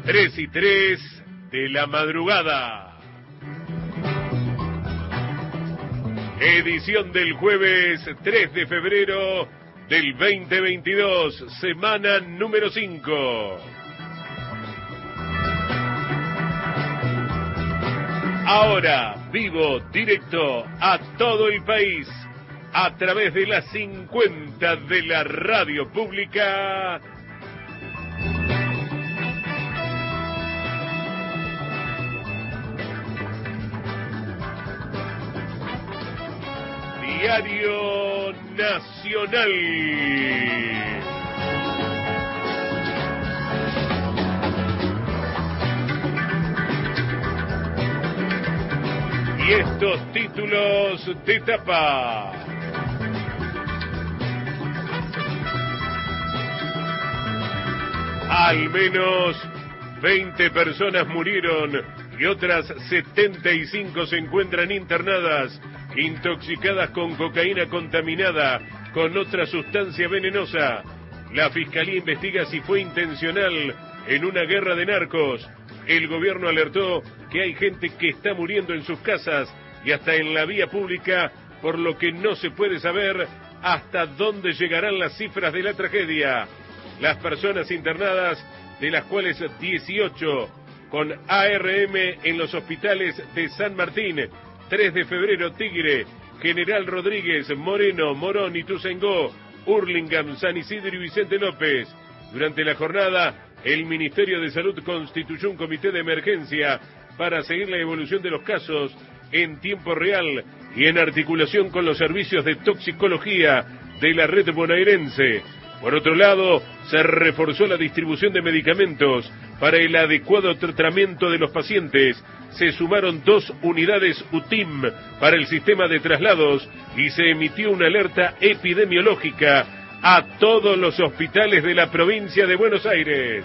3:03 de la madrugada. Edición del jueves 3 de febrero del 2022, semana número 5. Ahora, vivo, directo a todo el país, a través de las 50 de la radio pública. Diario Nacional. Y estos títulos de tapa. Al menos 20 personas murieron y otras 75 se encuentran internadas, intoxicadas con cocaína contaminada con otra sustancia venenosa. La fiscalía investiga si fue intencional en una guerra de narcos. El gobierno alertó que hay gente que está muriendo en sus casas y hasta en la vía pública, por lo que no se puede saber hasta dónde llegarán las cifras de la tragedia. Las personas internadas, de las cuales 18 con ARM en los hospitales de San Martín, 3 de febrero Tigre, General Rodríguez, Moreno, Morón, Ituzaingó, Hurlingham, San Isidro y Vicente López. Durante la jornada, el Ministerio de Salud constituyó un comité de emergencia para seguir la evolución de los casos en tiempo real y en articulación con los servicios de toxicología de la red bonaerense. Por otro lado, se reforzó la distribución de medicamentos para el adecuado tratamiento de los pacientes. Se sumaron 2 unidades UTIM para el sistema de traslados y se emitió una alerta epidemiológica a todos los hospitales de la provincia de Buenos Aires.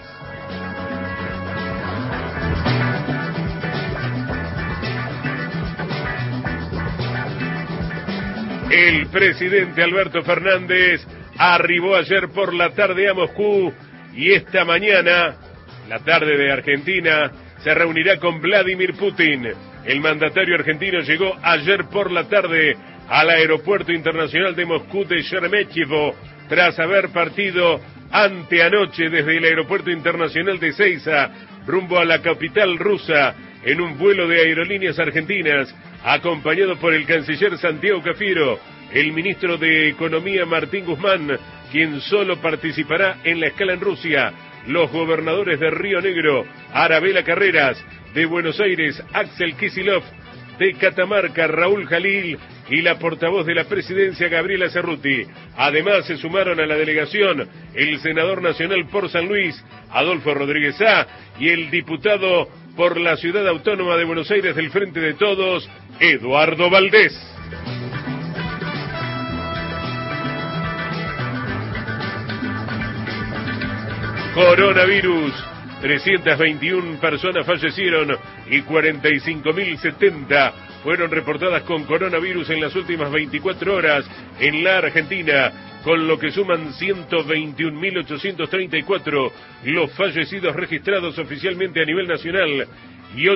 El presidente Alberto Fernández arribó ayer por la tarde a Moscú y esta mañana, la tarde de Argentina, se reunirá con Vladimir Putin. El mandatario argentino llegó ayer por la tarde al aeropuerto internacional de Moscú de Sheremetyevo tras haber partido anteanoche desde el aeropuerto internacional de Ezeiza rumbo a la capital rusa en un vuelo de Aerolíneas Argentinas, acompañado por el canciller Santiago Cafiero, el ministro de Economía Martín Guzmán, quien solo participará en la escala en Rusia, los gobernadores de Río Negro, Arabella Carreras, de Buenos Aires, Axel Kicillof, de Catamarca, Raúl Jalil, y la portavoz de la presidencia, Gabriela Cerruti. Además, se sumaron a la delegación el senador nacional por San Luis, Adolfo Rodríguez A., y el diputado por la Ciudad Autónoma de Buenos Aires del Frente de Todos, Eduardo Valdés. Coronavirus. 321 personas fallecieron y 45.070 fueron reportadas con coronavirus en las últimas 24 horas en la Argentina, con lo que suman 121.834 los fallecidos registrados oficialmente a nivel nacional y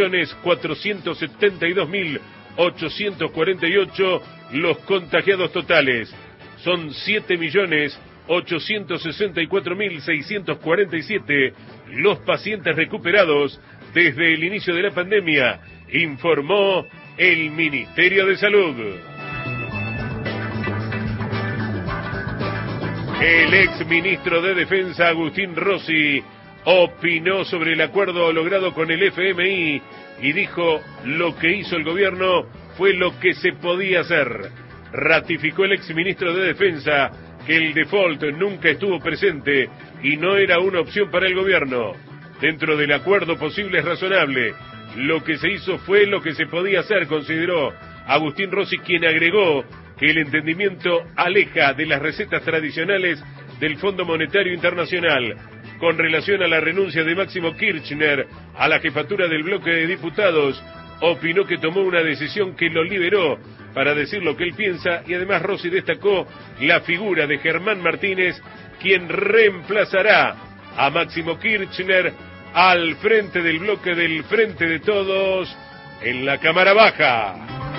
8.472.848 los contagiados totales. Son 7.864.647 los pacientes recuperados desde el inicio de la pandemia, informó el Ministerio de Salud. El ex ministro de Defensa, Agustín Rossi, opinó sobre el acuerdo logrado con el FMI y dijo: lo que hizo el gobierno fue lo que se podía hacer. Ratificó el ex ministro de Defensa que el default nunca estuvo presente y no era una opción para el gobierno. Dentro del acuerdo posible es razonable. Lo que se hizo fue lo que se podía hacer, consideró Agustín Rossi, quien agregó que el entendimiento aleja de las recetas tradicionales del Fondo Monetario Internacional. Con relación a la renuncia de Máximo Kirchner a la jefatura del bloque de diputados, opinó que tomó una decisión que lo liberó para decir lo que él piensa, y además Rossi destacó la figura de Germán Martínez, quien reemplazará a Máximo Kirchner al frente del bloque del Frente de Todos en la Cámara Baja.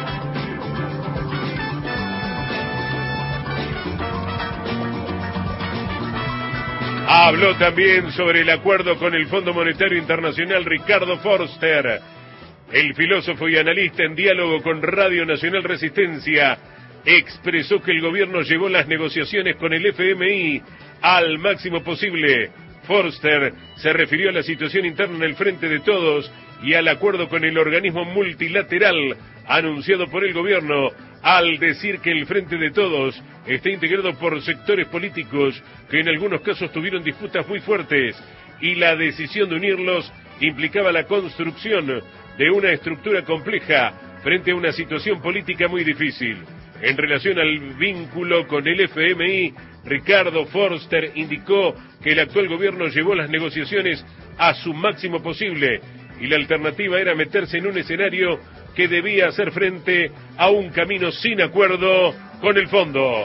Habló también sobre el acuerdo con el Fondo Monetario Internacional Ricardo Forster. El filósofo y analista, en diálogo con Radio Nacional Resistencia, expresó que el gobierno llevó las negociaciones con el FMI al máximo posible. Forster se refirió a la situación interna en el Frente de Todos y al acuerdo con el organismo multilateral anunciado por el gobierno, al decir que el Frente de Todos está integrado por sectores políticos que en algunos casos tuvieron disputas muy fuertes y la decisión de unirlos implicaba la construcción de una estructura compleja frente a una situación política muy difícil. En relación al vínculo con el FMI, Ricardo Forster indicó que el actual gobierno llevó las negociaciones a su máximo posible y la alternativa era meterse en un escenario que debía hacer frente a un camino sin acuerdo con el fondo.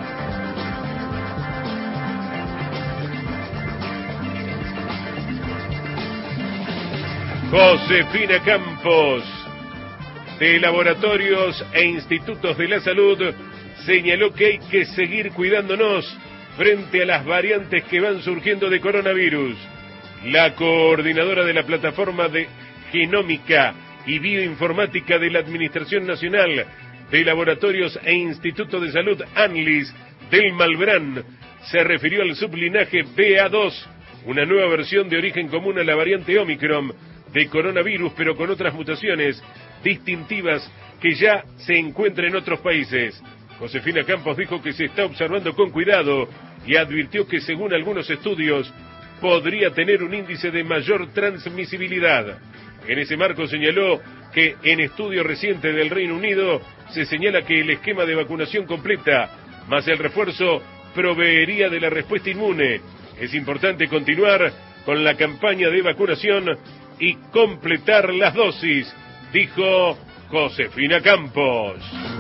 Josefina Campos, de Laboratorios e Institutos de la Salud, señaló que hay que seguir cuidándonos frente a las variantes que van surgiendo de coronavirus. La coordinadora de la plataforma de genómica y bioinformática de la Administración Nacional de Laboratorios e Institutos de Salud, ANLIS, del Malbrán, se refirió al sublinaje BA2, una nueva versión de origen común a la variante Omicron de coronavirus, pero con otras mutaciones distintivas que ya se encuentran en otros países. Josefina Campos dijo que se está observando con cuidado y advirtió que según algunos estudios podría tener un índice de mayor transmisibilidad. En ese marco señaló que en estudio reciente del Reino Unido se señala que el esquema de vacunación completa más el refuerzo proveería de la respuesta inmune. Es importante continuar con la campaña de vacunación y completar las dosis, dijo Josefina Campos.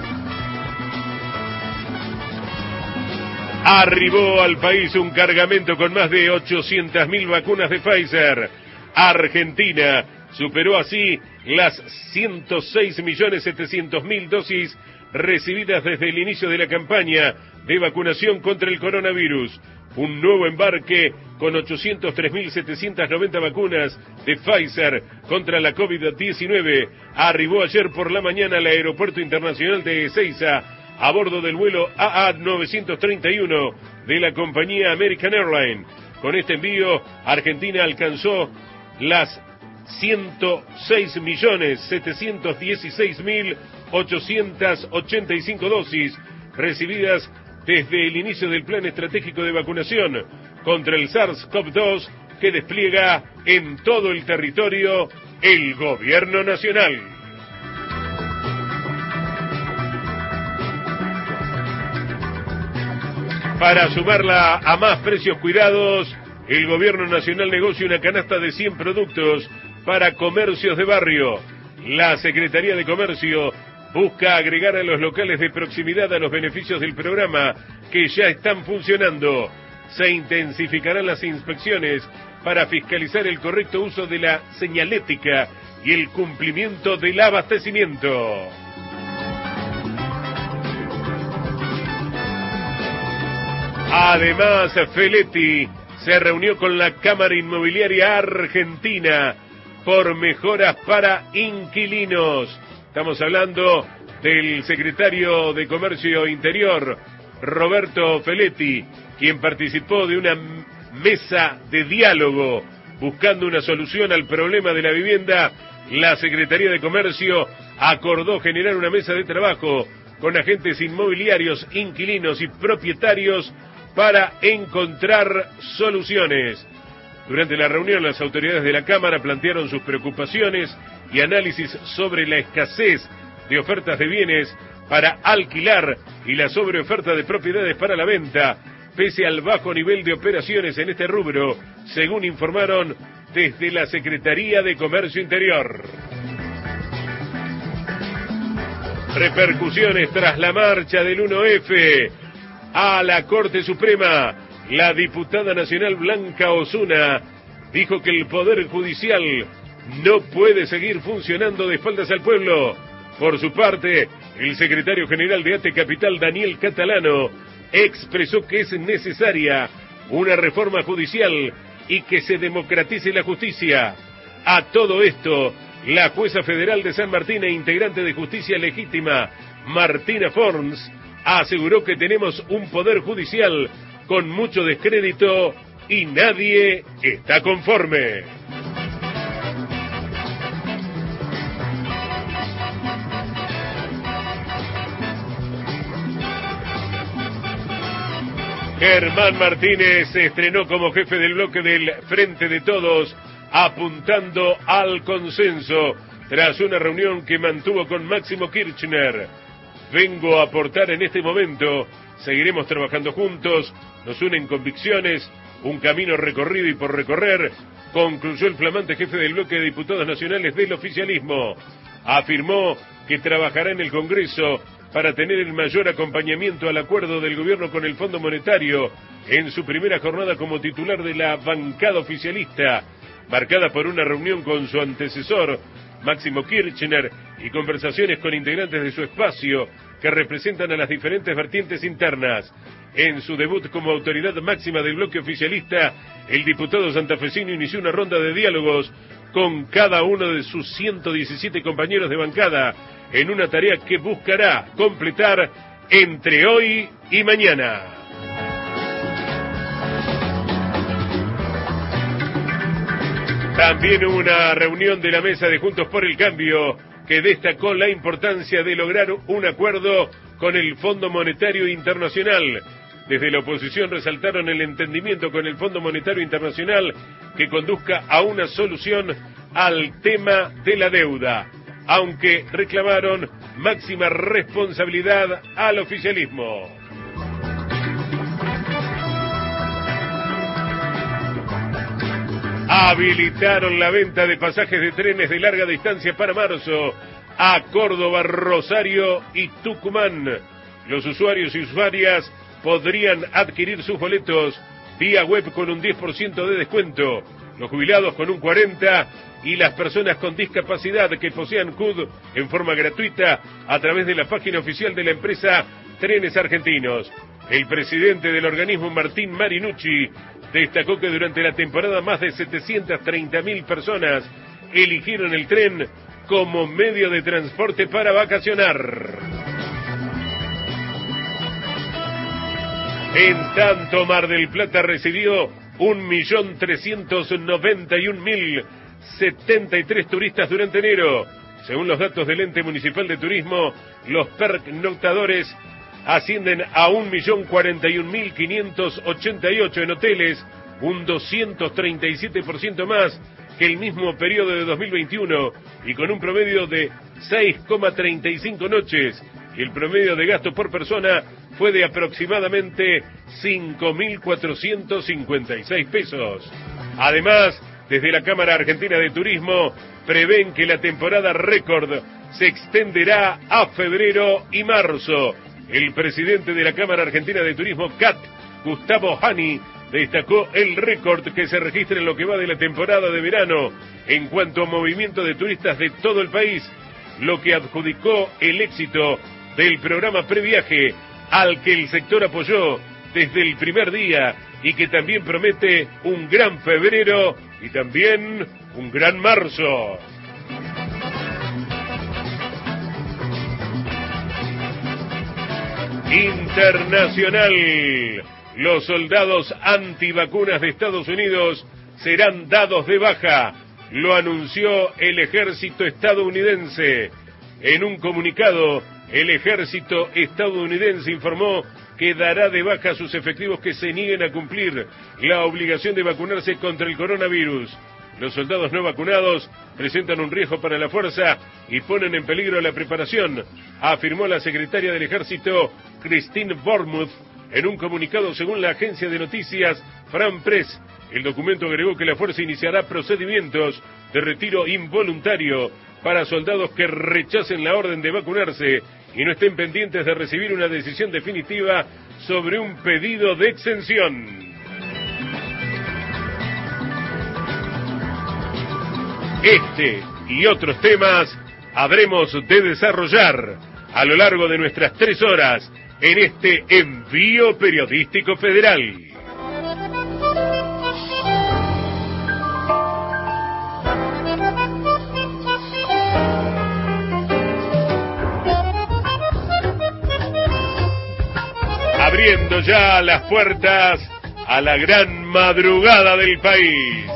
Arribó al país un cargamento con más de 800.000 vacunas de Pfizer. Argentina superó así las 106.700.000 dosis recibidas desde el inicio de la campaña de vacunación contra el coronavirus. Un nuevo embarque con 803.790 vacunas de Pfizer contra la COVID-19 arribó ayer por la mañana al Aeropuerto Internacional de Ezeiza a bordo del vuelo AA931 de la compañía American Airlines. Con este envío, Argentina alcanzó las 106.716.885 dosis recibidas desde el inicio del plan estratégico de vacunación contra el SARS-CoV-2 que despliega en todo el territorio el gobierno nacional. Para sumarla a más precios cuidados, el gobierno nacional negocia una canasta de 100 productos para comercios de barrio. La Secretaría de Comercio busca agregar a los locales de proximidad a los beneficios del programa que ya están funcionando. Se intensificarán las inspecciones para fiscalizar el correcto uso de la señalética y el cumplimiento del abastecimiento. Además, Feletti se reunió con la Cámara Inmobiliaria Argentina por mejoras para inquilinos. Estamos hablando del secretario de Comercio Interior, Roberto Feletti, quien participó de una mesa de diálogo buscando una solución al problema de la vivienda. La Secretaría de Comercio acordó generar una mesa de trabajo con agentes inmobiliarios, inquilinos y propietarios para encontrar soluciones. Durante la reunión, las autoridades de la Cámara plantearon sus preocupaciones y análisis sobre la escasez de ofertas de bienes para alquilar y la sobreoferta de propiedades para la venta, pese al bajo nivel de operaciones en este rubro, según informaron desde la Secretaría de Comercio Interior. Repercusiones tras la marcha del 1F a la Corte Suprema. La diputada nacional Blanca Osuna dijo que el Poder Judicial no puede seguir funcionando de espaldas al pueblo. Por su parte, el secretario general de ATE Capital, Daniel Catalano, expresó que es necesaria una reforma judicial y que se democratice la justicia. A todo esto, la jueza federal de San Martín e integrante de Justicia Legítima, Martina Forns, aseguró que tenemos un poder judicial con mucho descrédito y nadie está conforme. Germán Martínez se estrenó como jefe del bloque del Frente de Todos, apuntando al consenso tras una reunión que mantuvo con Máximo Kirchner. Vengo a aportar en este momento, seguiremos trabajando juntos, nos unen convicciones, un camino recorrido y por recorrer, concluyó el flamante jefe del bloque de diputados nacionales del oficialismo. Afirmó que trabajará en el Congreso para tener el mayor acompañamiento al acuerdo del gobierno con el Fondo Monetario en su primera jornada como titular de la bancada oficialista, marcada por una reunión con su antecesor, Máximo Kirchner, y conversaciones con integrantes de su espacio que representan a las diferentes vertientes internas. En su debut como autoridad máxima del bloque oficialista, el diputado santafesino inició una ronda de diálogos con cada uno de sus 117 compañeros de bancada, en una tarea que buscará completar entre hoy y mañana. También hubo una reunión de la mesa de Juntos por el Cambio que destacó la importancia de lograr un acuerdo con el Fondo Monetario Internacional. Desde la oposición resaltaron el entendimiento con el Fondo Monetario Internacional que conduzca a una solución al tema de la deuda, aunque reclamaron máxima responsabilidad al oficialismo. Habilitaron la venta de pasajes de trenes de larga distancia para marzo a Córdoba, Rosario y Tucumán. Los usuarios y usuarias podrían adquirir sus boletos vía web con un 10% de descuento, los jubilados con un 40% y las personas con discapacidad que posean CUD en forma gratuita a través de la página oficial de la empresa Trenes Argentinos. El presidente del organismo, Martín Marinucci, destacó que durante la temporada más de 730.000 personas eligieron el tren como medio de transporte para vacacionar. En tanto, Mar del Plata recibió 1.391.073 turistas durante enero. Según los datos del ente municipal de turismo, los pernoctadores ascienden a 1.041.588 en hoteles, un 237% más que el mismo periodo de 2021 y con un promedio de 6,35 noches. Y el promedio de gasto por persona fue de aproximadamente 5.456 pesos. Además, desde la Cámara Argentina de Turismo prevén que la temporada récord se extenderá a febrero y marzo. El presidente de la Cámara Argentina de Turismo, CAT, Gustavo Hani, destacó el récord que se registra en lo que va de la temporada de verano en cuanto a movimiento de turistas de todo el país, lo que adjudicó el éxito del programa Previaje, al que el sector apoyó desde el primer día y que también promete un gran febrero y también un gran marzo. Internacional. Los soldados antivacunas de Estados Unidos serán dados de baja, lo anunció el ejército estadounidense. En un comunicado, el ejército estadounidense informó que dará de baja a sus efectivos que se nieguen a cumplir la obligación de vacunarse contra el coronavirus. Los soldados no vacunados presentan un riesgo para la fuerza y ponen en peligro la preparación, afirmó la secretaria del ejército, Christine Bournemouth, en un comunicado según la agencia de noticias Fran Press. El documento agregó que la fuerza iniciará procedimientos de retiro involuntario para soldados que rechacen la orden de vacunarse y no estén pendientes de recibir una decisión definitiva sobre un pedido de exención. Este y otros temas habremos de desarrollar a lo largo de nuestras 3 horas en este envío periodístico federal. Abriendo ya las puertas a la gran madrugada del país.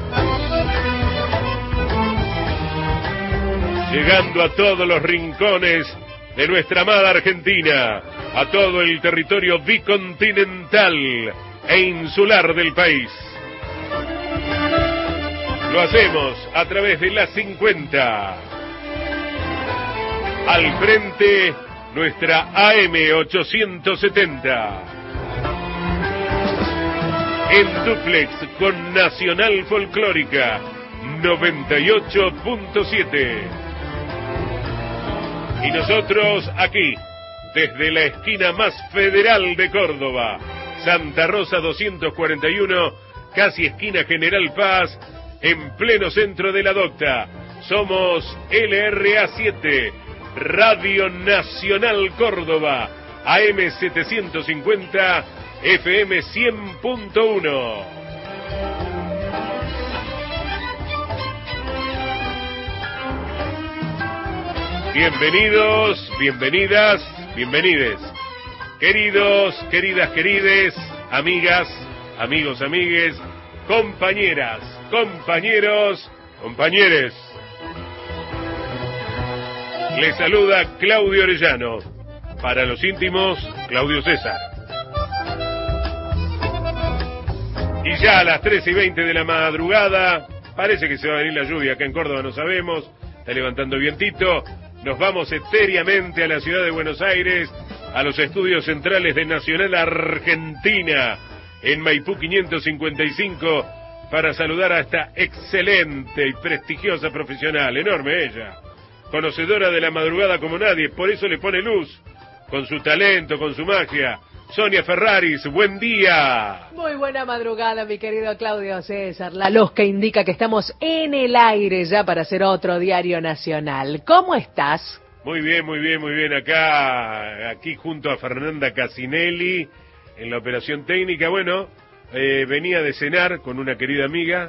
Llegando a todos los rincones de nuestra amada Argentina, a todo el territorio bicontinental e insular del país. Lo hacemos a través de la 50. Al frente, nuestra AM 870. En dúplex con Nacional Folclórica 98.7. Y nosotros aquí, desde la esquina más federal de Córdoba, Santa Rosa 241, casi esquina General Paz, en pleno centro de la Docta. Somos LRA 7, Radio Nacional Córdoba, AM 750, FM 100.1. Bienvenidos, bienvenidas, bienvenides. Queridos, queridas, querides, amigas, amigos, amigues, compañeras, compañeros, compañeres. Les saluda Claudio Orellano. Para los íntimos, Claudio César. Y ya a las 13:20 de la madrugada, parece que se va a venir la lluvia, acá en Córdoba no sabemos, está levantando vientito. Nos vamos etéreamente a la ciudad de Buenos Aires, a los estudios centrales de Nacional Argentina, en Maipú 555, para saludar a esta excelente y prestigiosa profesional, enorme ella, conocedora de la madrugada como nadie, por eso le pone luz, con su talento, con su magia. Sonia Ferraris, buen día. Muy buena madrugada, mi querido Claudio César. La luz que indica que estamos en el aire ya para hacer otro diario nacional. ¿Cómo estás? Muy bien, muy bien, muy bien. Aquí junto a Fernanda Casinelli en la operación técnica. Bueno, venía de cenar con una querida amiga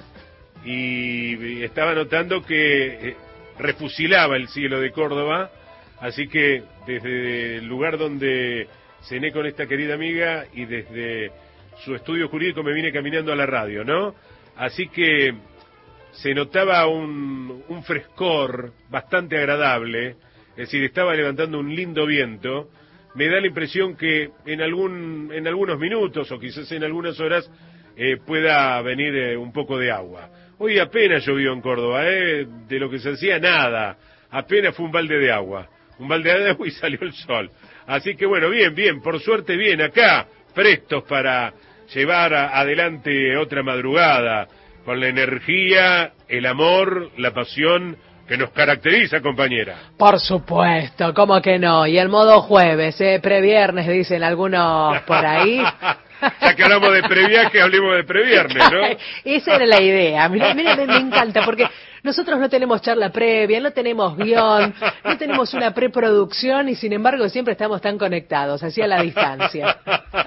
y estaba notando que refusilaba el cielo de Córdoba. Así que desde el lugar donde cené con esta querida amiga y desde su estudio jurídico me vine caminando a la radio, ¿no? Así que se notaba un frescor bastante agradable, es decir, estaba levantando un lindo viento. Me da la impresión que en algunos minutos o quizás en algunas horas pueda venir un poco de agua. Hoy apenas llovió en Córdoba, de lo que se hacía nada, apenas fue un balde de agua y salió el sol. Así que bueno, bien, por suerte bien, acá, prestos para llevar adelante otra madrugada, con la energía, el amor, la pasión que nos caracteriza, compañera. Por supuesto, ¿cómo que no? Y el modo jueves, previernes, dicen algunos por ahí. Ya que hablamos de previaje, hablemos de previernes, ¿no? Esa era la idea. Mira, me encanta, porque nosotros no tenemos charla previa, no tenemos guión, no tenemos una preproducción y sin embargo siempre estamos tan conectados, así a la distancia.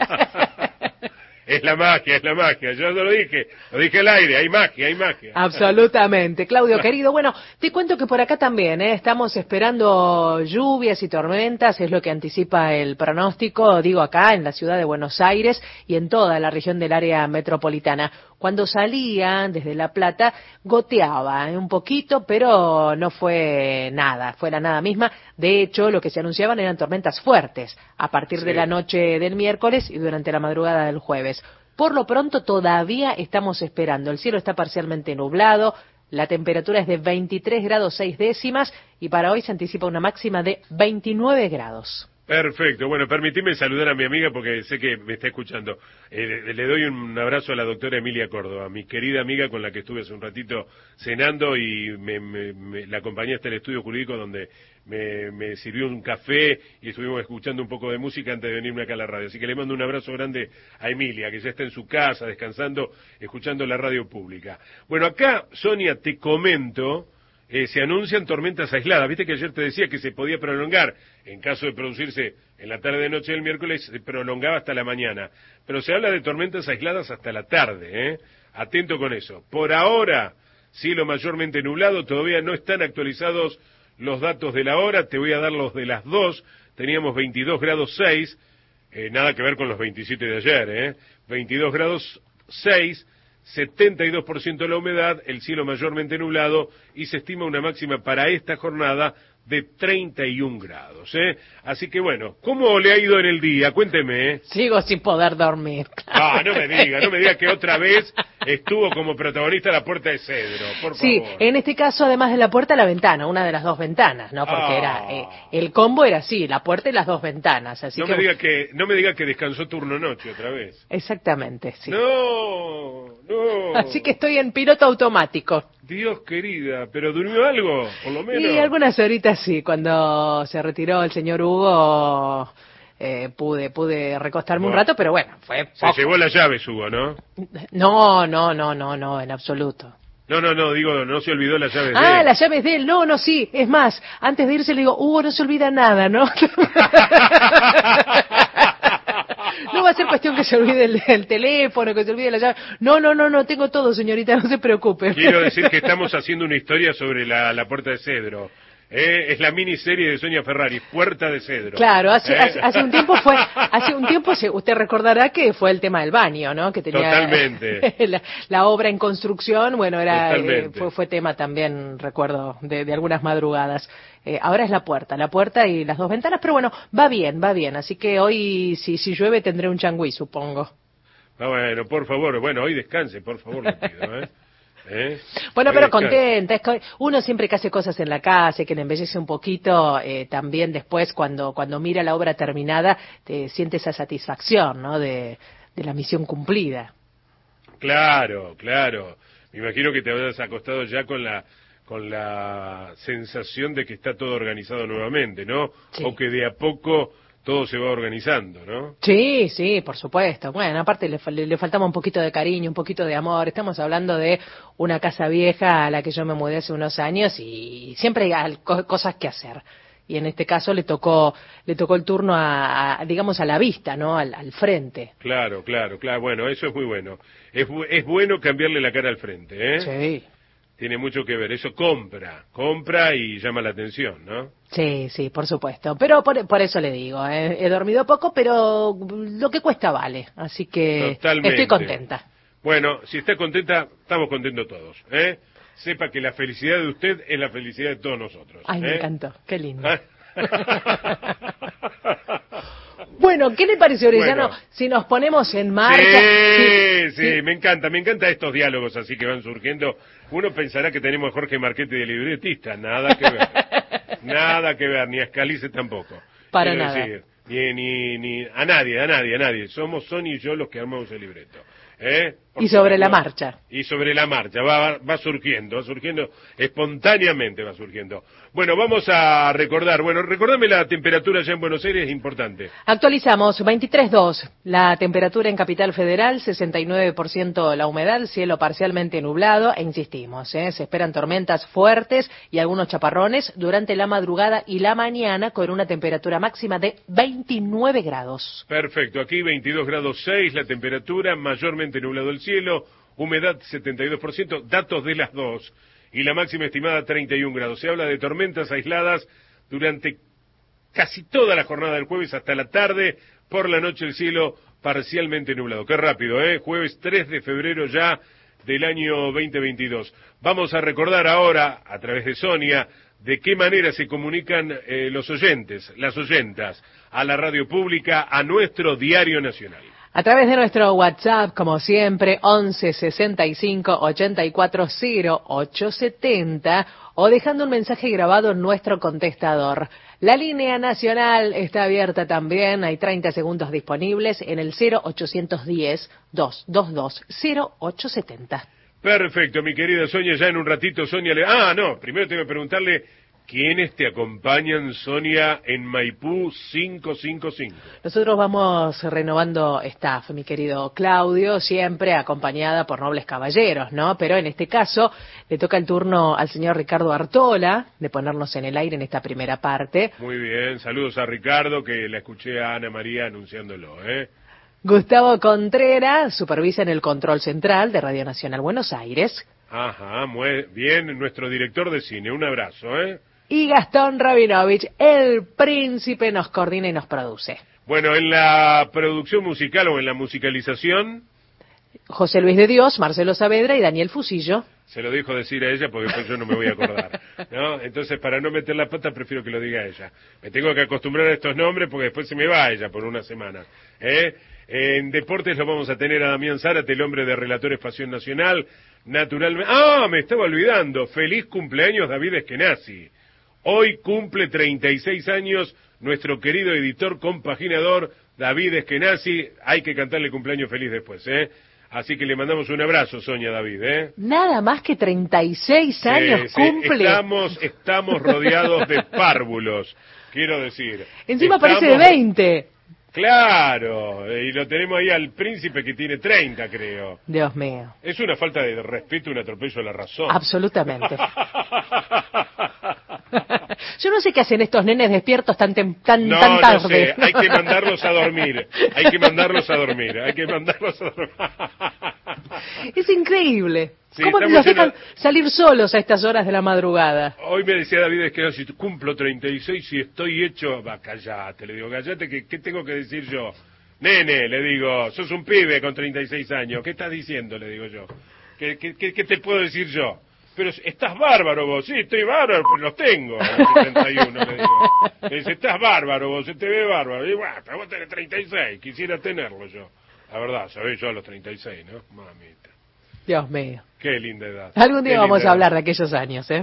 Es la magia, yo no lo dije al aire, hay magia. Absolutamente. Claudio, querido, bueno, te cuento que por acá también, estamos esperando lluvias y tormentas, es lo que anticipa el pronóstico, digo acá en la ciudad de Buenos Aires y en toda la región del área metropolitana. Cuando salía desde La Plata, goteaba un poquito, pero no fue nada, fue la nada misma. De hecho, lo que se anunciaban eran tormentas fuertes a partir de la noche del miércoles y durante la madrugada del jueves. Por lo pronto todavía estamos esperando. El cielo está parcialmente nublado, la temperatura es de 23 grados 6 décimas y para hoy se anticipa una máxima de 29 grados. Perfecto, bueno, permitime saludar a mi amiga porque sé que me está escuchando. Le doy un abrazo a la doctora Emilia Córdoba, mi querida amiga con la que estuve hace un ratito cenando y la acompañé hasta el estudio jurídico donde me sirvió un café y estuvimos escuchando un poco de música antes de venirme acá a la radio. Así que le mando un abrazo grande a Emilia, que ya está en su casa, descansando, escuchando la radio pública. Bueno, acá, Sonia, te comento... se anuncian tormentas aisladas. Viste que ayer te decía que se podía prolongar. En caso de producirse en la tarde-noche del miércoles, se prolongaba hasta la mañana. Pero se habla de tormentas aisladas hasta la tarde, ¿eh? Atento con eso. Por ahora, cielo mayormente nublado. Todavía no están actualizados los datos de la hora. Te voy a dar los de las 2. Teníamos 22 grados 6. Nada que ver con los 27 de ayer, ¿eh? 22 grados 6. 72% la humedad, el cielo mayormente nublado y se estima una máxima para esta jornada de 31 grados, ¿eh? Así que bueno, ¿cómo le ha ido en el día? Cuénteme, ¿eh? Sigo sin poder dormir. Ah, no me diga que otra vez estuvo como protagonista La Puerta de Cedro, por favor. Sí, en este caso, además de la puerta, la ventana, una de las dos ventanas, ¿no? Porque el combo era así, la puerta y las dos ventanas, así no que... no me diga que descansó turno noche otra vez. Exactamente, sí. No. Así que estoy en piloto automático. Dios querida, ¿pero durmió algo, por lo menos? Y algunas horitas sí, cuando se retiró el señor Hugo... pude recostarme un rato, pero bueno, fue poco. Se llevó las llaves, Hugo, ¿no? No, en absoluto. No, digo, no se olvidó las llaves de él. Las llaves de él, no, sí, es más, antes de irse le digo, Hugo, no se olvida nada, ¿no? No va a ser cuestión que se olvide el teléfono, que se olvide la llave. No, tengo todo, señorita, no se preocupe. Quiero decir que estamos haciendo una historia sobre la Puerta de Cedro. Es la miniserie de Sonia Ferrari, Puerta de Cedro. Claro, hace un tiempo usted recordará que fue el tema del baño, ¿no? Que tenía totalmente. la obra en construcción, bueno, fue tema también, recuerdo, de algunas madrugadas. Ahora es la puerta y las dos ventanas, pero bueno, va bien, así que hoy si llueve tendré un changüí, supongo. Bueno, por favor, hoy descanse, por favor, le pido, Bueno, pero contenta, es que uno siempre que hace cosas en la casa y que le embellece un poquito, también después cuando mira la obra terminada, te siente esa satisfacción, ¿no? De la misión cumplida. Claro. Me imagino que te habrás acostado ya con la sensación de que está todo organizado nuevamente, ¿no? Sí. O que de a poco todo se va organizando, ¿no? Sí, por supuesto. Bueno, aparte le faltaba un poquito de cariño, un poquito de amor. Estamos hablando de una casa vieja a la que yo me mudé hace unos años y siempre hay cosas que hacer. Y en este caso le tocó el turno digamos, a la vista, ¿no? Al frente. Claro. Bueno, eso es muy bueno. Es bueno cambiarle la cara al frente, ¿eh? Sí. Tiene mucho que ver, eso compra y llama la atención, ¿no? Sí, por supuesto, pero por eso le digo, he dormido poco, pero lo que cuesta vale, así que totalmente. Estoy contenta. Bueno, si está contenta, estamos contentos todos, ¿eh? Sepa que la felicidad de usted es la felicidad de todos nosotros. Ay, me encantó, qué lindo. Bueno, ¿qué le parece, Orellano, si nos ponemos en marcha? Sí, me encanta estos diálogos así que van surgiendo. Uno pensará que tenemos a Jorge Marchetti de libretista, nada que ver, ni a Scalise tampoco. Para nada. Decir, ni a nadie. Somos Sonia y yo los que armamos el libreto. Y sobre la marcha. Y sobre la marcha, va surgiendo, espontáneamente va surgiendo. Bueno, vamos a recordar, recordame la temperatura allá en Buenos Aires, es importante. Actualizamos, 23,2, la temperatura en Capital Federal, 69% la humedad, cielo parcialmente nublado, e insistimos, se esperan tormentas fuertes y algunos chaparrones durante la madrugada y la mañana con una temperatura máxima de 29 grados. Perfecto, aquí 22 grados 6, la temperatura mayormente nublado el cielo, humedad 72%, datos de las 2 y la máxima estimada 31 grados. Se habla de tormentas aisladas durante casi toda la jornada del jueves hasta la tarde, por la noche el cielo parcialmente nublado. Qué rápido, jueves 3 de febrero ya del año 2022. Vamos a recordar ahora, a través de Sonia, de qué manera se comunican los oyentes, las oyentas, a la radio pública, a nuestro diario nacional. A través de nuestro WhatsApp, como siempre, 11 65 84 0870, o dejando un mensaje grabado en nuestro contestador. La línea nacional está abierta también, hay 30 segundos disponibles en el 0810-222-0870. Perfecto, mi querida Sonia, ya en un ratito Sonia primero tengo que preguntarle, ¿quiénes te acompañan, Sonia, en Maipú 555? Nosotros vamos renovando staff, mi querido Claudio, siempre acompañada por nobles caballeros, ¿no? Pero en este caso le toca el turno al señor Ricardo Artola de ponernos en el aire en esta primera parte. Muy bien, saludos a Ricardo, que la escuché a Ana María anunciándolo, Gustavo Contreras supervisa en el control central de Radio Nacional Buenos Aires. Ajá, muy bien, nuestro director de cine, un abrazo, Y Gastón Rabinovich, el príncipe, nos coordina y nos produce. Bueno, en la producción musical o en la musicalización, José Luis de Dios, Marcelo Saavedra y Daniel Fusillo. se lo dijo decir a ella porque después yo no me voy a acordar, ¿no? Entonces, para no meter la pata, prefiero que lo diga ella. Me tengo que acostumbrar a estos nombres porque después se me va ella por una semana, En deportes lo vamos a tener a Damián Zárate, el hombre de Relatores Pasión Nacional, naturalmente. Me estaba olvidando. Feliz cumpleaños, David Eskenazi. Hoy cumple 36 años nuestro querido editor compaginador, David Eskenazi. Hay que cantarle cumpleaños feliz después, Así que le mandamos un abrazo, Sonia, David, Nada más que 36 años cumple. Estamos rodeados de párvulos, quiero decir. Encima parece de 20. Claro, y lo tenemos ahí al príncipe que tiene 30, creo. Dios mío. Es una falta de respeto, un atropello a la razón. Absolutamente. Yo no sé qué hacen estos nenes despiertos tan tarde. No sé, hay que mandarlos a dormir. Es increíble. Sí, ¿Cómo los dejan salir solos a estas horas de la madrugada? Hoy me decía David, es que si cumplo 36 y estoy hecho... Callate, le digo, callate, ¿qué tengo que decir yo? Nene, le digo, sos un pibe con 36 años, ¿qué estás diciendo? Le digo yo. ¿Qué te puedo decir yo? Pero estás bárbaro vos. Sí, estoy bárbaro, pero los tengo a los 71, le digo. Me dice, estás bárbaro vos, se te ve bárbaro. Y digo, pero vos tenés 36, quisiera tenerlo yo. La verdad, sabés yo a los 36, ¿no? Mamita. Dios mío. Qué linda edad. Algún día vamos a hablar de aquellos años, Sí,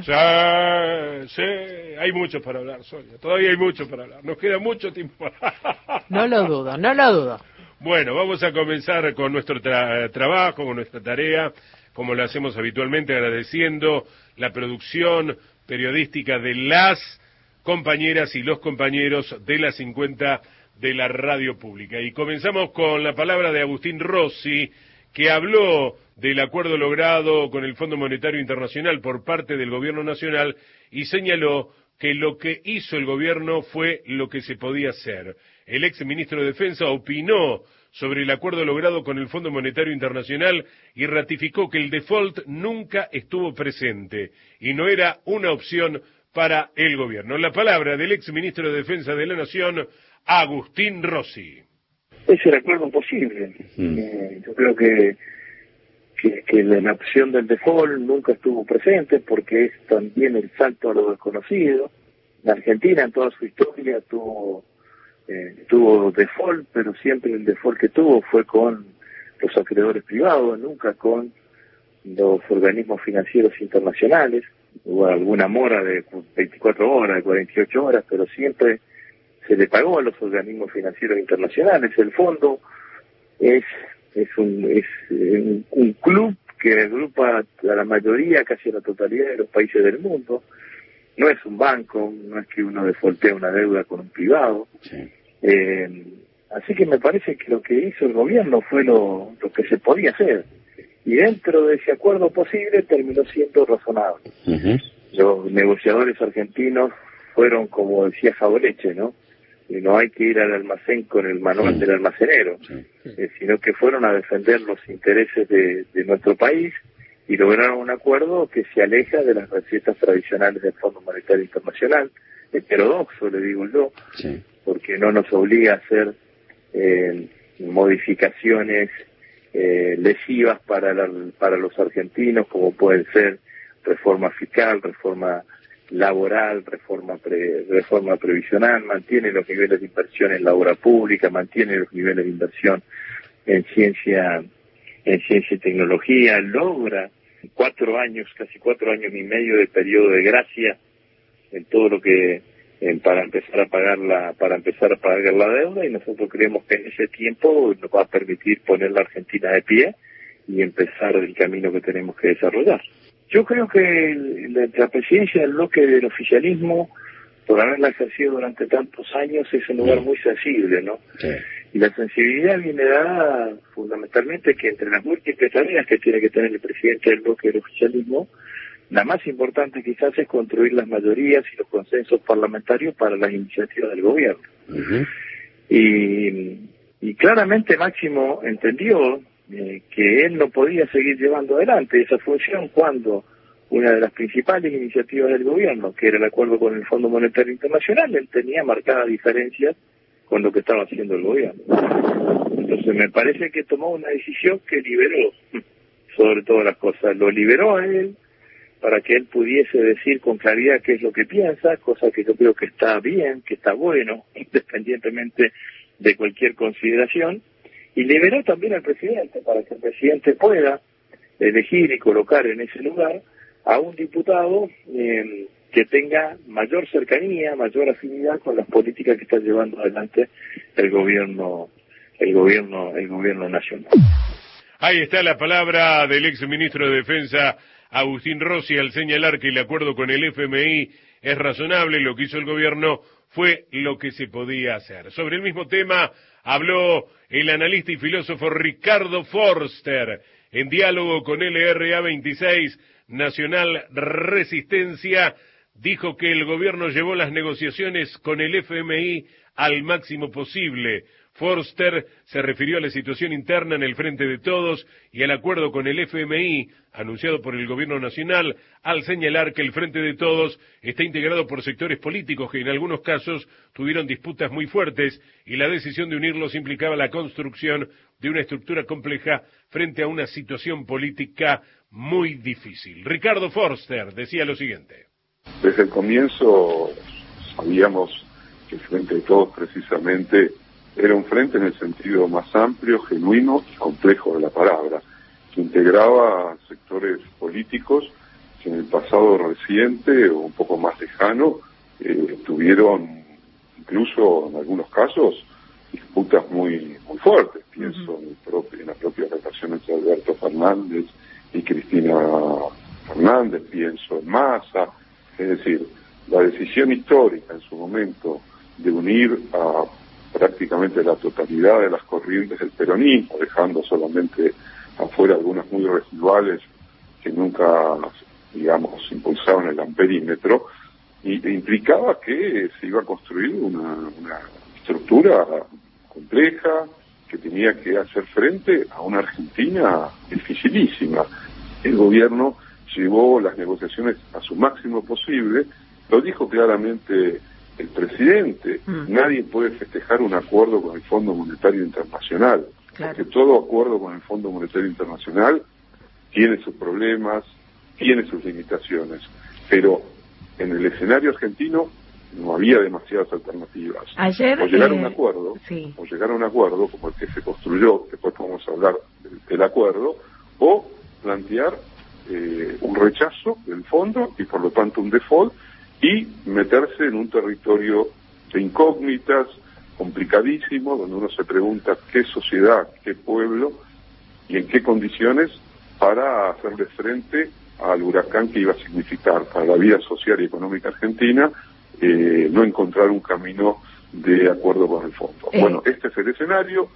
hay mucho para hablar, Sonia. Todavía hay mucho para hablar. Nos queda mucho tiempo. No lo dudo. Bueno, vamos a comenzar con nuestro trabajo, con nuestra tarea, como lo hacemos habitualmente, agradeciendo la producción periodística de las compañeras y los compañeros de la 50 de la radio pública. Y comenzamos con la palabra de Agustín Rossi, que habló del acuerdo logrado con el Fondo Monetario Internacional por parte del Gobierno Nacional y señaló que lo que hizo el gobierno fue lo que se podía hacer. El ex ministro de Defensa opinó sobre el acuerdo logrado con el Fondo Monetario Internacional y ratificó que el default nunca estuvo presente y no era una opción para el gobierno. La palabra del ex ministro de Defensa de la Nación, Agustín Rossi. Es el acuerdo posible. Yo creo que la opción del default nunca estuvo presente porque es también el salto a lo desconocido. La Argentina en toda su historia tuvo default, pero siempre el default que tuvo fue con los acreedores privados, nunca con los organismos financieros internacionales. Hubo alguna mora de 24 horas, de 48 horas, pero siempre se le pagó a los organismos financieros internacionales. El fondo es un club que agrupa a la mayoría, casi a la totalidad de los países del mundo. No es un banco, no es que uno defaultea una deuda con un privado. Sí. Así que me parece que lo que hizo el gobierno fue lo que se podía hacer. Y dentro de ese acuerdo posible terminó siendo razonable. Uh-huh. Los negociadores argentinos fueron, como decía Jaureche, ¿no? Y no hay que ir al almacén con el manual del almacenero, sino que fueron a defender los intereses de nuestro país y lograron un acuerdo que se aleja de las recetas tradicionales del Fondo Monetario Internacional, heterodoxo, le digo yo, porque no nos obliga a hacer modificaciones lesivas para los argentinos, como pueden ser reforma fiscal, reforma laboral, reforma previsional, mantiene los niveles de inversión en la obra pública, mantiene los niveles de inversión en ciencia y tecnología, logra 4 años, casi 4 años y medio de periodo de gracia en todo lo que para empezar a pagar la deuda, y nosotros creemos que en ese tiempo nos va a permitir poner la Argentina de pie y empezar el camino que tenemos que desarrollar. Yo creo que la presidencia del bloque del oficialismo, por haberla ejercido durante tantos años, es un lugar muy sensible, ¿no? Sí. Y la sensibilidad viene dada fundamentalmente que entre las múltiples tareas que tiene que tener el presidente del bloque del oficialismo, la más importante quizás es construir las mayorías y los consensos parlamentarios para las iniciativas del gobierno. Y claramente Máximo entendió que él no podía seguir llevando adelante esa función cuando una de las principales iniciativas del gobierno, que era el acuerdo con el Fondo Monetario Internacional, él tenía marcadas diferencias con lo que estaba haciendo el gobierno. Entonces me parece que tomó una decisión que liberó sobre todas las cosas, lo liberó a él para que él pudiese decir con claridad qué es lo que piensa, cosa que yo creo que está bien, que está bueno, independientemente de cualquier consideración, y liberó también al presidente para que el presidente pueda elegir y colocar en ese lugar a un diputado que tenga mayor cercanía, mayor afinidad con las políticas que está llevando adelante el gobierno nacional. Ahí está la palabra del ex ministro de Defensa, Agustín Rossi, al señalar que el acuerdo con el FMI es razonable. Lo que hizo el gobierno fue lo que se podía hacer. Sobre el mismo tema habló el analista y filósofo Ricardo Forster en diálogo con LRA 26 Nacional Resistencia. Dijo que el gobierno llevó las negociaciones con el FMI al máximo posible. Forster se refirió a la situación interna en el Frente de Todos y al acuerdo con el FMI anunciado por el gobierno nacional, al señalar que el Frente de Todos está integrado por sectores políticos que en algunos casos tuvieron disputas muy fuertes y la decisión de unirlos implicaba la construcción de una estructura compleja frente a una situación política muy difícil. Ricardo Forster decía lo siguiente. Desde el comienzo sabíamos que el Frente de Todos precisamente era un frente en el sentido más amplio, genuino y complejo de la palabra, que integraba sectores políticos que en el pasado reciente o un poco más lejano tuvieron incluso en algunos casos disputas muy fuertes. Pienso en la propia relación entre Alberto Fernández y Cristina Fernández, pienso en Massa. Es decir, la decisión histórica en su momento de unir a prácticamente la totalidad de las corrientes del peronismo, dejando solamente afuera algunas muy residuales que nunca, digamos, impulsaron el amperímetro, y implicaba que se iba a construir una estructura compleja que tenía que hacer frente a una Argentina dificilísima. El gobierno llevó las negociaciones a su máximo posible, lo dijo claramente el presidente. Nadie puede festejar un acuerdo con el Fondo Monetario Internacional, porque todo acuerdo con el Fondo Monetario Internacional tiene sus problemas, tiene sus limitaciones, pero en el escenario argentino no había demasiadas alternativas. Ayer, o llegar a un acuerdo como el que se construyó, después podemos hablar del acuerdo, o plantear un rechazo del fondo y por lo tanto un default, y meterse en un territorio de incógnitas, complicadísimo, donde uno se pregunta qué sociedad, qué pueblo y en qué condiciones para hacerle frente al huracán que iba a significar para la vida social y económica argentina no encontrar un camino de acuerdo con el fondo. Bueno, este es el escenario.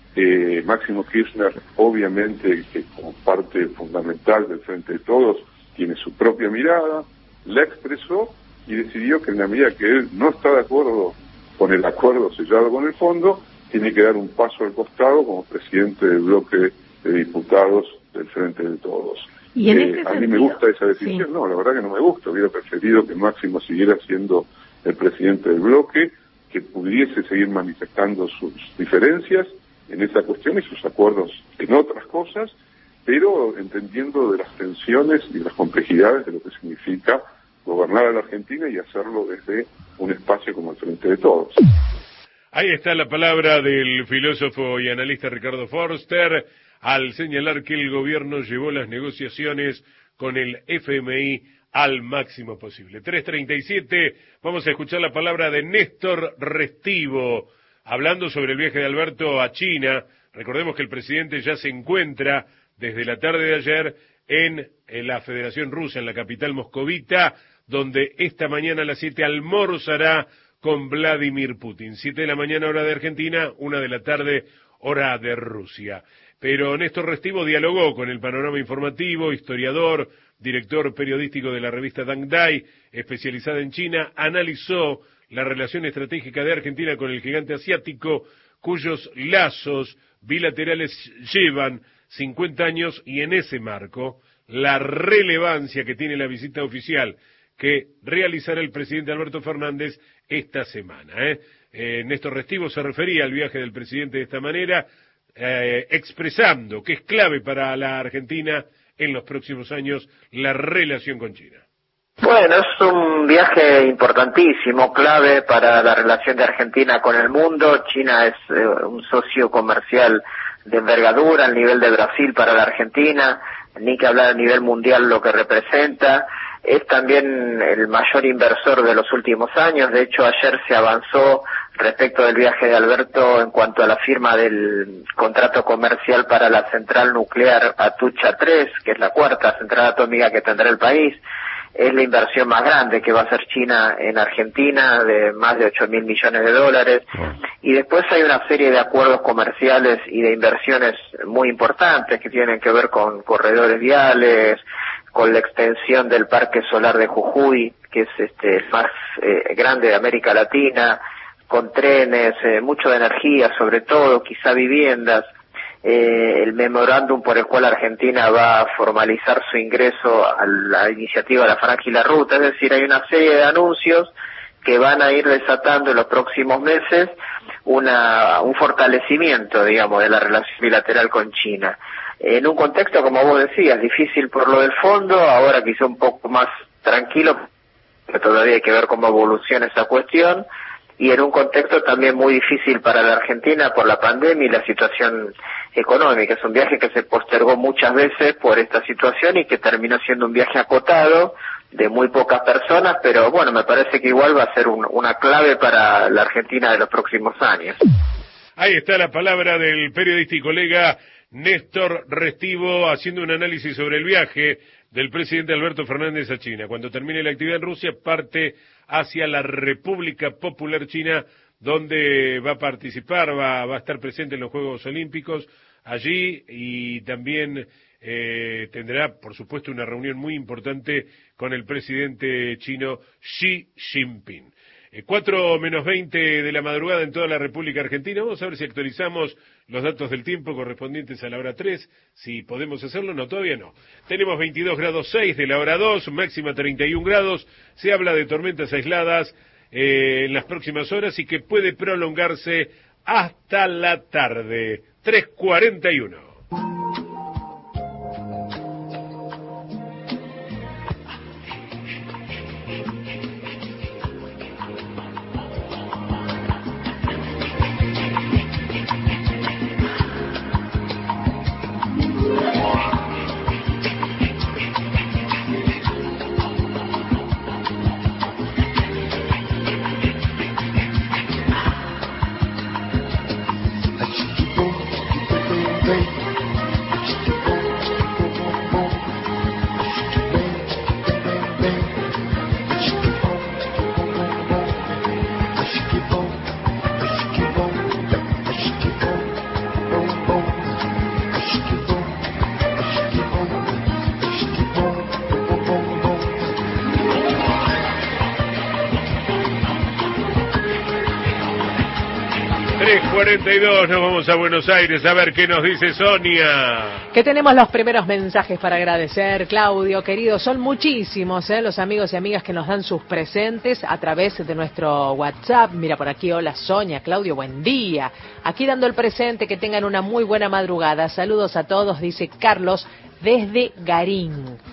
Máximo Kirchner, obviamente, que como parte fundamental del Frente de Todos, tiene su propia mirada, la expresó y decidió que en la medida que él no está de acuerdo con el acuerdo sellado con el fondo, tiene que dar un paso al costado como presidente del bloque de diputados del Frente de Todos. ¿Y en a mí me gusta esa decisión. Sí. No, la verdad que no me gusta. Hubiera preferido que Máximo siguiera siendo el presidente del bloque, que pudiese seguir manifestando sus diferencias en esa cuestión y sus acuerdos en otras cosas, pero entendiendo de las tensiones y las complejidades de lo que significa gobernar a la Argentina y hacerlo desde un espacio como el Frente de Todos. Ahí está la palabra del filósofo y analista Ricardo Forster al señalar que el gobierno llevó las negociaciones con el FMI al máximo posible. 3:37, vamos a escuchar la palabra de Néstor Restivo, hablando sobre el viaje de Alberto a China. Recordemos que el presidente ya se encuentra desde la tarde de ayer en la Federación Rusa, en la capital moscovita, donde esta mañana a las 7 almorzará con Vladimir Putin. 7 de la mañana hora de Argentina, 1 de la tarde hora de Rusia. Pero Néstor Restivo dialogó con el Panorama Informativo, historiador, director periodístico de la revista Dangdai, especializada en China, analizó la relación estratégica de Argentina con el gigante asiático, cuyos lazos bilaterales llevan 50 años, y en ese marco, la relevancia que tiene la visita oficial que realizará el presidente Alberto Fernández esta semana. Néstor Restivo se refería al viaje del presidente de esta manera, expresando que es clave para la Argentina en los próximos años la relación con China. Bueno, es un viaje importantísimo, clave para la relación de Argentina con el mundo. China es un socio comercial de envergadura al nivel de Brasil para la Argentina, ni que hablar a nivel mundial lo que representa. Es también el mayor inversor de los últimos años. De hecho, ayer se avanzó respecto del viaje de Alberto en cuanto a la firma del contrato comercial para la central nuclear Atucha 3, que es la cuarta central atómica que tendrá el país. Es la inversión más grande que va a hacer China en Argentina, de más de 8.000 millones de dólares. Y después hay una serie de acuerdos comerciales y de inversiones muy importantes que tienen que ver con corredores viales, con la extensión del parque solar de Jujuy, que es el más grande de América Latina, con trenes, mucho de energía, sobre todo, quizá viviendas. El memorándum por el cual Argentina va a formalizar su ingreso a la iniciativa de la Franja y la Ruta, es decir, hay una serie de anuncios que van a ir desatando en los próximos meses un fortalecimiento, digamos, de la relación bilateral con China. En un contexto, como vos decías, difícil por lo del fondo, ahora quizá un poco más tranquilo, pero todavía hay que ver cómo evoluciona esa cuestión, y en un contexto también muy difícil para la Argentina por la pandemia y la situación económica. Es un viaje que se postergó muchas veces por esta situación y que terminó siendo un viaje acotado, de muy pocas personas, pero bueno, me parece que igual va a ser una clave para la Argentina de los próximos años. Ahí está la palabra del periodista y colega Néstor Restivo haciendo un análisis sobre el viaje del presidente Alberto Fernández a China. Cuando termine la actividad en Rusia, parte hacia la República Popular China, donde va a participar, va a estar presente en los Juegos Olímpicos allí, y también tendrá, por supuesto, una reunión muy importante con el presidente chino Xi Jinping. 4:20 de la madrugada en toda la República Argentina. Vamos a ver si actualizamos los datos del tiempo correspondientes a la hora 3, si podemos hacerlo. No, todavía no. Tenemos 22 grados 6 de la hora 2, máxima 31 grados. Se habla de tormentas aisladas en las próximas horas y que puede prolongarse hasta la tarde. 3:41. Nos vamos a Buenos Aires a ver qué nos dice Sonia. Que tenemos los primeros mensajes para agradecer, Claudio, querido. Son muchísimos los amigos y amigas que nos dan sus presentes a través de nuestro WhatsApp. Mira por aquí, hola Sonia, Claudio, buen día. Aquí dando el presente, que tengan una muy buena madrugada. Saludos a todos, dice Carlos desde Garín.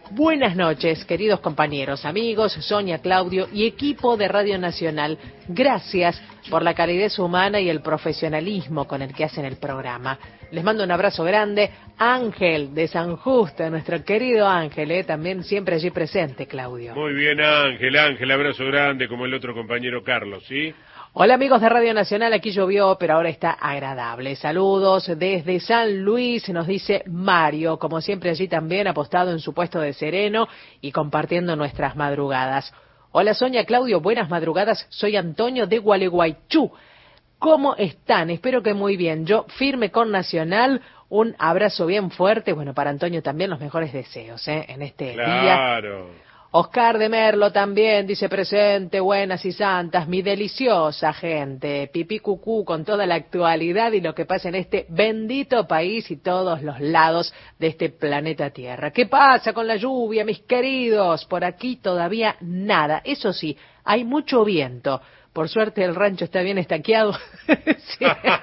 Buenas noches, queridos compañeros, amigos, Sonia, Claudio y equipo de Radio Nacional. Gracias por la calidez humana y el profesionalismo con el que hacen el programa. Les mando un abrazo grande. Ángel de San Justo, nuestro querido Ángel, también siempre allí presente, Claudio. Muy bien, Ángel, abrazo grande como el otro compañero Carlos, ¿sí? Hola amigos de Radio Nacional, aquí llovió, pero ahora está agradable. Saludos desde San Luis, nos dice Mario, como siempre allí también apostado en su puesto de sereno y compartiendo nuestras madrugadas. Hola Sonia, Claudio, buenas madrugadas, soy Antonio de Gualeguaychú. ¿Cómo están? Espero que muy bien. Yo firme con Nacional, un abrazo bien fuerte, bueno, para Antonio también los mejores deseos, en este día. Claro. Oscar de Merlo también dice presente, buenas y santas, mi deliciosa gente, pipí cucú con toda la actualidad y lo que pasa en este bendito país y todos los lados de este planeta Tierra. ¿Qué pasa con la lluvia, mis queridos? Por aquí todavía nada. Eso sí, hay mucho viento. Por suerte el rancho está bien estaqueado. Sí.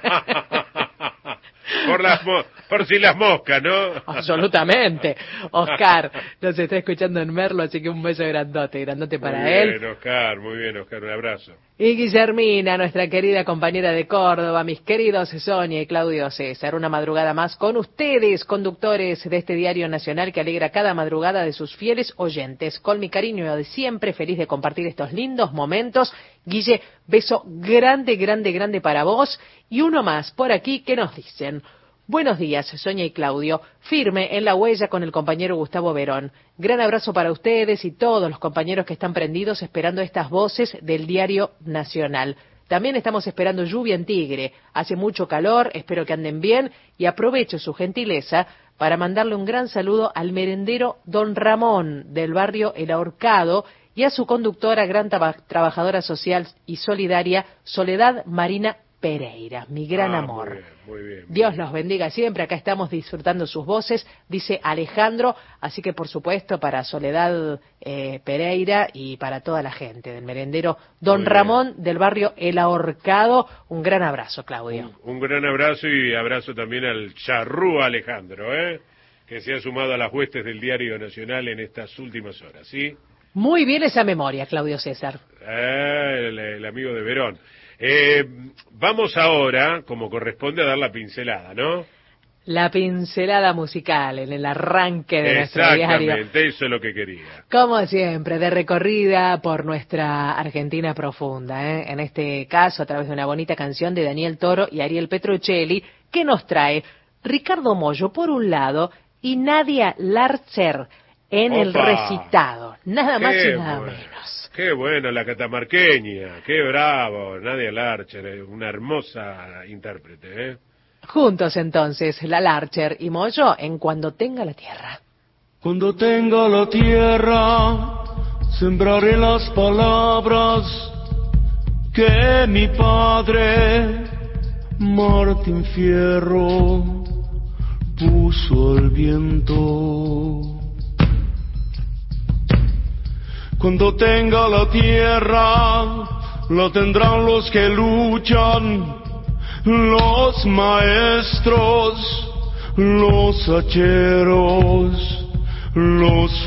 Por si las moscas, ¿no? Absolutamente. Oscar nos está escuchando en Merlo, así que un beso grandote para él. Muy bien, Oscar, un abrazo. Y Guillermina, nuestra querida compañera de Córdoba, mis queridos Sonia y Claudio César, una madrugada más con ustedes, conductores de este diario nacional que alegra cada madrugada de sus fieles oyentes. Con mi cariño de siempre, feliz de compartir estos lindos momentos. Guille, beso grande, grande, grande para vos. Y uno más por aquí que nos dicen: buenos días, Sonia y Claudio. Firme en la huella con el compañero Gustavo Verón. Gran abrazo para ustedes y todos los compañeros que están prendidos esperando estas voces del Diario Nacional. También estamos esperando lluvia en Tigre. Hace mucho calor, espero que anden bien y aprovecho su gentileza para mandarle un gran saludo al merendero Don Ramón del barrio El Ahorcado y a su conductora, gran trabajadora social y solidaria, Soledad Marina Pereira, mi gran amor. Muy bien. Dios los bendiga siempre, acá estamos disfrutando sus voces, dice Alejandro, así que por supuesto para Soledad Pereira y para toda la gente del merendero Don Ramón del barrio El Ahorcado, un gran abrazo, Claudio. Un gran abrazo y abrazo también al charrúa Alejandro, que se ha sumado a las huestes del Diario Nacional en estas últimas horas, ¿sí? Muy bien esa memoria, Claudio César. El amigo de Verón. Vamos ahora, como corresponde, a dar la pincelada, ¿no? La pincelada musical en el arranque de nuestro diario. Exactamente, eso es lo que quería. Como siempre, de recorrida por nuestra Argentina profunda, en este caso a través de una bonita canción de Daniel Toro y Ariel Petrocelli, que nos trae Ricardo Mollo por un lado y Nadia Larcher en el recitado, nada más y nada menos. Qué bueno, la catamarqueña, qué bravo, Nadia Larcher, una hermosa intérprete, Juntos entonces, la Larcher y Mollo en Cuando tenga la tierra. Cuando tenga la tierra, sembraré las palabras que mi padre, Martín Fierro, puso al viento. Cuando tenga la tierra, la tendrán los que luchan, los maestros, los hacheros, los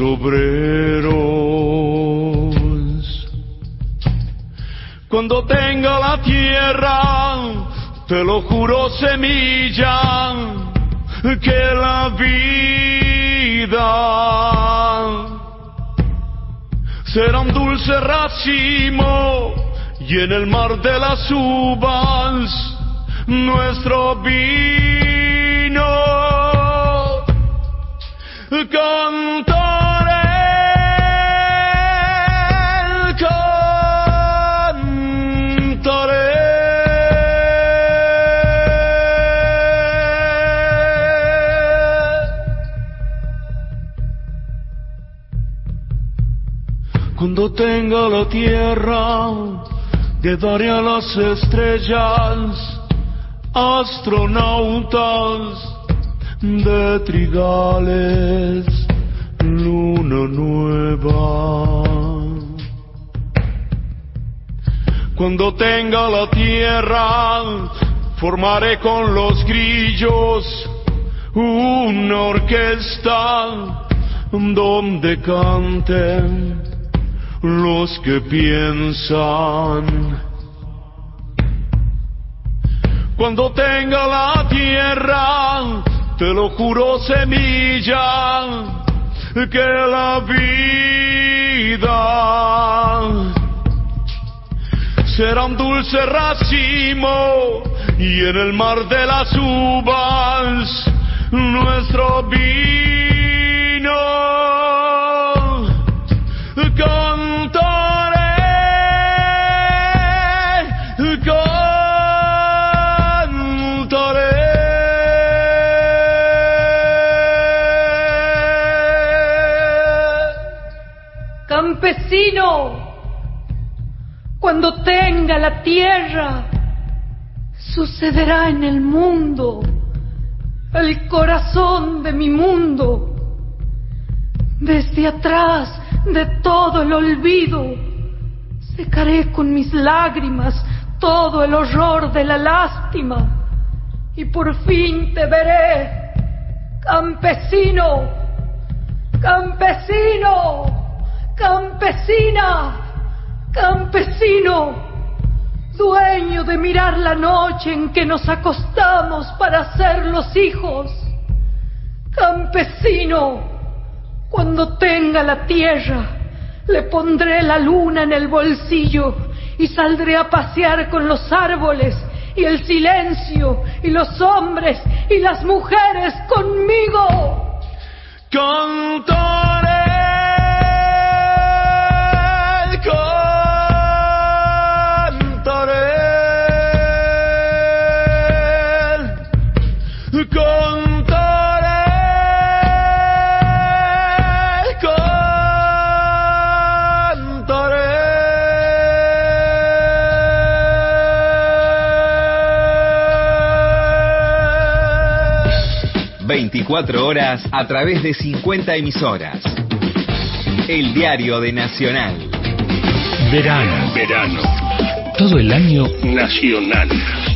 obreros. Cuando tenga la tierra, te lo juro, semilla, que la vida será un dulce racimo y en el mar de las uvas nuestro vino. Cantaré, cantaré. Cuando tenga la tierra, le daré a las estrellas astronautas de trigales, luna nueva. Cuando tenga la tierra, formaré con los grillos una orquesta donde canten los que piensan. Cuando tenga la tierra, te lo juro, semilla, que la vida será un dulce racimo, y en el mar de las uvas nuestro vino cantaré, cantaré. Campesino, cuando tenga la tierra, sucederá en el mundo, el corazón de mi mundo. Desde atrás de todo el olvido, secaré con mis lágrimas todo el horror de la lástima, y por fin te veré, campesino, campesino, campesina, campesino, dueño de mirar la noche en que nos acostamos para ser los hijos. Campesino, cuando tenga la tierra, le pondré la luna en el bolsillo y saldré a pasear con los árboles y el silencio y los hombres y las mujeres conmigo. Cantaré, cantaré, cantaré, cantaré. 24 horas a través de 50 emisoras. El diario de Nacional. Verano, verano. Todo el año nacional.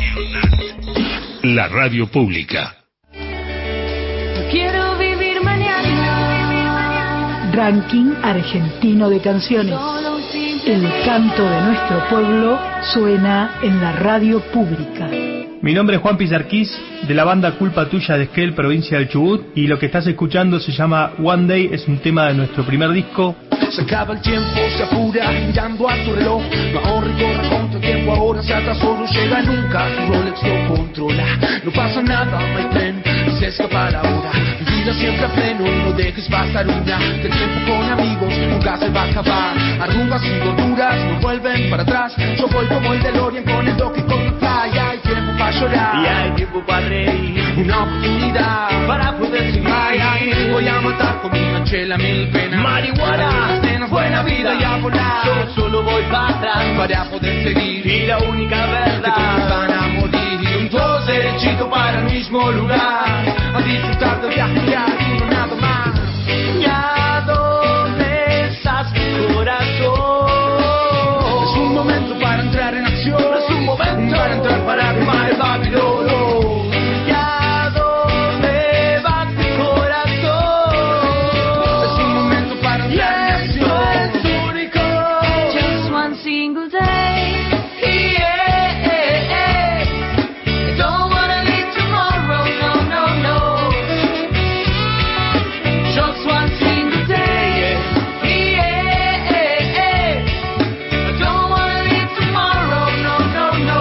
La radio pública. Quiero vivir mañana. Ranking argentino de canciones. El canto de nuestro pueblo suena en la radio pública. Mi nombre es Juan Pizarquís, de la banda Culpa Tuya de Esquel, provincia del Chubut, y lo que estás escuchando se llama One Day, es un tema de nuestro primer disco. Se acaba el tiempo, se apura, mirando a tu reloj. No ahorra y corra contra el tiempo, ahora se atrasó, no llega nunca. Tu Rolex lo controla, no pasa nada, my friend, se escapa la hora. Mi vida siempre a pleno, no dejes pasar una. Del tiempo con amigos, nunca se va a acabar. Arrugas y gorduras no vuelven para atrás. Yo voy como el DeLorean con el Donkey Kong y Fly. Hay tiempo para llorar y hay tiempo para reír. Una oportunidad para poder seguir. Voy a matar con mi manchela mil penas. Marihuana, nenas, buena vida y a volar. Yo solo voy para atrás para poder seguir. Y la única verdad que todos van a morir. Y un todos derechito para el mismo lugar. A disfrutar del viaje y uno nada más. ¿Y a dónde estás, mi corazón? Es un momento para entrar en acción. Es un momento para entrar para quemar el Babilón. ¿Y a dónde va tu corazón? Es un momento para entrar en acción. Es único. Just one single day. Yeah. I don't wanna live tomorrow. No, no, no. Just one single day. Yeah. I don't wanna live tomorrow. No, no, no.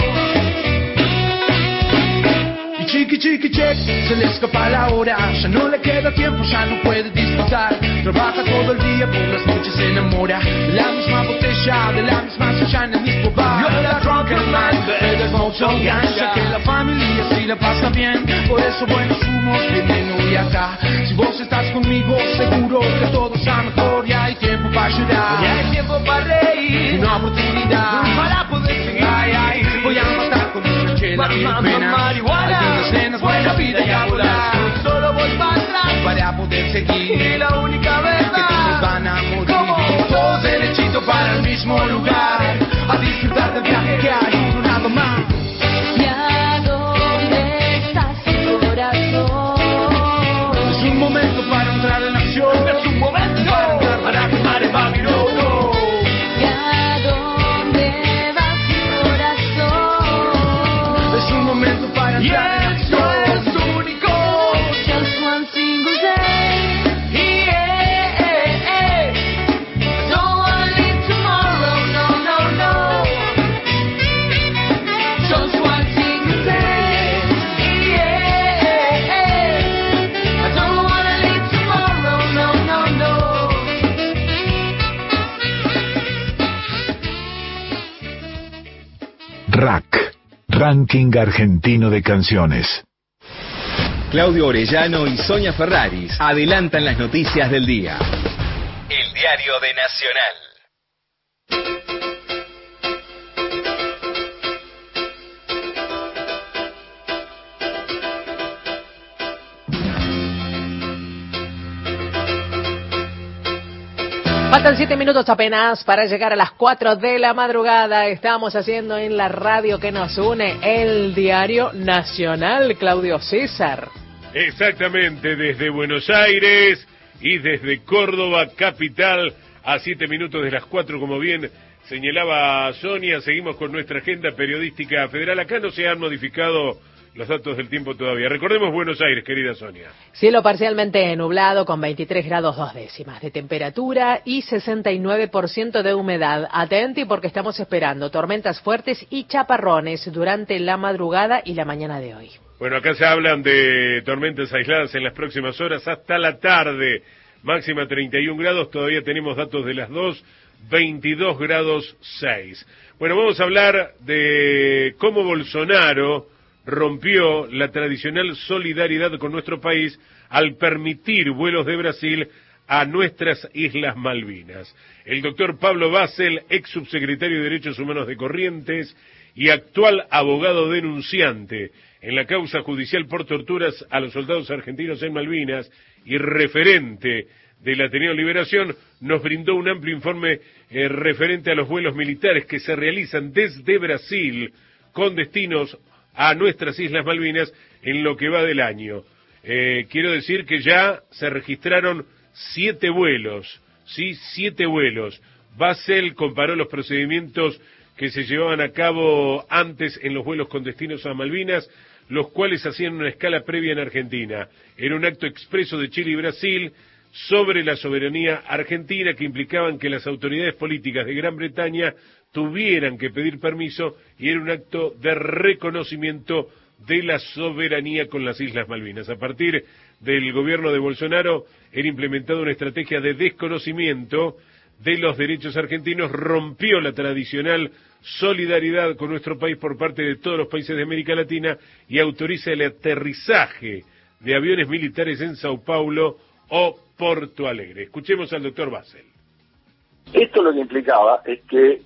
Y chiqui chiqui check, se le escapa la hora. Ya no le queda tiempo, ya no puede disfrutar. Trabaja todo el día, por las noches se enamora. De la misma botella, de la misma silla en el mismo bar. You're the drunken man, pero es mucho gancha. Que la familia sí la pasa bien. Por eso buenos humos vienen hoy acá. Si vos estás conmigo, seguro que todo está mejor. Y hay tiempo para llorar, y hay tiempo para reír. Una oportunidad para poder seguir. Voy a matar con mi manchela mil penas. Marihuana, algunas cenas, buena vida y a volar. Solo voy para atrás para poder seguir. Y la única verdad que todos van a morir. Todos derechito para el mismo lugar. A disfrutar del viaje que hay uno nada más. ¿Y a dónde estás, mi corazón? Es un momento para entrar en acción. RAC, Ranking Argentino de Canciones. Claudio Orellano y Sonia Ferraris adelantan las noticias del día. El diario de Nacional. Faltan 7 minutos apenas para llegar a las 4 de la madrugada. Estamos haciendo en la radio que nos une el diario Nacional, Claudio César. Exactamente, desde Buenos Aires y desde Córdoba, capital, a 7 minutos de las 4, como bien señalaba Sonia. Seguimos con nuestra agenda periodística federal. Acá no se han modificado los datos del tiempo todavía. Recordemos Buenos Aires, querida Sonia. Cielo parcialmente nublado con 23 grados 2 décimas de temperatura y 69% de humedad. Atenti porque estamos esperando tormentas fuertes y chaparrones durante la madrugada y la mañana de hoy. Bueno, acá se hablan de tormentas aisladas en las próximas horas hasta la tarde. Máxima 31 grados, todavía tenemos datos de las 2, 22 grados 6. Bueno, vamos a hablar de cómo Bolsonaro rompió la tradicional solidaridad con nuestro país al permitir vuelos de Brasil a nuestras Islas Malvinas. El doctor Pablo Basel, ex subsecretario de Derechos Humanos de Corrientes y actual abogado denunciante en la causa judicial por torturas a los soldados argentinos en Malvinas y referente del Ateneo Liberación, nos brindó un amplio informe referente a los vuelos militares que se realizan desde Brasil con destinos a nuestras Islas Malvinas en lo que va del año. Quiero decir que ya se registraron 7 vuelos, ¿sí? 7 vuelos. Basel comparó los procedimientos que se llevaban a cabo antes en los vuelos con destinos a Malvinas, los cuales hacían una escala previa en Argentina. Era un acto expreso de Chile y Brasil sobre la soberanía argentina que implicaban que las autoridades políticas de Gran Bretaña tuvieran que pedir permiso y era un acto de reconocimiento de la soberanía con las Islas Malvinas. A partir del gobierno de Bolsonaro era implementada una estrategia de desconocimiento de los derechos argentinos, rompió la tradicional solidaridad con nuestro país por parte de todos los países de América Latina y autoriza el aterrizaje de aviones militares en Sao Paulo o Porto Alegre. Escuchemos al doctor Basel. Esto lo que implicaba es que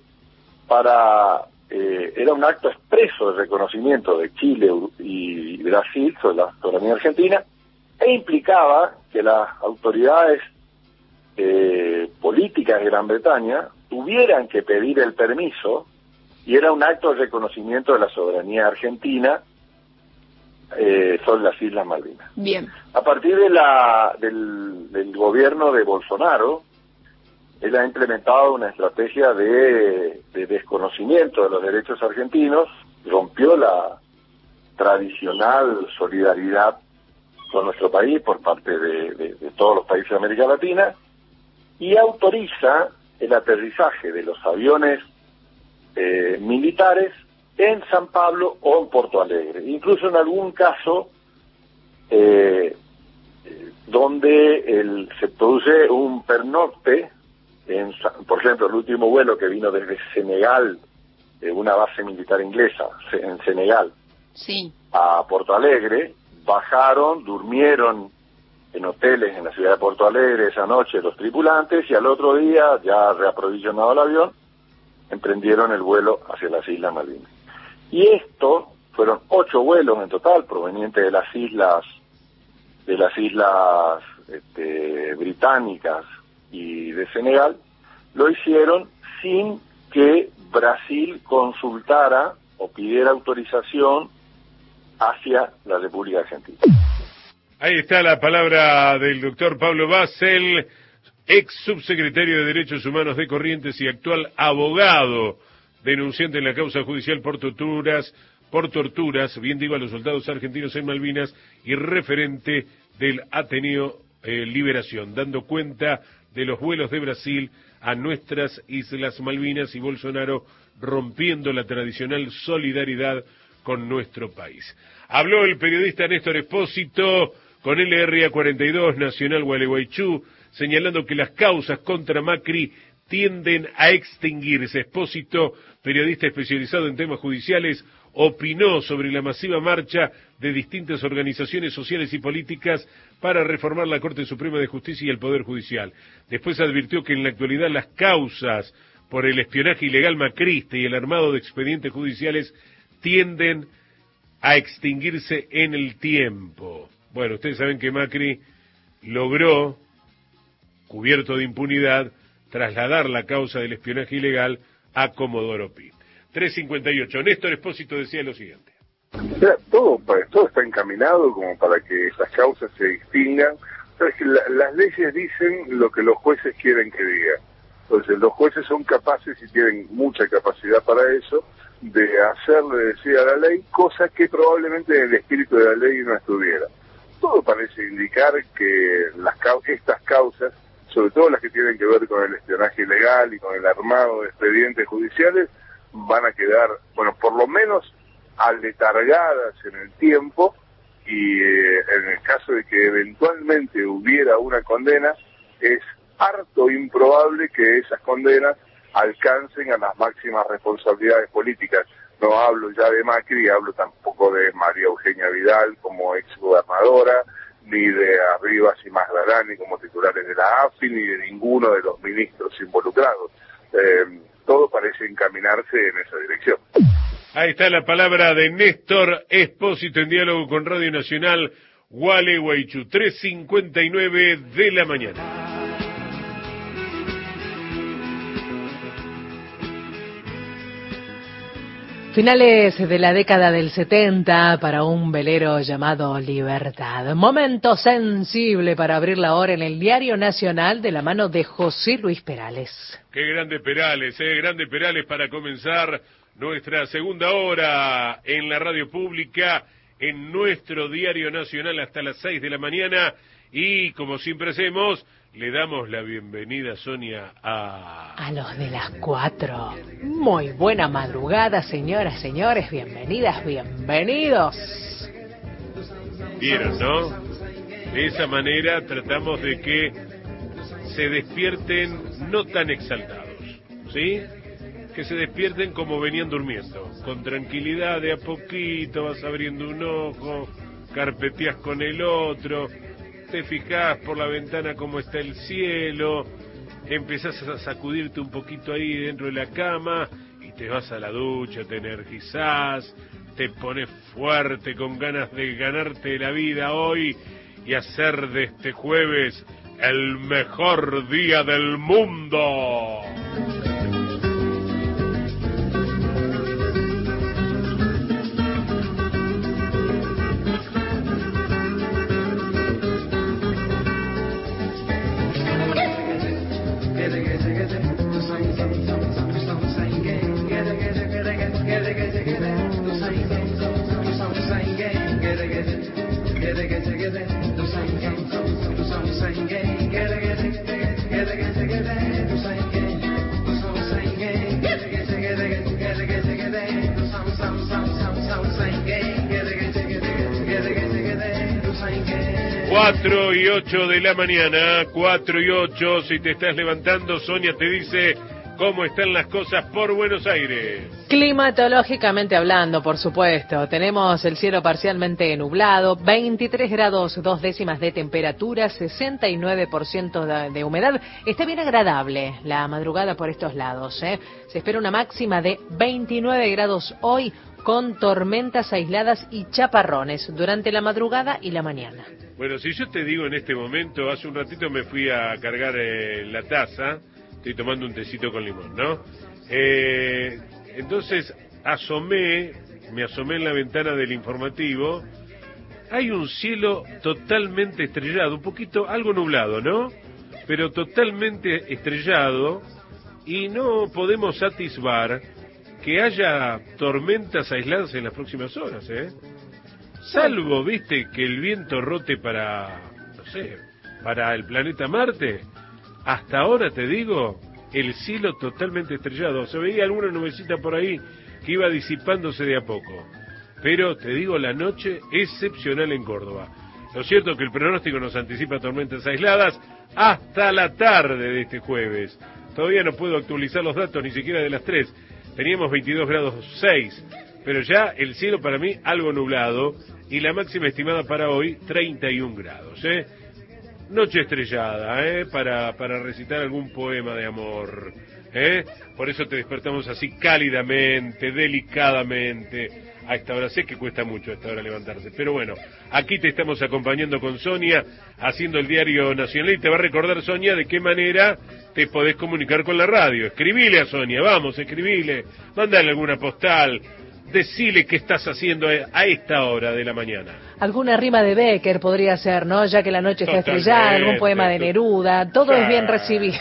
era un acto expreso de reconocimiento de Chile y Brasil sobre la soberanía argentina e implicaba que las autoridades políticas de Gran Bretaña tuvieran que pedir el permiso y era un acto de reconocimiento de la soberanía argentina sobre las Islas Malvinas. Bien. A partir del gobierno de Bolsonaro, él ha implementado una estrategia de desconocimiento de los derechos argentinos, rompió la tradicional solidaridad con nuestro país por parte de todos los países de América Latina y autoriza el aterrizaje de los aviones militares en San Pablo o en Porto Alegre. Incluso en algún caso donde se produce un pernocte, por ejemplo, el último vuelo que vino desde Senegal, una base militar inglesa en Senegal, sí, a Porto Alegre, bajaron, durmieron en hoteles en la ciudad de Porto Alegre esa noche los tripulantes y al otro día, ya reaprovisionado el avión, emprendieron el vuelo hacia las Islas Malvinas. Y esto fueron 8 vuelos en total provenientes de las islas británicas y de Senegal, lo hicieron sin que Brasil consultara o pidiera autorización hacia la República Argentina. Ahí está la palabra del doctor Pablo Basel, ex subsecretario de Derechos Humanos de Corrientes y actual abogado denunciante en la causa judicial por torturas, bien digo, a los soldados argentinos en Malvinas y referente del Ateneo Liberación, dando cuenta de los vuelos de Brasil a nuestras Islas Malvinas y Bolsonaro rompiendo la tradicional solidaridad con nuestro país. Habló el periodista Néstor Espósito con LRA 42 Nacional Gualeguaychú, señalando que las causas contra Macri tienden a extinguirse. Expósito, periodista especializado en temas judiciales, opinó sobre la masiva marcha de distintas organizaciones sociales y políticas para reformar la Corte Suprema de Justicia y el Poder Judicial. Después advirtió que en la actualidad las causas por el espionaje ilegal macrista y el armado de expedientes judiciales tienden a extinguirse en el tiempo. Bueno, ustedes saben que Macri logró, cubierto de impunidad, trasladar la causa del espionaje ilegal a Comodoro Pi. 3:58. Néstor Expósito decía lo siguiente. O sea, todo está encaminado como para que esas causas se extingan. Sabes que las leyes dicen lo que los jueces quieren que digan. Entonces los jueces son capaces y tienen mucha capacidad para eso, de hacerle decir a la ley cosas que probablemente en el espíritu de la ley no estuviera. Todo parece indicar que estas causas, sobre todo las que tienen que ver con el espionaje ilegal y con el armado de expedientes judiciales, van a quedar, bueno, por lo menos aletargadas en el tiempo, y en el caso de que eventualmente hubiera una condena, es harto improbable que esas condenas alcancen a las máximas responsabilidades políticas. No hablo ya de Macri, hablo tampoco de María Eugenia Vidal como exgobernadora, ni de Arribas y Magdalani como titulares de la AFI, ni de ninguno de los ministros involucrados. Todo parece encaminarse en esa dirección. Ahí está la palabra de Néstor Expósito en diálogo con Radio Nacional Gualeguaychú, 3:59 de la mañana. Finales de la década del 70 para un velero llamado Libertad. Momento sensible para abrir la hora en el Diario Nacional de la mano de José Luis Perales. Qué grande Perales para comenzar nuestra segunda hora en la radio pública, en nuestro Diario Nacional hasta las 6 de la mañana. Y como siempre hacemos, le damos la bienvenida, Sonia, a los de las 4. Muy buena madrugada, señoras, señores, bienvenidas, bienvenidos. Vieron, ¿no? De esa manera tratamos de que se despierten no tan exaltados, ¿sí? Que se despierten como venían durmiendo, con tranquilidad, de a poquito vas abriendo un ojo, carpeteas con el otro, te fijás por la ventana cómo está el cielo, empezás a sacudirte un poquito ahí dentro de la cama y te vas a la ducha, te energizás, te pones fuerte con ganas de ganarte la vida hoy y hacer de este jueves el mejor día del mundo. 4:08 de la mañana, 4:08, si te estás levantando, Sonia te dice cómo están las cosas por Buenos Aires. Climatológicamente hablando, por supuesto, tenemos el cielo parcialmente nublado, 23 grados 2 décimas de temperatura, 69% de humedad. Está bien agradable la madrugada por estos lados, ¿eh? Se espera una máxima de 29 grados hoy, con tormentas aisladas y chaparrones durante la madrugada y la mañana. Bueno, si yo te digo en este momento, hace un ratito me fui a cargar la taza, estoy tomando un tecito con limón, ¿no? Entonces me asomé en la ventana del informativo, hay un cielo totalmente estrellado, un poquito, algo nublado, ¿no? Pero totalmente estrellado, y no podemos atisbar que haya tormentas aisladas en las próximas horas, ¿eh? Salvo, viste, que el viento rote para, no sé, para el planeta Marte. Hasta ahora, te digo, el cielo totalmente estrellado. Se veía alguna nubecita por ahí que iba disipándose de a poco. Pero, te digo, la noche excepcional en Córdoba. Lo cierto es que el pronóstico nos anticipa tormentas aisladas hasta la tarde de este jueves. todavía no puedo actualizar los datos ni siquiera de las 3. Teníamos 22 grados 6, pero ya el cielo para mí algo nublado y la máxima estimada para hoy 31 grados, Noche estrellada, para recitar algún poema de amor, Por eso te despertamos así cálidamente, delicadamente. A esta hora sé que cuesta mucho a esta hora levantarse, pero bueno, aquí te estamos acompañando con Sonia, haciendo el Diario Nacional, y te va a recordar, Sonia, de qué manera te podés comunicar con la radio. Escribile a Sonia, vamos, escribile, mandale alguna postal, decile qué estás haciendo a esta hora de la mañana. Alguna rima de Becker podría ser, ¿no? Ya que la noche está estrellada, algún poema de Neruda, todo es bien recibido.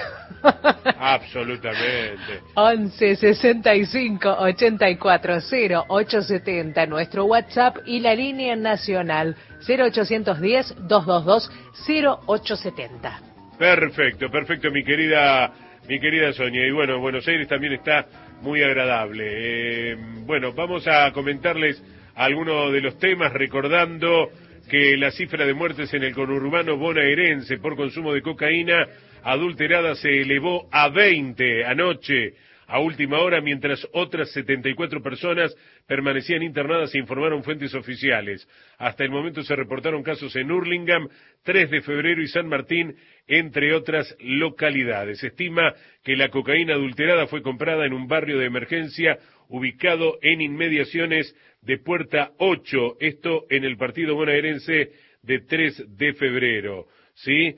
Absolutamente. 11 65 84 0870, nuestro WhatsApp, y la línea nacional 0810 222 0870. Perfecto, mi querida Sonia. Y bueno, Buenos Aires también está muy agradable. Bueno, vamos a comentarles algunos de los temas, recordando que la cifra de muertes en el conurbano bonaerense por consumo de cocaína adulterada se elevó a 20 anoche, a última hora, mientras otras 74 personas permanecían internadas, se informaron fuentes oficiales. Hasta el momento se reportaron casos en Hurlingham, 3 de febrero y San Martín, entre otras localidades. Se estima que la cocaína adulterada fue comprada en un barrio de emergencia ubicado en inmediaciones de Puerta 8, esto en el partido bonaerense de 3 de febrero. ¿Sí?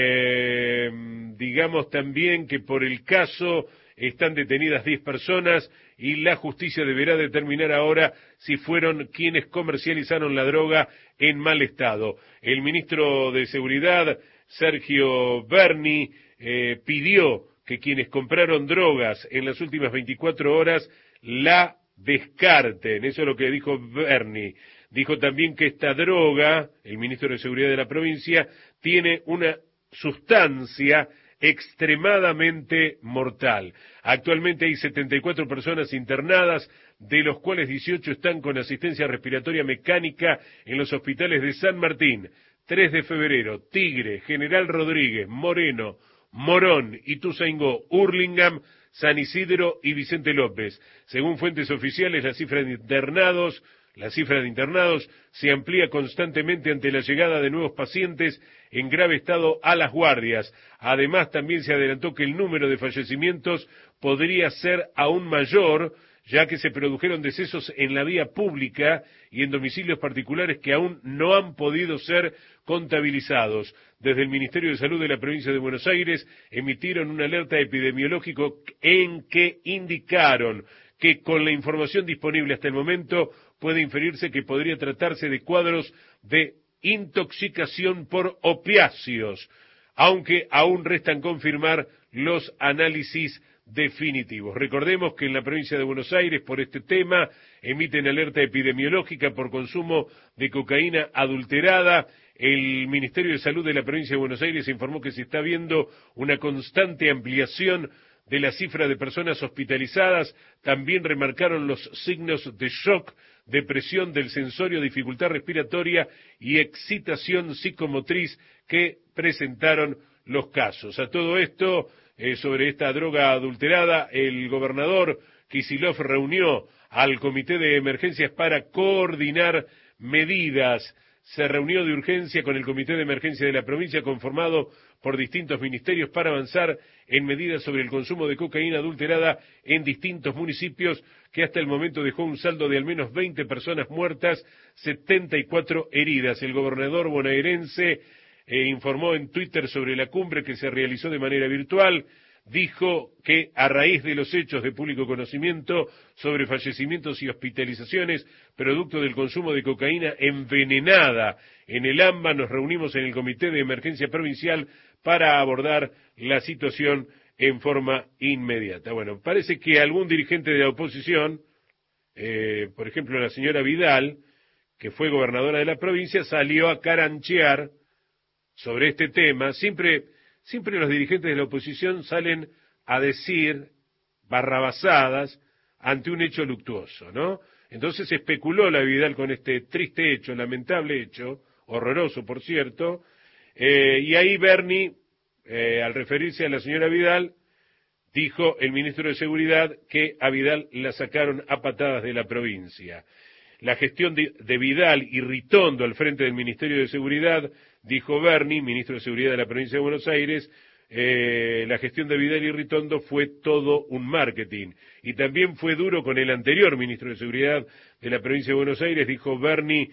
Digamos también que por el caso están detenidas 10 personas y la justicia deberá determinar ahora si fueron quienes comercializaron la droga en mal estado. El ministro de Seguridad, Sergio Berni, pidió que quienes compraron drogas en las últimas 24 horas la descarten. Eso es lo que dijo Berni. Dijo también que esta droga, el ministro de Seguridad de la provincia, tiene una sustancia extremadamente mortal. Actualmente hay 74 personas internadas, de los cuales 18 están con asistencia respiratoria mecánica en los hospitales de San Martín, 3 de febrero, Tigre, General Rodríguez, Moreno, Morón, Ituzaingó, Hurlingham, San Isidro y Vicente López. Según fuentes oficiales, la cifra de internados se amplía constantemente ante la llegada de nuevos pacientes en grave estado a las guardias. Además, también se adelantó que el número de fallecimientos podría ser aún mayor, ya que se produjeron decesos en la vía pública y en domicilios particulares que aún no han podido ser contabilizados. Desde el Ministerio de Salud de la provincia de Buenos Aires emitieron una alerta epidemiológica en que indicaron que con la información disponible hasta el momento puede inferirse que podría tratarse de cuadros de intoxicación por opiáceos, aunque aún restan confirmar los análisis definitivos. Recordemos que en la provincia de Buenos Aires, por este tema, emiten alerta epidemiológica por consumo de cocaína adulterada. El Ministerio de Salud de la provincia de Buenos Aires informó que se está viendo una constante ampliación de la cifra de personas hospitalizadas. También remarcaron los signos de shock, depresión del sensorio, dificultad respiratoria y excitación psicomotriz que presentaron los casos. A todo esto, sobre esta droga adulterada, el gobernador Kicillof reunió al comité de emergencias para coordinar medidas. Se reunió de urgencia con el comité de emergencia de la provincia, conformado por distintos ministerios, para avanzar en medidas sobre el consumo de cocaína adulterada en distintos municipios, que hasta el momento dejó un saldo de al menos 20 personas muertas, 74 heridas. El gobernador bonaerense informó en Twitter sobre la cumbre que se realizó de manera virtual. Dijo que a raíz de los hechos de público conocimiento sobre fallecimientos y hospitalizaciones producto del consumo de cocaína envenenada en el AMBA, nos reunimos en el Comité de Emergencia Provincial para abordar la situación en forma inmediata. Bueno, parece que algún dirigente de la oposición, por ejemplo la señora Vidal, que fue gobernadora de la provincia, salió a caranchear sobre este tema. Siempre los dirigentes de la oposición salen a decir barrabasadas ante un hecho luctuoso, ¿no? Entonces especuló la Vidal con este triste hecho, lamentable hecho, horroroso por cierto, y ahí Berni, al referirse a la señora Vidal, dijo el ministro de Seguridad que a Vidal la sacaron a patadas de la provincia. La gestión de Vidal y Ritondo al frente del Ministerio de Seguridad, dijo Berni, ministro de Seguridad de la provincia de Buenos Aires, la gestión de Vidal y Ritondo fue todo un marketing. Y también fue duro con el anterior ministro de Seguridad de la provincia de Buenos Aires, dijo Berni,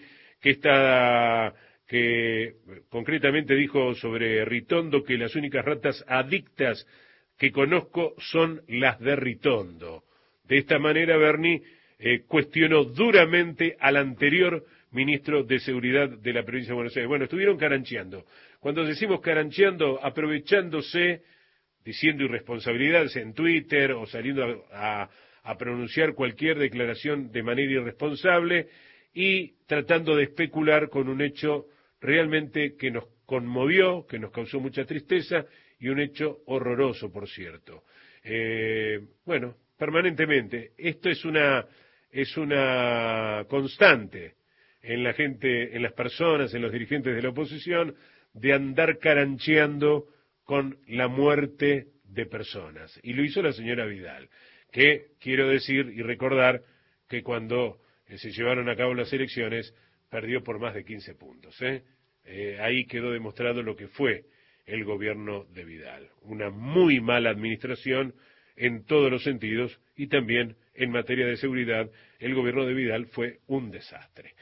que concretamente dijo sobre Ritondo que las únicas ratas adictas que conozco son las de Ritondo. De esta manera Berni cuestionó duramente al anterior ministro de Seguridad de la provincia de Buenos Aires. Bueno, estuvieron carancheando. Cuando decimos carancheando, aprovechándose, diciendo irresponsabilidades en Twitter o saliendo a pronunciar cualquier declaración de manera irresponsable y tratando de especular con un hecho realmente que nos conmovió, que nos causó mucha tristeza y un hecho horroroso, por cierto. Bueno, permanentemente. Esto es una constante en la gente, en las personas, en los dirigentes de la oposición, de andar carancheando con la muerte de personas. Y lo hizo la señora Vidal, que quiero decir y recordar que cuando se llevaron a cabo las elecciones perdió por más de 15 puntos. Ahí quedó demostrado lo que fue el gobierno de Vidal. Una muy mala administración en todos los sentidos y también en materia de seguridad. El gobierno de Vidal fue un desastre.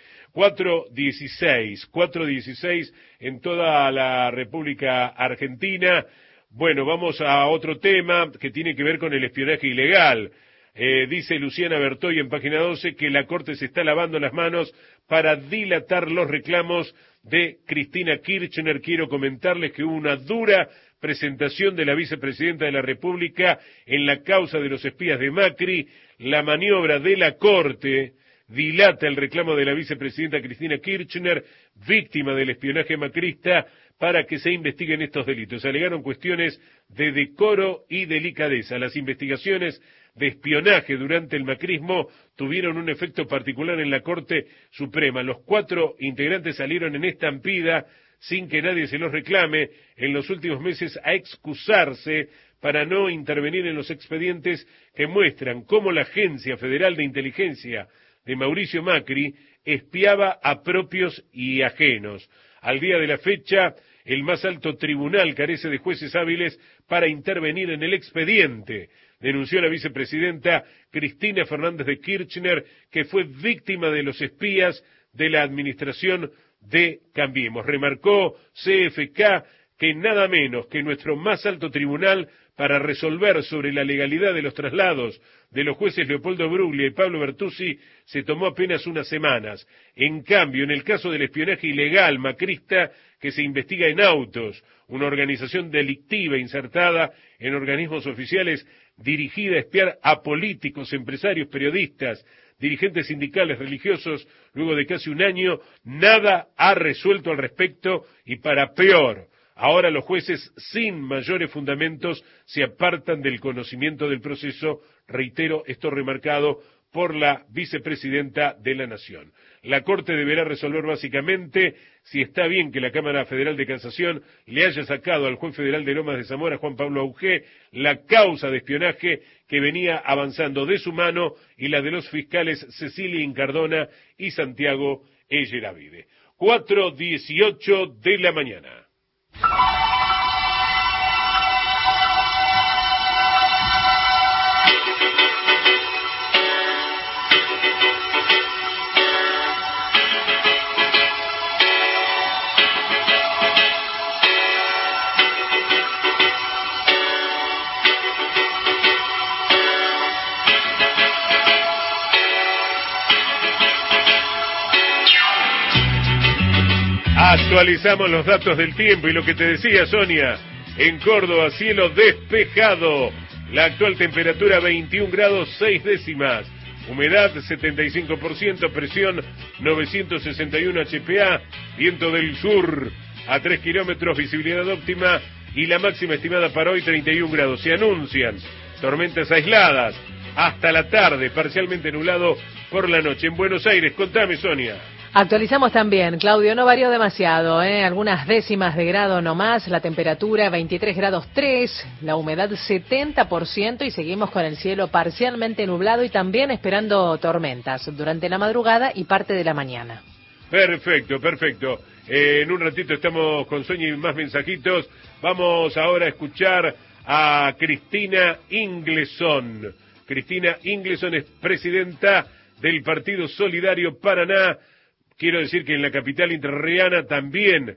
4:16 en toda la República Argentina. Bueno, vamos a otro tema que tiene que ver con el espionaje ilegal. Dice Luciana Bertoy en página 12 que la Corte se está lavando las manos para dilatar los reclamos de Cristina Kirchner. Quiero comentarles que hubo una dura presentación de la vicepresidenta de la República en la causa de los espías de Macri. La maniobra de la Corte dilata el reclamo de la vicepresidenta Cristina Kirchner, víctima del espionaje macrista, para que se investiguen estos delitos. Alegaron cuestiones de decoro y delicadeza. Las investigaciones de espionaje durante el macrismo tuvieron un efecto particular en la Corte Suprema. Los 4 integrantes salieron en estampida, sin que nadie se los reclame, en los últimos meses a excusarse para no intervenir en los expedientes que muestran cómo la Agencia Federal de Inteligencia de Mauricio Macri espiaba a propios y ajenos. Al día de la fecha, el más alto tribunal carece de jueces hábiles para intervenir en el expediente, denunció la vicepresidenta Cristina Fernández de Kirchner, que fue víctima de los espías de la administración de Cambiemos. Remarcó CFK que nada menos que nuestro más alto tribunal para resolver sobre la legalidad de los traslados de los jueces Leopoldo Bruglia y Pablo Bertuzzi se tomó apenas unas semanas. En cambio, en el caso del espionaje ilegal macrista que se investiga en Autos, una organización delictiva insertada en organismos oficiales dirigida a espiar a políticos, empresarios, periodistas, dirigentes sindicales, religiosos, luego de casi un año, nada ha resuelto al respecto y para peor. Ahora los jueces, sin mayores fundamentos, se apartan del conocimiento del proceso, reitero, esto remarcado por la vicepresidenta de la Nación. La Corte deberá resolver básicamente si está bien que la Cámara Federal de Casación le haya sacado al juez federal de Lomas de Zamora, Juan Pablo Augé, la causa de espionaje que venía avanzando de su mano y la de los fiscales Cecilia Incardona y Santiago Elleravide. 4:18 de la mañana. Actualizamos los datos del tiempo y lo que te decía Sonia, en Córdoba cielo despejado, la actual temperatura 21 grados 6 décimas, humedad 75%, presión 961 HPA, viento del sur a 3 kilómetros, visibilidad óptima y la máxima estimada para hoy 31 grados. Se anuncian tormentas aisladas hasta la tarde, parcialmente nublado por la noche. En Buenos Aires, contame Sonia. Actualizamos también, Claudio, no varió demasiado, algunas décimas de grado nomás, la temperatura 23 grados 3, la humedad 70% y seguimos con el cielo parcialmente nublado y también esperando tormentas durante la madrugada y parte de la mañana. Perfecto, perfecto. En un ratito estamos con Sonia y más mensajitos. Vamos ahora a escuchar a Cristina Ingleson. Cristina Ingleson es presidenta del Partido Solidario Paraná. Quiero decir que en la capital entrerriana también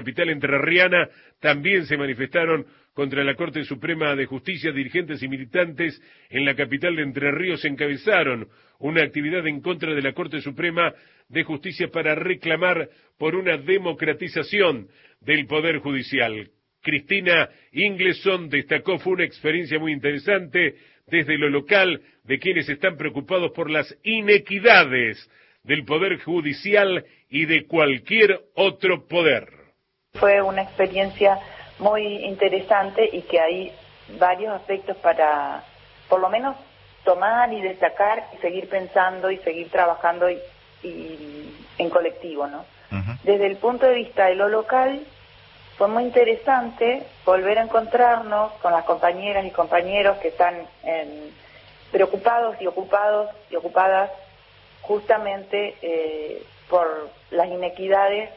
se manifestaron contra la Corte Suprema de Justicia. Dirigentes y militantes en la capital de Entre Ríos encabezaron una actividad en contra de la Corte Suprema de Justicia para reclamar por una democratización del Poder Judicial. Cristina Ingleson destacó, fue una experiencia muy interesante desde lo local de quienes están preocupados por las inequidades del Poder Judicial y de cualquier otro poder. Fue una experiencia muy interesante y que hay varios aspectos para, por lo menos, tomar y destacar y seguir pensando y seguir trabajando y en colectivo, ¿no? Uh-huh. Desde el punto de vista de lo local, fue muy interesante volver a encontrarnos con las compañeras y compañeros que están preocupados y ocupadas justamente por las inequidades,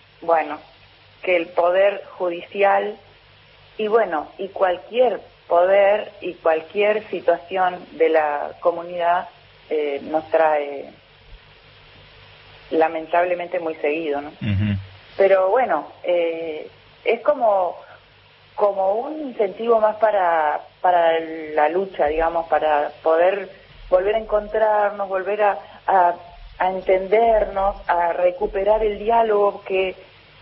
que el Poder Judicial y cualquier poder y cualquier situación de la comunidad nos trae lamentablemente muy seguido, ¿no? Uh-huh. Pero es como un incentivo más para la lucha, digamos, para poder volver a encontrarnos, volver a entendernos, a recuperar el diálogo que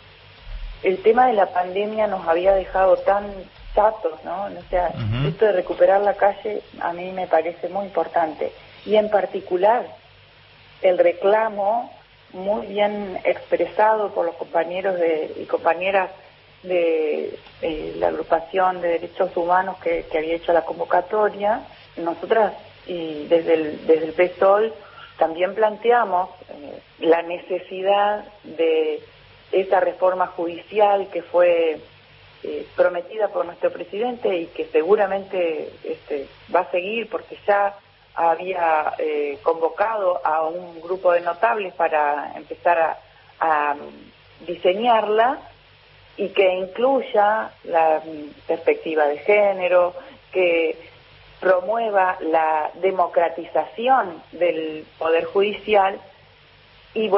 el tema de la pandemia nos había dejado tan chatos, ¿no? O sea, uh-huh. Esto de recuperar la calle a mí me parece muy importante. Y en particular, el reclamo muy bien expresado por los compañeros y compañeras de la agrupación de derechos humanos que había hecho la convocatoria. Nosotras, y desde el PSOL, también planteamos la necesidad de esa reforma judicial que fue prometida por nuestro presidente y que seguramente va a seguir, porque ya había convocado a un grupo de notables para empezar a diseñarla y que incluya la perspectiva de género, que promueva la democratización del Poder Judicial y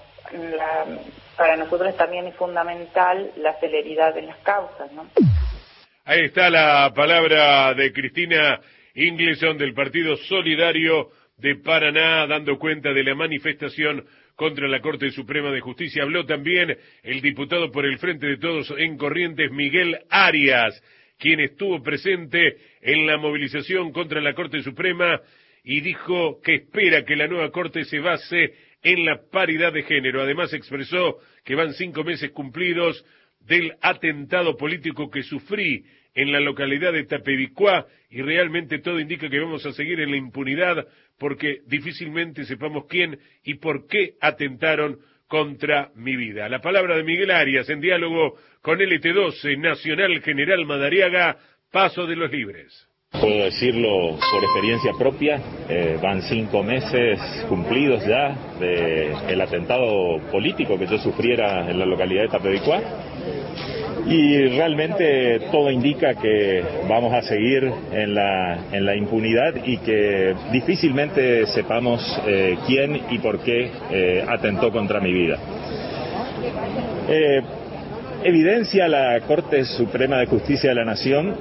para nosotros también es fundamental la celeridad de las causas, ¿no? Ahí está la palabra de Cristina Ingleson del Partido Solidario de Paraná, dando cuenta de la manifestación contra la Corte Suprema de Justicia. Habló también el diputado por el Frente de Todos en Corrientes, Miguel Arias, quien estuvo presente en la movilización contra la Corte Suprema y dijo que espera que la nueva Corte se base en la paridad de género. Además expresó que van 5 meses cumplidos del atentado político que sufrí en la localidad de Tapebicuá y realmente todo indica que vamos a seguir en la impunidad porque difícilmente sepamos quién y por qué atentaron contra mi vida. La palabra de Miguel Arias en diálogo con LT12, Nacional General Madariaga, Paso de los Libres. Puedo decirlo por experiencia propia, van 5 meses cumplidos ya del atentado político que yo sufriera en la localidad de Tapebicuá y realmente todo indica que vamos a seguir en la impunidad y que difícilmente sepamos quién y por qué atentó contra mi vida. Evidencia la Corte Suprema de Justicia de la Nación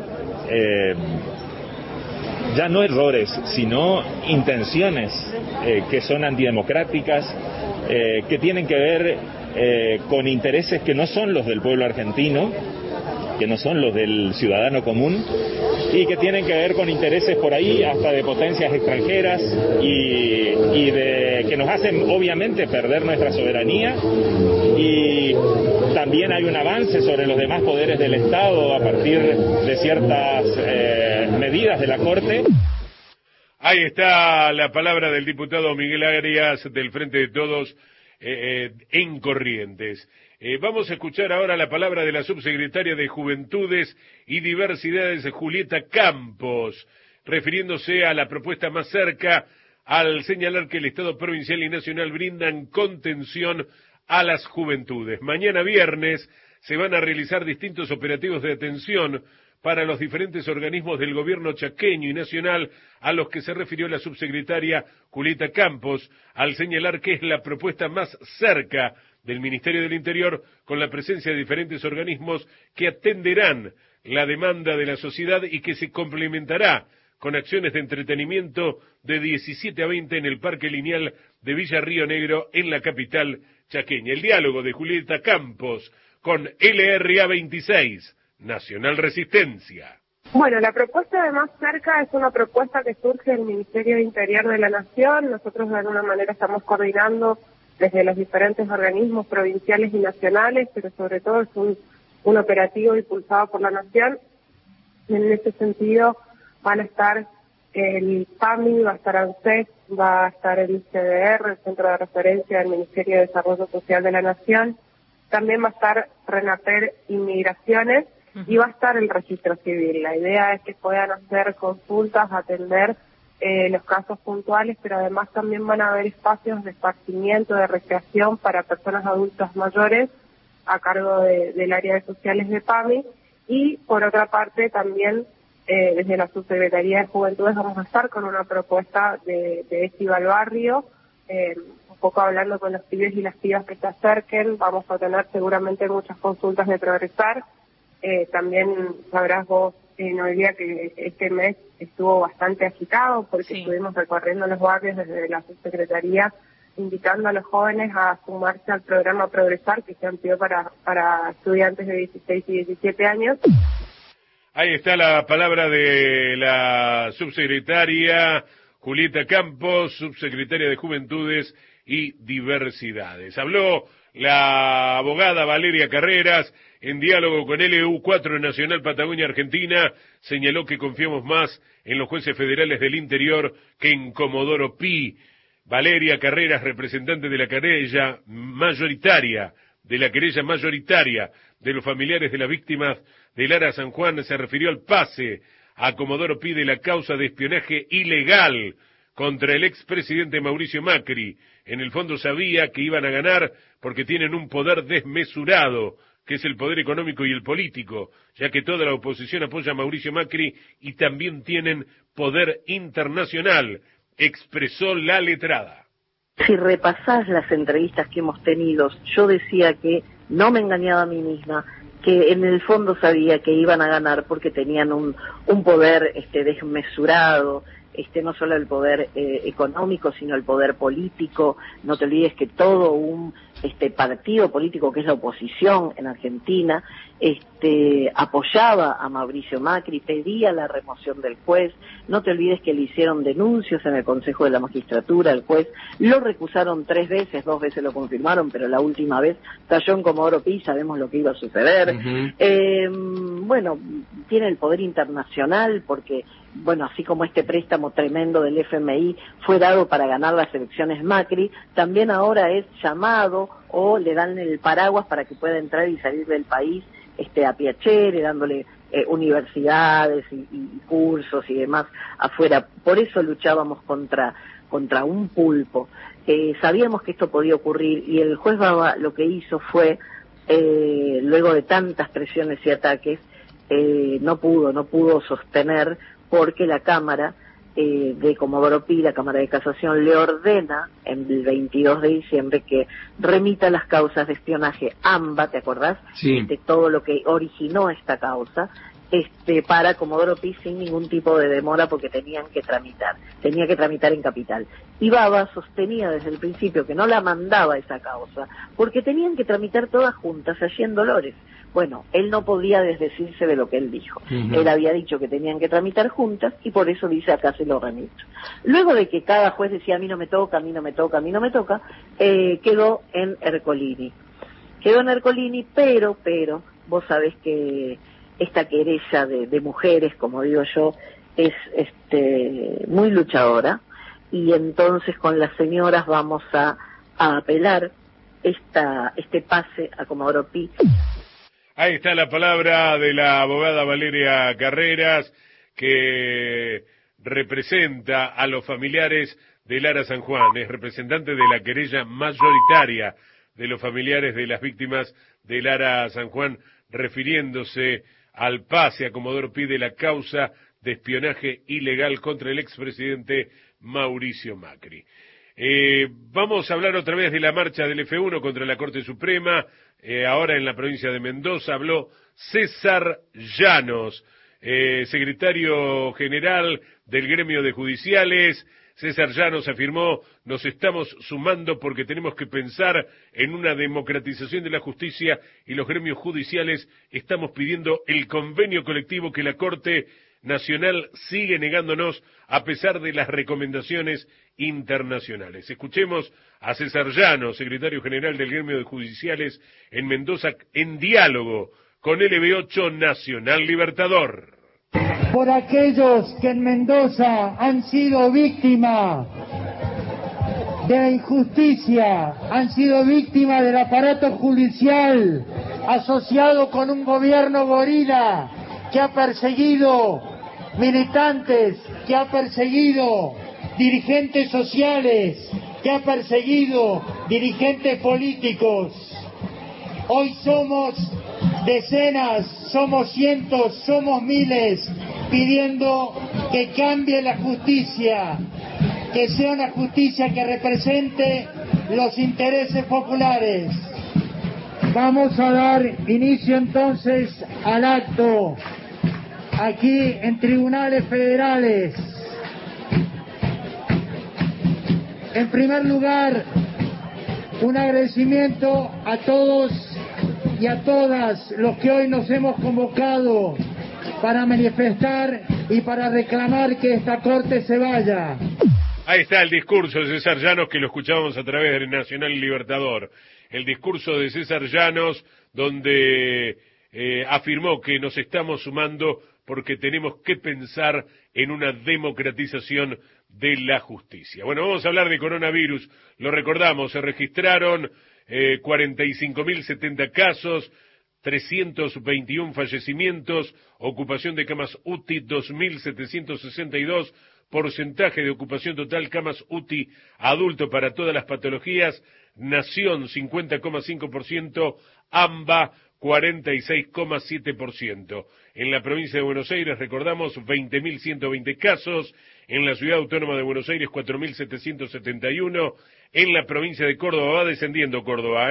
ya no errores, sino intenciones que son antidemocráticas, que tienen que ver con intereses que no son los del pueblo argentino, que no son los del ciudadano común, y que tienen que ver con intereses por ahí hasta de potencias extranjeras y de que nos hacen obviamente perder nuestra soberanía, y también hay un avance sobre los demás poderes del Estado a partir de ciertas medidas de la Corte. Ahí está la palabra del diputado Miguel Arias del Frente de Todos en Corrientes. Vamos a escuchar ahora la palabra de la subsecretaria de Juventudes y Diversidades, Julieta Campos, refiriéndose a la propuesta Más Cerca, al señalar que el Estado provincial y nacional brindan contención a las juventudes. Mañana viernes se van a realizar distintos operativos de atención para los diferentes organismos del gobierno chaqueño y nacional a los que se refirió la subsecretaria Julieta Campos, al señalar que es la propuesta más cerca del Ministerio del Interior, con la presencia de diferentes organismos que atenderán la demanda de la sociedad y que se complementará con acciones de entretenimiento de 17 a 20 en el Parque Lineal de Villa Río Negro, en la capital chaqueña. El diálogo de Julieta Campos con LRA 26, Nacional Resistencia. Bueno, la propuesta de Más Cerca es una propuesta que surge del Ministerio de Interior de la Nación. Nosotros de alguna manera estamos coordinando desde los diferentes organismos provinciales y nacionales, pero sobre todo es un operativo impulsado por la Nación. En ese sentido van a estar el PAMI, va a estar ANSES, va a estar el ICDR, el Centro de Referencia del Ministerio de Desarrollo Social de la Nación. También va a estar RENAPER Inmigraciones y va a estar el Registro Civil. La idea es que puedan hacer consultas, atender los casos puntuales, pero además también van a haber espacios de esparcimiento, de recreación para personas adultas mayores a cargo del área de sociales de PAMI. Y por otra parte también desde la Subsecretaría de Juventudes vamos a estar con una propuesta de Estival al Barrio, un poco hablando con los pibes y las pibas que se acerquen. Vamos a tener seguramente muchas consultas de Progresar. También sabrás vos, Noelia, que este mes estuvo bastante agitado porque estuvimos recorriendo los barrios desde la Subsecretaría, invitando a los jóvenes a sumarse al programa Progresar, que se amplió para estudiantes de 16 y 17 años. Ahí está la palabra de la subsecretaria Julieta Campos, subsecretaria de Juventudes y Diversidades. Habló la abogada Valeria Carreras en diálogo con LU4 Nacional Patagonia Argentina. Señaló que confiamos más en los jueces federales del interior que en Comodoro Pi. Valeria Carreras, representante de la querella mayoritaria de los familiares de las víctimas de Lara San Juan, se refirió al pase a Comodoro Pi de la causa de espionaje ilegal contra el expresidente Mauricio Macri. En el fondo sabía que iban a ganar porque tienen un poder desmesurado, que es el poder económico y el político, ya que toda la oposición apoya a Mauricio Macri y también tienen poder internacional, expresó la letrada. Si repasás las entrevistas que hemos tenido, yo decía que no me engañaba a mí misma, que en el fondo sabía que iban a ganar porque tenían un poder desmesurado, no solo el poder económico, sino el poder político. No te olvides que todo un partido político que es la oposición en Argentina apoyaba a Mauricio Macri, pedía la remoción del juez. No te olvides que le hicieron denuncias en el Consejo de la Magistratura, el juez lo recusaron 3 veces, 2 veces lo confirmaron, pero la última vez cayó en Comodoro Pi, sabemos lo que iba a suceder. Bueno, tiene el poder internacional porque, bueno, así como este préstamo tremendo del FMI fue dado para ganar las elecciones Macri, también ahora es llamado o le dan el paraguas para que pueda entrar y salir del país a Piacere, dándole universidades y cursos y demás afuera. Por eso luchábamos contra un pulpo. Sabíamos que esto podía ocurrir y el juez Baba lo que hizo fue, luego de tantas presiones y ataques, no pudo sostener, porque la Cámara de Comodoro Pi, la Cámara de Casación, le ordena el 22 de diciembre que remita las causas de espionaje AMBA, ¿te acordás? Sí. De todo lo que originó esta causa, para Comodoro Pi sin ningún tipo de demora, porque tenía que tramitar en Capital. Y Baba sostenía desde el principio que no la mandaba esa causa, porque tenían que tramitar todas juntas allí en Dolores. Bueno, él no podía desdecirse de lo que él dijo. Él había dicho que tenían que tramitar juntas y por eso dice acá se lo remito. Luego de que cada juez decía a mí no me toca, quedó en Ercolini. Pero vos sabés que esta querella de mujeres, como digo yo, es muy luchadora, y entonces con las señoras vamos a apelar este pase a Comodoro Pi. Ahí está la palabra de la abogada Valeria Carreras, que representa a los familiares de Lara San Juan, es representante de la querella mayoritaria de los familiares de las víctimas de Lara San Juan, refiriéndose al pase a Comodoro Pi de la causa de espionaje ilegal contra el expresidente Mauricio Macri. Vamos a hablar otra vez de la marcha del F1 contra la Corte Suprema. Ahora en la provincia de Mendoza habló César Llanos, secretario general del gremio de judiciales. César Llanos afirmó: nos estamos sumando porque tenemos que pensar en una democratización de la justicia y los gremios judiciales estamos pidiendo el convenio colectivo que la Corte Nacional sigue negándonos a pesar de las recomendaciones internacionales. Escuchemos a César Llanos, secretario general del gremio de judiciales en Mendoza, en diálogo con LB8 Nacional Libertador. Por aquellos que en Mendoza han sido víctimas de la injusticia, han sido víctimas del aparato judicial asociado con un gobierno gorila que ha perseguido militantes, que ha perseguido dirigentes sociales, que ha perseguido dirigentes políticos. Hoy somos decenas, somos cientos, somos miles, pidiendo que cambie la justicia, que sea una justicia que represente los intereses populares. Vamos a dar inicio entonces al acto aquí en tribunales federales. En primer lugar, un agradecimiento a todos y a todas los que hoy nos hemos convocado para manifestar y para reclamar que esta Corte se vaya. Ahí está el discurso de César Llanos, que lo escuchábamos a través del Nacional Libertador. El discurso de César Llanos, donde afirmó que nos estamos sumando porque tenemos que pensar en una democratización de la justicia. Bueno, vamos a hablar de coronavirus. Lo recordamos, se registraron 45.070 casos, 321 fallecimientos, ocupación de camas UTI 2.762, porcentaje de ocupación total camas UTI adulto para todas las patologías, Nación 50,5%, AMBA 46,7%. En la provincia de Buenos Aires, recordamos, 20.120 casos, en la ciudad autónoma de Buenos Aires 4.771, en la provincia de Córdoba, va descendiendo Córdoba,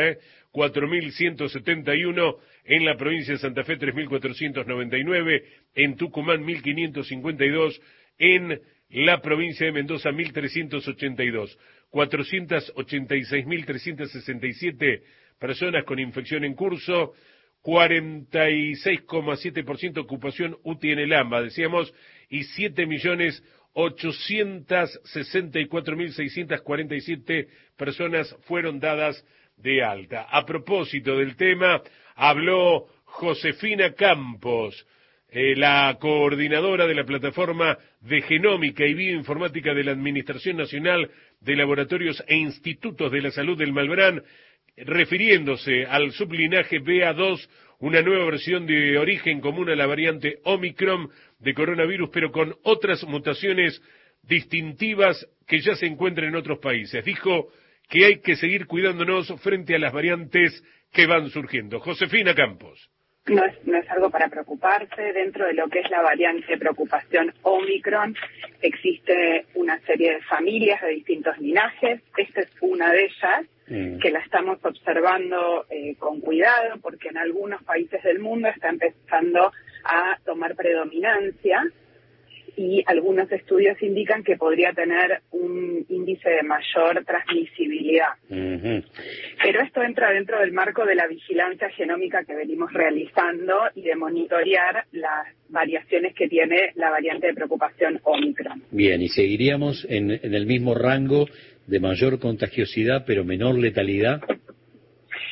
4.171, en la provincia de Santa Fe 3.499, en Tucumán 1.552, en la provincia de Mendoza 1.382, 486.367 personas con infección en curso, 46,7% ocupación UTI en el AMBA, decíamos, y 7.864.647 personas fueron dadas de alta. A propósito del tema, habló Josefina Campos, la coordinadora de la plataforma de genómica y bioinformática de la Administración Nacional de Laboratorios e Institutos de la Salud del Malbrán, refiriéndose al sublinaje BA2, una nueva versión de origen común a la variante Omicron de coronavirus, pero con otras mutaciones distintivas que ya se encuentran en otros países. Dijo que hay que seguir cuidándonos frente a las variantes que van surgiendo. Josefina Campos. No es algo para preocuparse. Dentro de lo que es la variante de preocupación Omicron, existe una serie de familias de distintos linajes. Esta es una de ellas, que la estamos observando con cuidado, porque en algunos países del mundo está empezando a tomar predominancia, y algunos estudios indican que podría tener un índice de mayor transmisibilidad. Pero esto entra dentro del marco de la vigilancia genómica que venimos realizando y de monitorear las variaciones que tiene la variante de preocupación Omicron. Bien, y seguiríamos en el mismo rango de mayor contagiosidad pero menor letalidad.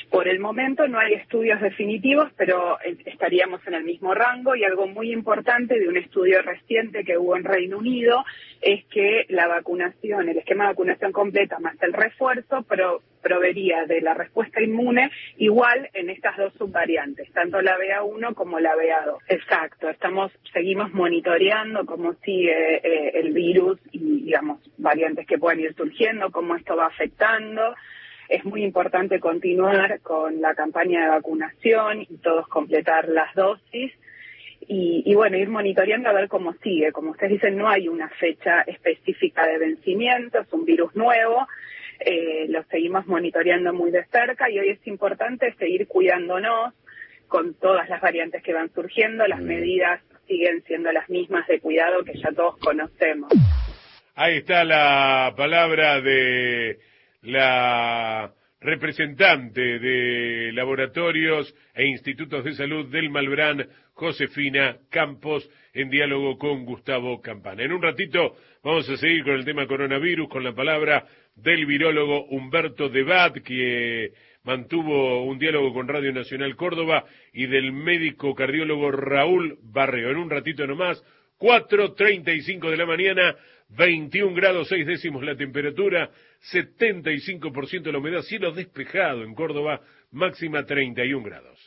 Por el momento no hay estudios definitivos, pero estaríamos en el mismo rango, y algo muy importante de un estudio reciente que hubo en Reino Unido es que la vacunación, el esquema de vacunación completa más el refuerzo, proveería de la respuesta inmune igual en estas dos subvariantes, tanto la BA1 como la BA2. Exacto, seguimos monitoreando cómo sigue el virus y, digamos, variantes que pueden ir surgiendo, cómo esto va afectando. Es muy importante continuar con la campaña de vacunación y todos completar las dosis y bueno, ir monitoreando a ver cómo sigue. Como ustedes dicen, no hay una fecha específica de vencimiento, es un virus nuevo, lo seguimos monitoreando muy de cerca y hoy es importante seguir cuidándonos con todas las variantes que van surgiendo. Las medidas siguen siendo las mismas de cuidado que ya todos conocemos. Ahí está la palabra de la representante de laboratorios e institutos de salud del Malbrán, Josefina Campos, en diálogo con Gustavo Campana. En un ratito vamos a seguir con el tema coronavirus, con la palabra del virólogo Humberto Debat, que mantuvo un diálogo con Radio Nacional Córdoba, y del médico cardiólogo Raúl Barreo. En un ratito nomás, 4:35 de la mañana, 21 grados 6 décimos la temperatura, 75% la humedad, cielo despejado en Córdoba, máxima 31 grados.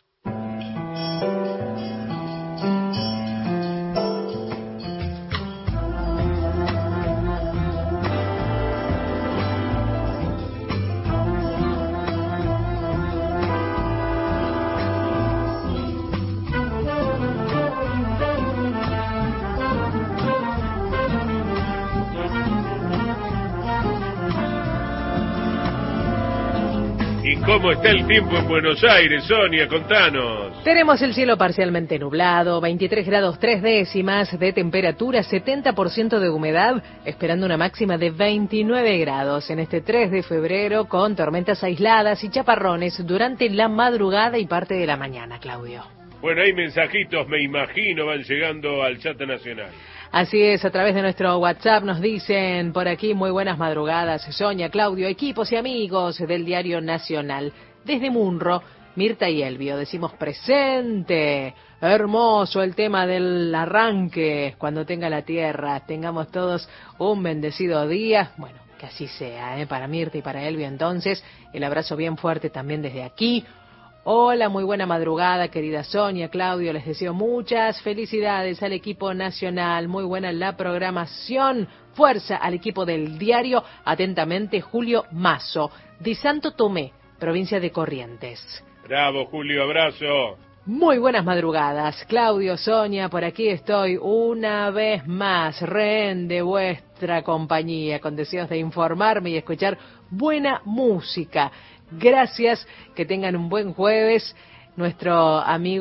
¿Cómo está el tiempo en Buenos Aires, Sonia? Contanos. Tenemos el cielo parcialmente nublado, 23 grados 3 décimas de temperatura, 70% de humedad, esperando una máxima de 29 grados en este 3 de febrero, con tormentas aisladas y chaparrones durante la madrugada y parte de la mañana, Claudio. Bueno, hay mensajitos, me imagino, van llegando al chat nacional. Así es, a través de nuestro WhatsApp nos dicen por aquí: muy buenas madrugadas, Sonia, Claudio, equipos y amigos del Diario Nacional. Desde Munro, Mirta y Elvio, decimos presente. Hermoso el tema del arranque, cuando tenga la tierra. Tengamos todos un bendecido día. Bueno, que así sea, para Mirta y para Elvio entonces. El abrazo bien fuerte también desde aquí. Hola, muy buena madrugada, querida Sonia, Claudio, les deseo muchas felicidades al equipo nacional, muy buena la programación, fuerza al equipo del diario, atentamente Julio Mazo, de Santo Tomé, provincia de Corrientes. Bravo, Julio, abrazo. Muy buenas madrugadas, Claudio, Sonia, por aquí estoy una vez más, rehén de vuestra compañía, con deseos de informarme y escuchar buena música. Gracias, que tengan un buen jueves. Nuestro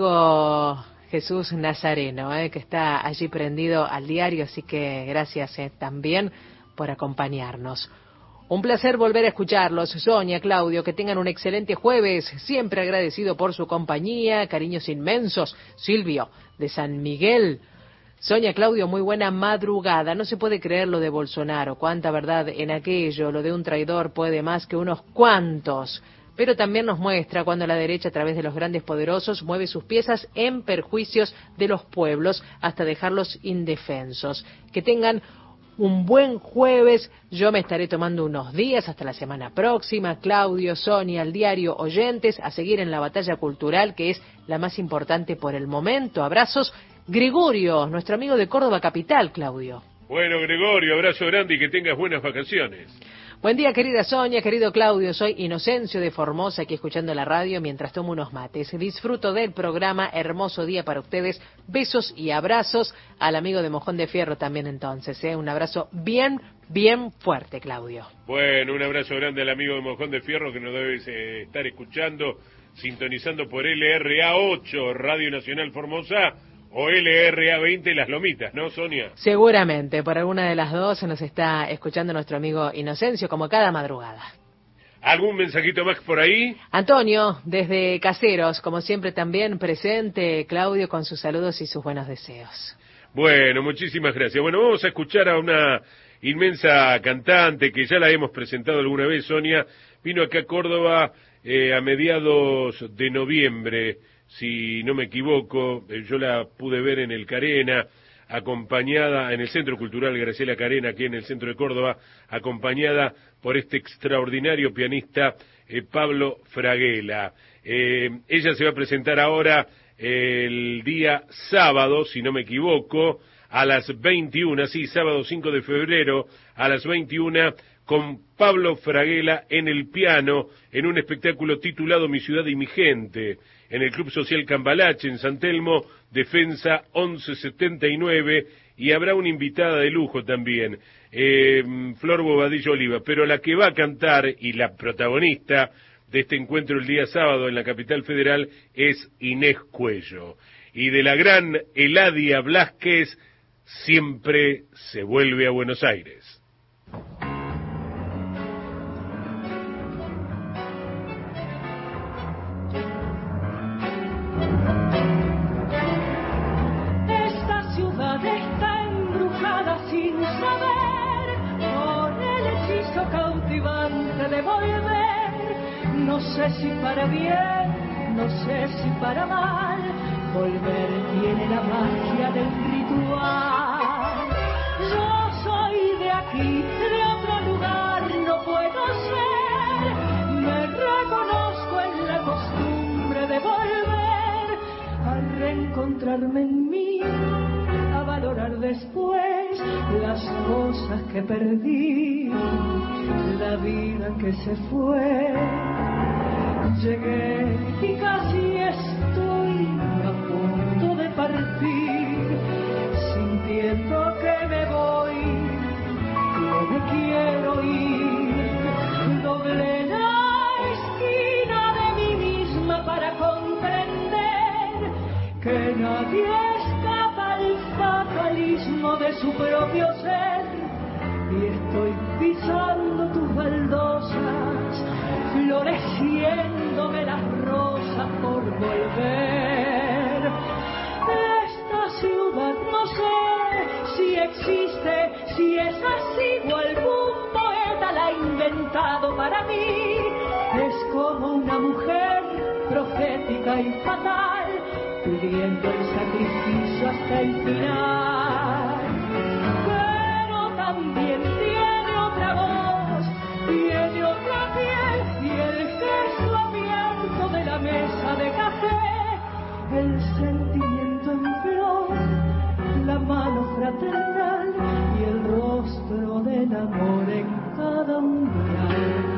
amigo Jesús Nazareno, que está allí prendido al diario, así que gracias también por acompañarnos. Un placer volver a escucharlos, Sonia, Claudio, que tengan un excelente jueves, siempre agradecido por su compañía, cariños inmensos, Silvio, de San Miguel. Sonia, Claudio, muy buena madrugada. No se puede creer lo de Bolsonaro, cuánta verdad en aquello, lo de un traidor puede más que unos cuantos. Pero también nos muestra cuando la derecha, a través de los grandes poderosos, mueve sus piezas en perjuicios de los pueblos hasta dejarlos indefensos. Que tengan un buen jueves. Yo me estaré tomando unos días hasta la semana próxima. Claudio, Sonia, al diario, oyentes, a seguir en la batalla cultural, que es la más importante por el momento. Abrazos. Gregorio, nuestro amigo de Córdoba capital, Claudio. Bueno, Gregorio, abrazo grande y que tengas buenas vacaciones. Buen día, querida Sonia, querido Claudio. Soy Inocencio de Formosa, aquí escuchando la radio mientras tomo unos mates. Disfruto del programa, hermoso día para ustedes. Besos y abrazos al amigo de Mojón de Fierro también entonces. Un abrazo bien fuerte, Claudio. Bueno, un abrazo grande al amigo de Mojón de Fierro que nos debe estar escuchando, sintonizando por LRA 8, Radio Nacional Formosa, o LRA 20, Las Lomitas, ¿no, Sonia? Seguramente, por alguna de las dos se nos está escuchando nuestro amigo Inocencio, como cada madrugada. ¿Algún mensajito más por ahí? Antonio, desde Caseros, como siempre también presente, Claudio, con sus saludos y sus buenos deseos. Bueno, muchísimas gracias. Bueno, vamos a escuchar a una inmensa cantante que ya la hemos presentado alguna vez, Sonia. Vino acá a Córdoba a mediados de noviembre, si no me equivoco. Yo la pude ver en el Carena, acompañada en el Centro Cultural Graciela Carena, aquí en el centro de Córdoba, acompañada por este extraordinario pianista Pablo Fraguela. Ella se va a presentar ahora el día sábado, si no me equivoco, a las 21, sí, sábado 5 de febrero, a las 21, con Pablo Fraguela en el piano, en un espectáculo titulado Mi Ciudad y mi Gente, en el Club Social Cambalache, en San Telmo, Defensa 1179, y habrá una invitada de lujo también, Flor Bobadillo Oliva, pero la que va a cantar y la protagonista de este encuentro el día sábado en la capital federal es Inés Cuello. Y de la gran Eladia Blasquez, siempre se vuelve a Buenos Aires. Esta ciudad está embrujada sin saber, con el hechizo cautivante de volver. No sé si para bien, no sé si para mal, volver tiene la magia del ritual. Yo soy de aquí, de otro lugar no puedo ser. Me reconozco en la costumbre de volver a reencontrarme en mí, a valorar después las cosas que perdí, la vida que se fue. Llegué y casi estoy a punto de partir, sintiendo que me voy, no me quiero ir. Doblé la esquina de mí misma para comprender que nadie escapa al fatalismo de su propio ser. Y estoy pisando tus baldosas, floreciéndome las rosas por volver. Esta ciudad no sé si existe, si es así o algún poeta la ha inventado para mí. Es como una mujer profética y fatal, pidiendo el sacrificio hasta el final. Pero también tiene otra voz, tiene otra piel y el gesto abierto de la mesa de café, el sentimiento en flor, la mano fraternal y el rostro del amor en cada umbral.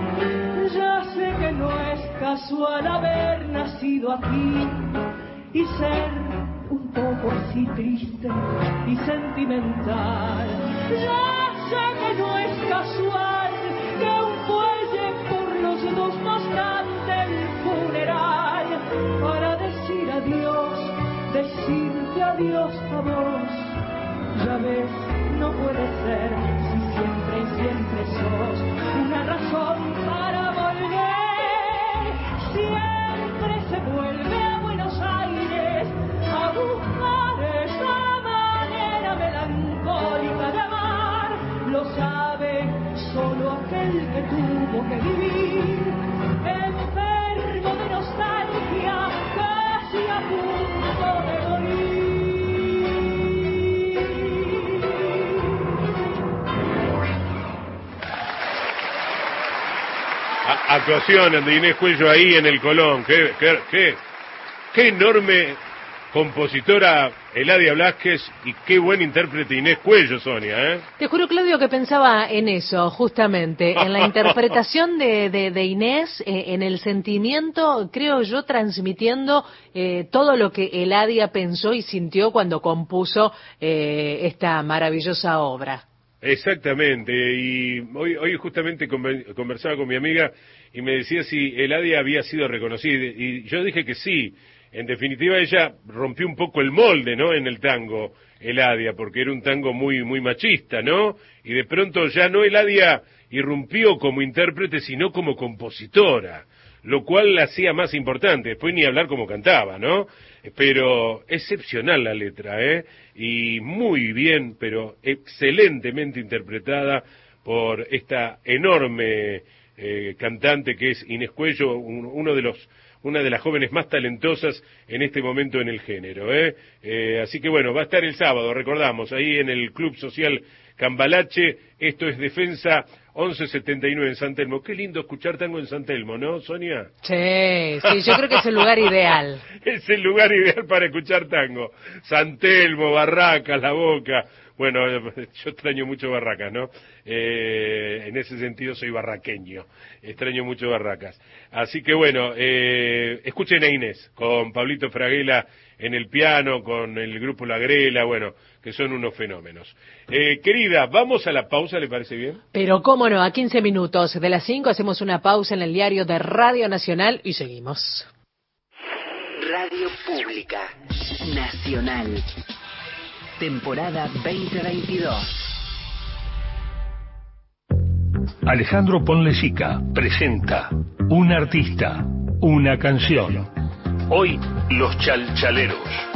Ya sé que no es casual haber nacido aquí y ser un poco así triste y sentimental. Ya sé que no es casual que un fuelle por los dos nos cante el funeral para decir adiós, decirte adiós a vos. Ya ves, no puede ser si siempre y siempre sos una razón para volver. Siempre se vuelve a Buenos Aires a buscar esa manera melancólica de amar. Lo sabe solo aquel que tuvo que vivir, enfermo de nostalgia, casi a punto de morir. Actuación de Inés Cuello ahí en el Colón. Qué enorme compositora Eladia Blasquez y qué buen intérprete Inés Cuello, Sonia, ¿eh? Te juro, Claudio, que pensaba en eso, justamente, en la interpretación de Inés, en el sentimiento, creo yo, transmitiendo todo lo que Eladia pensó y sintió cuando compuso esta maravillosa obra. Exactamente, y hoy justamente conversaba con mi amiga y me decía si Eladia había sido reconocida, y yo dije que sí. En definitiva, ella rompió un poco el molde, ¿no?, en el tango, Eladia, porque era un tango muy machista, ¿no? Y de pronto ya no Eladia irrumpió como intérprete, sino como compositora, lo cual la hacía más importante. Después ni hablar como cantaba, ¿no? Pero excepcional la letra, ¿eh? Y muy bien, pero excelentemente interpretada por esta enorme cantante, que es Inés Cuello, una de las jóvenes más talentosas en este momento en el género, así que bueno, va a estar el sábado, recordamos, ahí en el Club Social Cambalache. Esto es Defensa 1179 en San Telmo. Qué lindo escuchar tango en San Telmo, ¿no, Sonia? Sí, yo creo que es el lugar ideal. Es el lugar ideal para escuchar tango. San Telmo, Barracas, La Boca. Bueno, yo extraño mucho Barracas, ¿no? En ese sentido soy barraqueño. Extraño mucho Barracas. Así que bueno, escuchen a Inés con Pablito Fraguela en el piano, con el grupo La Grela, bueno, que son unos fenómenos. Querida, vamos a la pausa, ¿le parece bien? Pero cómo no, a 15 minutos de las 5 hacemos una pausa en el diario de Radio Nacional y seguimos. Radio Pública Nacional, temporada 2022. Alejandro Ponlecica presenta Un artista, una canción. Hoy, Los Chalchaleros.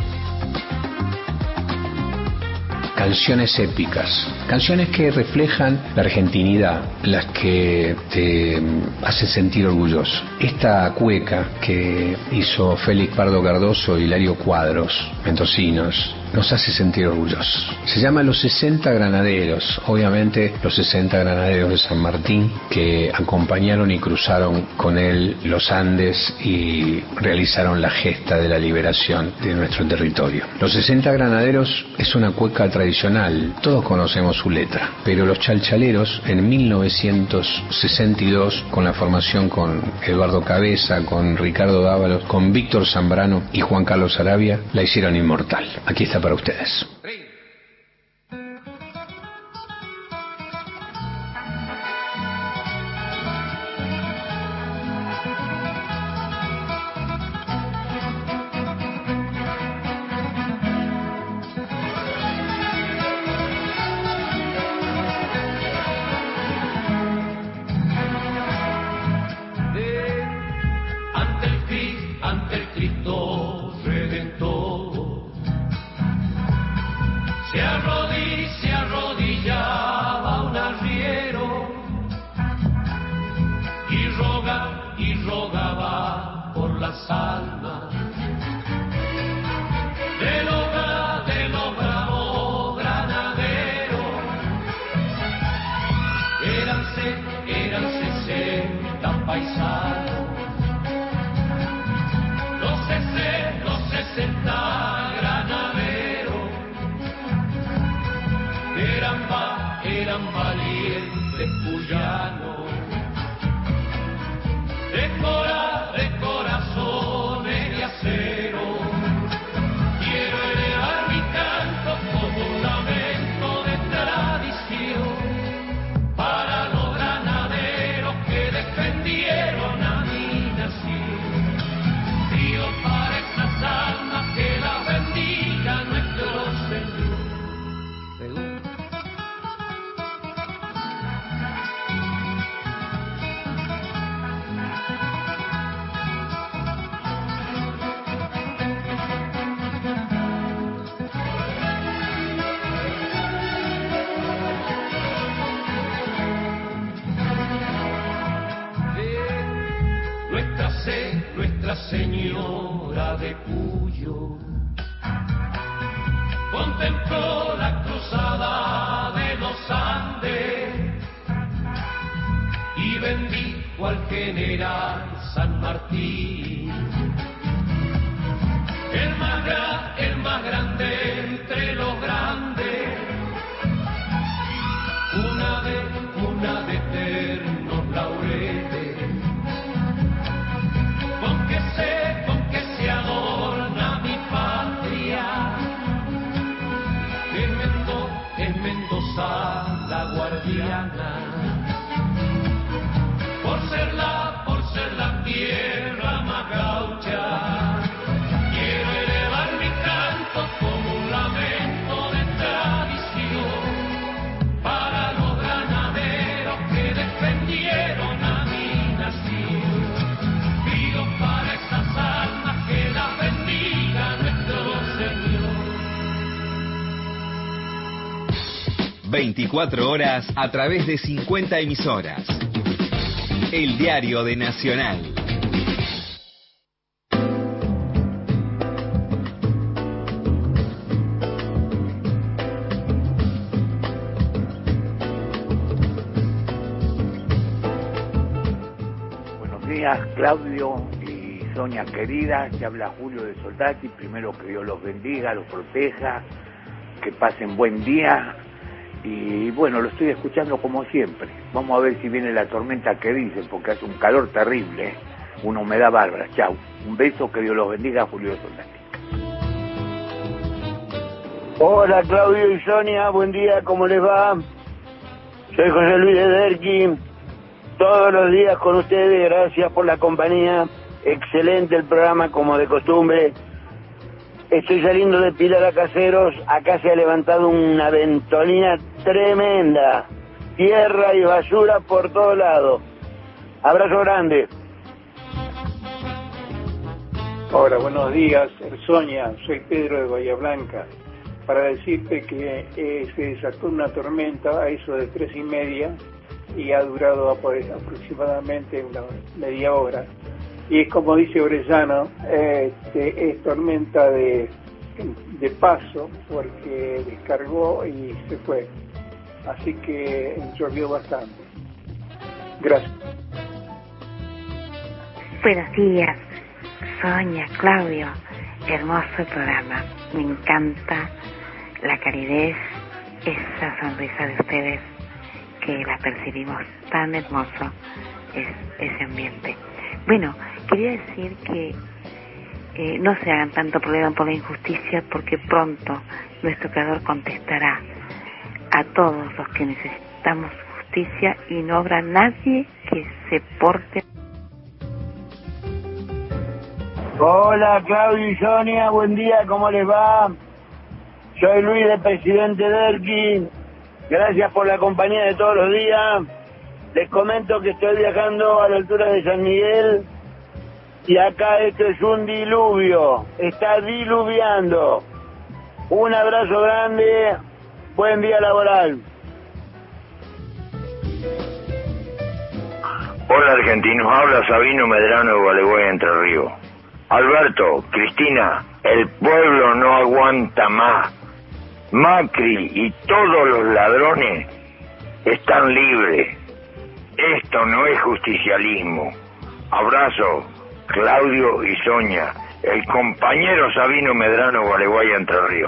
Canciones épicas, canciones que reflejan la argentinidad, las que te hacen sentir orgulloso. Esta cueca que hizo Félix Pardo Cardoso y Hilario Cuadros, mendocinos, nos hace sentir orgullosos. Se llama Los 60 Granaderos, obviamente los 60 Granaderos de San Martín, que acompañaron y cruzaron con él los Andes y realizaron la gesta de la liberación de nuestro territorio. Los 60 Granaderos es una cueca tradicional, todos conocemos su letra, pero los Chalchaleros en 1962, con la formación con Eduardo Cabeza, con Ricardo Dávalos, con Víctor Zambrano y Juan Carlos Arabia, la hicieron inmortal. Aquí está para ustedes. Ante el Cristo Redentor, se arrodillaba un arriero y rogaba por las almas de los bravos granaderos. Eran 60 paisanos, los 60 granaderos, eran valientes cuyanos, de corazones de acero. Quiero elevar mi canto como un lamento de tradición para los granaderos que defendieron a mi nación. Dios, para esas almas que la bendiga nuestro Señor. Nuestra Señora de Cuyo contempló la cruzada de los Andes y bendijo al general San Martín, el más grande entre los grandes, una de eternos laureles. Con que se adorna mi patria, en Mendoza la guardiana, por ser la tierra más gaucha. Quiero elevar mi canto como un lamento de tradición para los granaderos que defendieron a mi nación. Para esas almas que la bendiga nuestro Señor. 24 horas a través de 50 emisoras. El diario de Nacional. Buenos días, Claudio y Sonia querida, te habla Julio de Soldati. Primero, que Dios los bendiga, los proteja, que pasen buen día. Y bueno, lo estoy escuchando como siempre. Vamos a ver si viene la tormenta que dicen, porque hace un calor terrible, una humedad bárbara. Chau. Un beso, que Dios los bendiga, Julio de Soldati. Hola Claudio y Sonia, buen día, ¿cómo les va? Soy José Luis de Derqui, todos los días con ustedes, gracias por la compañía, excelente el programa como de costumbre. Estoy saliendo de Pilar a Caseros, acá se ha levantado una ventolina tremenda, tierra y basura por todos lados. Abrazo grande. Hola, buenos días, Sonia, soy Pedro de Bahía Blanca, para decirte que se desató una tormenta a eso de 3:30 y ha durado aproximadamente una media hora. Y es como dice Orellano, es tormenta de paso, porque descargó y se fue. Así que llovió bastante. Gracias. Buenos días, Sonia, Claudio. Hermoso el programa. Me encanta la calidez, esa sonrisa de ustedes, que la percibimos tan hermoso, ese ambiente. Bueno, quería decir que no se hagan tanto problema por la injusticia, porque pronto nuestro Creador contestará a todos los que necesitamos justicia y no habrá nadie que se porte. Hola Claudio y Sonia, buen día, ¿cómo les va? Soy Luis de Presidente Derqui, gracias por la compañía de todos los días. Les comento que estoy viajando a la altura de San Miguel y acá esto es un diluvio, está diluviando. Un abrazo grande, buen día laboral. Hola argentinos, habla Sabino Medrano de Gualeguay, Entre Ríos. Alberto, Cristina, el pueblo no aguanta más. Macri y todos los ladrones están libres. Esto no es justicialismo. Abrazo, Claudio y Sonia, el compañero Sabino Medrano, Gualeguay, Entre Ríos.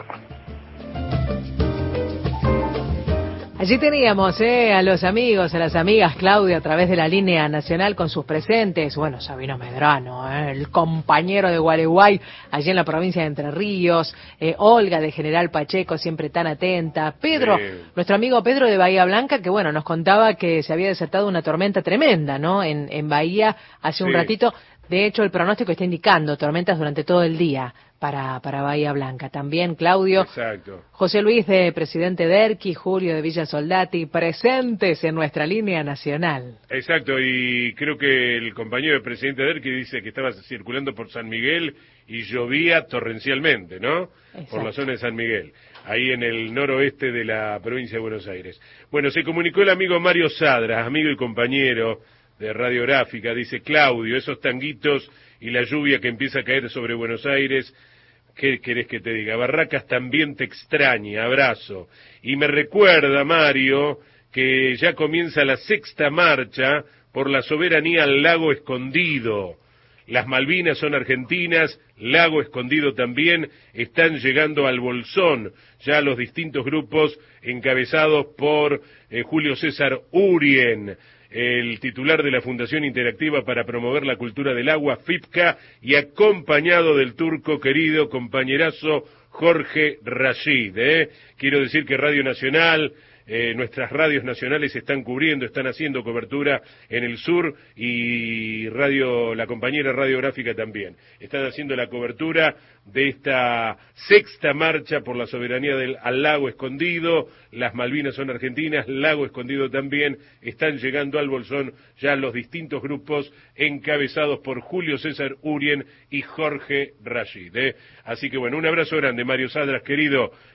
Allí teníamos a los amigos, a las amigas, Claudia, a través de la línea nacional con sus presentes. Bueno, Sabino Medrano, el compañero de Gualeguay, allí en la provincia de Entre Ríos. Olga de General Pacheco, siempre tan atenta. Pedro, nuestro amigo Pedro de Bahía Blanca, que bueno, nos contaba que se había desatado una tormenta tremenda, ¿no? En Bahía hace un ratito. De hecho, el pronóstico está indicando tormentas durante todo el día para Bahía Blanca. También, Claudio, exacto. José Luis de Presidente Derqui, Julio de Villa Soldati, presentes en nuestra línea nacional. Exacto, y creo que el compañero del Presidente Derqui dice que estaba circulando por San Miguel y llovía torrencialmente, ¿no? Exacto. Por la zona de San Miguel, ahí en el noroeste de la provincia de Buenos Aires. Bueno, se comunicó el amigo Mario Sadras, amigo y compañero de Radiográfica, dice: Claudio, esos tanguitos y la lluvia que empieza a caer sobre Buenos Aires, ¿qué querés que te diga? Barracas también te extraña, abrazo. Y me recuerda, Mario, que ya comienza la 6ª marcha por la soberanía al Lago Escondido. Las Malvinas son argentinas, Lago Escondido también, están llegando al Bolsón, ya los distintos grupos encabezados por Julio César Urien, el titular de la Fundación Interactiva para Promover la Cultura del Agua, FIPCA, y acompañado del turco querido compañerazo Jorge Rashid. Quiero decir que Radio Nacional, nuestras radios nacionales están cubriendo, están haciendo cobertura en el sur, y la compañera radiográfica también. Están haciendo la cobertura de esta 6ª marcha por la soberanía al Lago Escondido. Las Malvinas son argentinas, Lago Escondido también. Están llegando al Bolsón ya los distintos grupos encabezados por Julio César Urien y Jorge Rashid. Así que bueno, un abrazo grande, Mario Sadras, querido.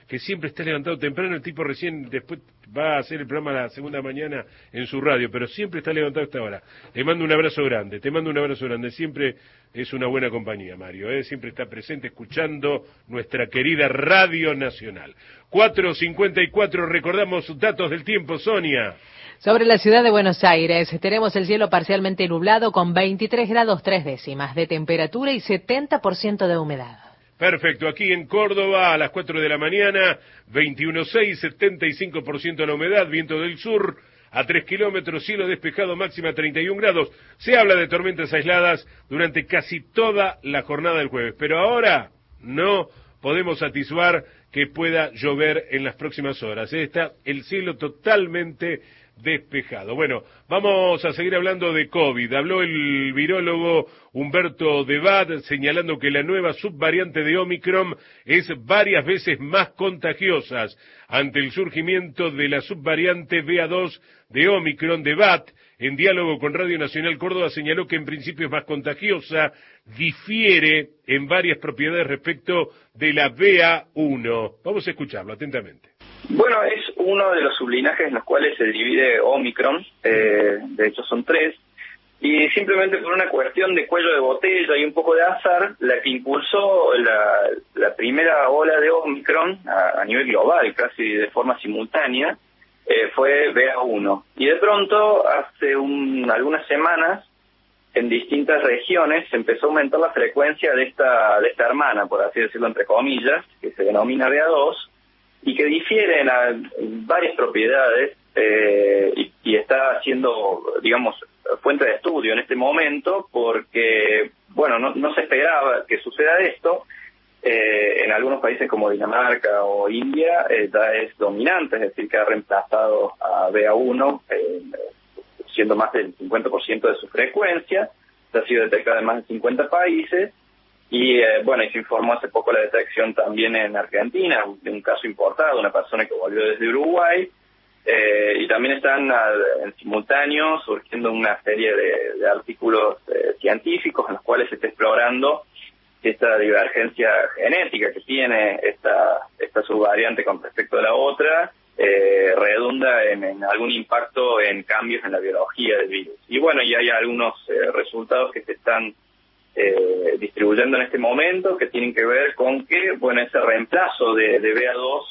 que siempre está levantado temprano, el tipo recién después va a hacer el programa a la segunda mañana en su radio, pero siempre está levantado a esta hora. Le mando un abrazo grande, te mando un abrazo grande, siempre es una buena compañía, Mario, siempre está presente escuchando nuestra querida Radio Nacional. 4:54, recordamos datos del tiempo, Sonia. Sobre la ciudad de Buenos Aires, tenemos el cielo parcialmente nublado con 23 grados 3 décimas de temperatura y 70% de humedad. Perfecto, aquí en Córdoba a las 4 de la mañana, 21.6, 75% la humedad, viento del sur a 3 kilómetros, cielo despejado, máxima 31 grados. Se habla de tormentas aisladas durante casi toda la jornada del jueves, pero ahora no podemos atisbar que pueda llover en las próximas horas. Está el cielo totalmente despejado. Bueno, vamos a seguir hablando de COVID. Habló el virólogo Humberto de Bad señalando que la nueva subvariante de Omicron es varias veces más contagiosa. Ante el surgimiento de la subvariante BA2 de Omicron, de Bad, en diálogo con Radio Nacional Córdoba, señaló que en principio es más contagiosa, difiere en varias propiedades respecto de la BA1. Vamos a escucharlo atentamente. Bueno, es uno de los sublinajes en los cuales se divide Omicron, de hecho son 3, y simplemente por una cuestión de cuello de botella y un poco de azar, la que impulsó la primera ola de Omicron a nivel global, casi de forma simultánea, fue BA1. Y de pronto, hace algunas semanas, en distintas regiones se empezó a aumentar la frecuencia de esta hermana, por así decirlo entre comillas, que se denomina BA2, y que difiere en varias propiedades y está siendo, digamos, fuente de estudio en este momento porque, bueno, no se esperaba que suceda esto. En algunos países como Dinamarca o India ya es dominante, es decir, que ha reemplazado a BA1 siendo más del 50% de su frecuencia. Ya ha sido detectada en más de 50 países. Y bueno, y se informó hace poco la detección también en Argentina, de un caso importado, una persona que volvió desde Uruguay, y también están en simultáneo surgiendo una serie de artículos científicos en los cuales se está explorando esta divergencia genética que tiene esta subvariante con respecto a la otra, redunda en algún impacto en cambios en la biología del virus. Y bueno, y hay algunos resultados que se están distribuyendo en este momento que tienen que ver con que, bueno, ese reemplazo de BA2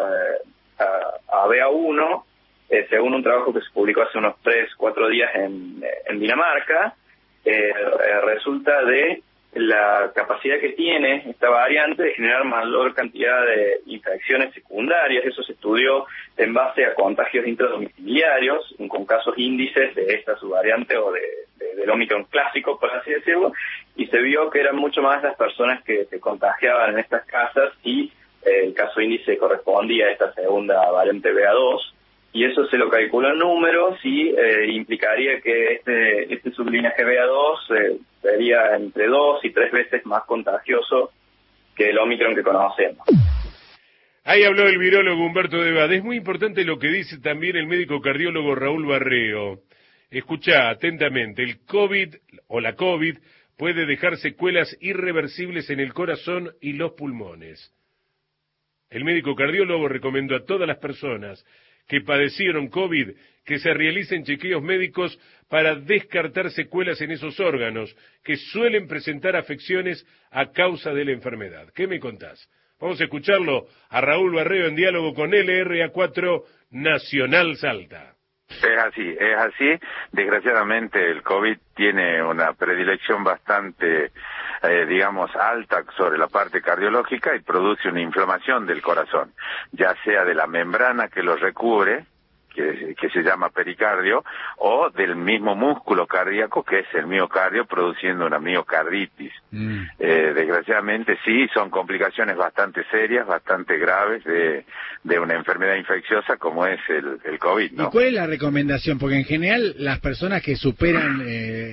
a BA1, según un trabajo que se publicó hace unos 3-4 días en Dinamarca, resulta de la capacidad que tiene esta variante de generar mayor cantidad de infecciones secundarias. Eso se estudió en base a contagios intradomiciliarios, con casos índices de esta subvariante o del Omicron clásico, por así decirlo, y se vio que eran mucho más las personas que se contagiaban en estas casas y el caso índice correspondía a esta segunda variante BA2, y eso se lo calculó en números y implicaría que este sublinaje BA2 sería entre 2 y 3 veces más contagioso que el Omicron que conocemos. Ahí habló el virólogo Humberto de Bad. Es muy importante lo que dice también el médico cardiólogo Raúl Barreo. Escuchá atentamente, el COVID o la COVID puede dejar secuelas irreversibles en el corazón y los pulmones. El médico cardiólogo recomendó a todas las personas que padecieron COVID que se realicen chequeos médicos para descartar secuelas en esos órganos que suelen presentar afecciones a causa de la enfermedad. ¿Qué me contás? Vamos a escucharlo a Raúl Barreo en diálogo con LRA4 Nacional Salta. Es así. Desgraciadamente el COVID tiene una predilección bastante, digamos, alta sobre la parte cardiológica y produce una inflamación del corazón, ya sea de la membrana que lo recubre, que se llama pericardio, o del mismo músculo cardíaco que es el miocardio, produciendo una miocarditis. Desgraciadamente sí, son complicaciones bastante serias, bastante graves de una enfermedad infecciosa como es el COVID, ¿no? ¿Y cuál es la recomendación? Porque en general las personas que superan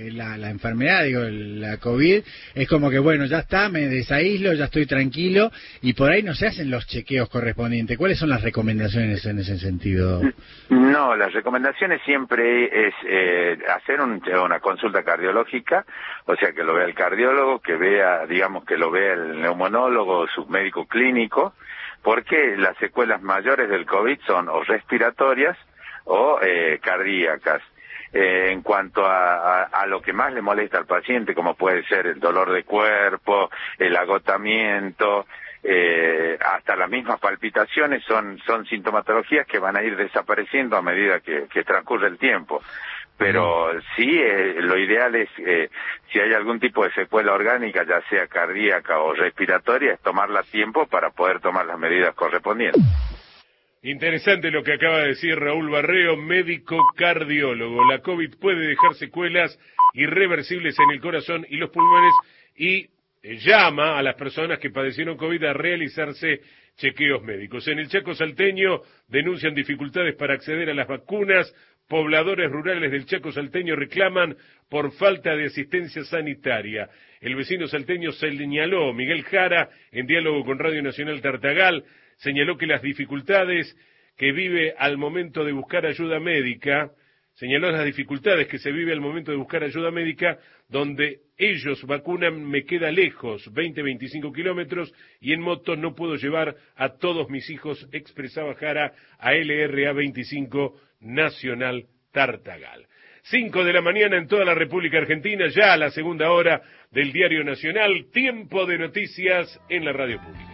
la enfermedad, digo, la COVID, es como que, bueno, ya está, me desaíslo, ya estoy tranquilo, y por ahí no se hacen los chequeos correspondientes. ¿Cuáles son las recomendaciones en ese sentido? No, las recomendaciones siempre es hacer una consulta cardiológica, o sea, que lo vea el cardiólogo, que vea, digamos, que lo vea el neumonólogo, su médico clínico, porque las secuelas mayores del COVID son o respiratorias o cardíacas. En cuanto a lo que más le molesta al paciente, como puede ser el dolor de cuerpo, el agotamiento, hasta las mismas palpitaciones son sintomatologías que van a ir desapareciendo a medida que transcurre el tiempo. Pero sí, lo ideal es, si hay algún tipo de secuela orgánica, ya sea cardíaca o respiratoria, es tomarla a tiempo para poder tomar las medidas correspondientes. Interesante lo que acaba de decir Raúl Barreo, médico cardiólogo. La COVID puede dejar secuelas irreversibles en el corazón y los pulmones y llama a las personas que padecieron COVID a realizarse chequeos médicos. En el Chaco salteño denuncian dificultades para acceder a las vacunas. Pobladores rurales del Chaco salteño reclaman por falta de asistencia sanitaria. El vecino salteño señaló, Miguel Jara, en diálogo con Radio Nacional Tartagal, señaló que las dificultades que vive al momento de buscar ayuda médica, señaló las dificultades que se vive al momento de buscar ayuda médica, donde ellos vacunan me queda lejos, 20-25 kilómetros, y en moto no puedo llevar a todos mis hijos, expresaba Jara a LRA 25 Nacional Tartagal. 5 de la mañana en toda la República Argentina, ya a la segunda hora del Diario Nacional, tiempo de noticias en la radio pública.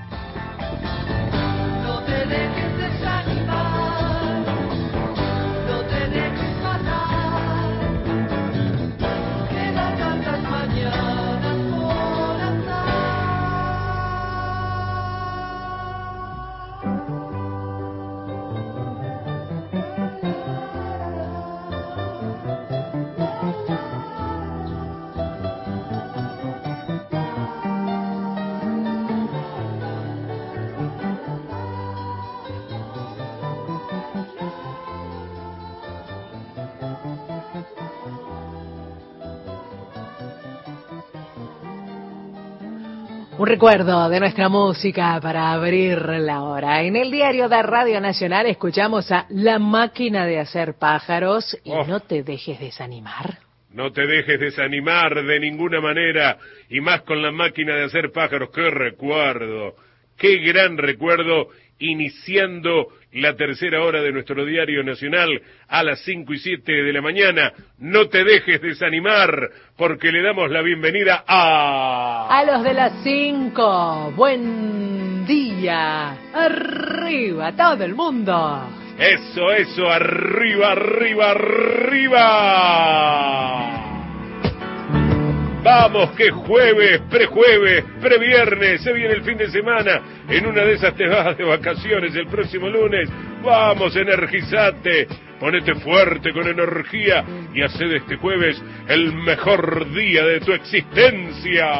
No te dejes desanimar, no te dejes matar, quedan tantas mañanas por andar. Un recuerdo de nuestra música para abrir la hora. En el diario de Radio Nacional escuchamos a La Máquina de Hacer Pájaros y no te dejes desanimar. No te dejes desanimar de ninguna manera, y más con La Máquina de Hacer Pájaros. ¡Qué recuerdo! ¡Qué gran recuerdo! Iniciando la tercera hora de nuestro Diario Nacional a las 5:07 de la mañana. No te dejes desanimar, porque le damos la bienvenida a los de las 5. Buen día. Arriba, todo el mundo. Eso, arriba, arriba, arriba. Vamos, que jueves, previernes, se viene el fin de semana. En una de esas te vas de vacaciones el próximo lunes. Vamos, energizate, ponete fuerte con energía y hacé de este jueves el mejor día de tu existencia.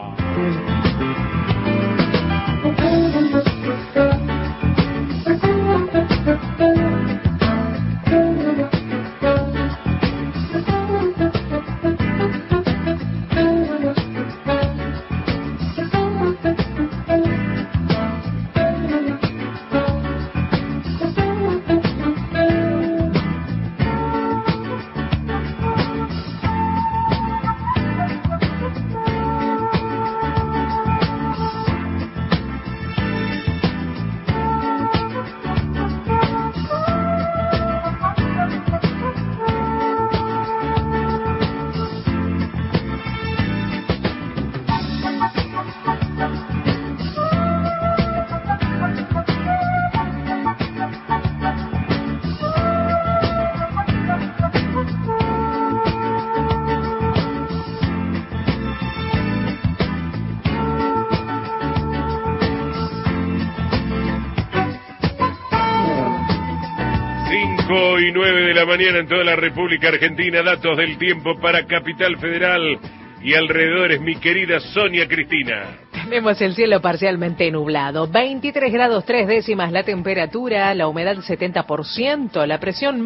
Y 9 de la mañana en toda la República Argentina. Datos del tiempo para Capital Federal y alrededores, mi querida Sonia Cristina. Tenemos el cielo parcialmente nublado, 23 grados 3 décimas la temperatura, la humedad 70%, la presión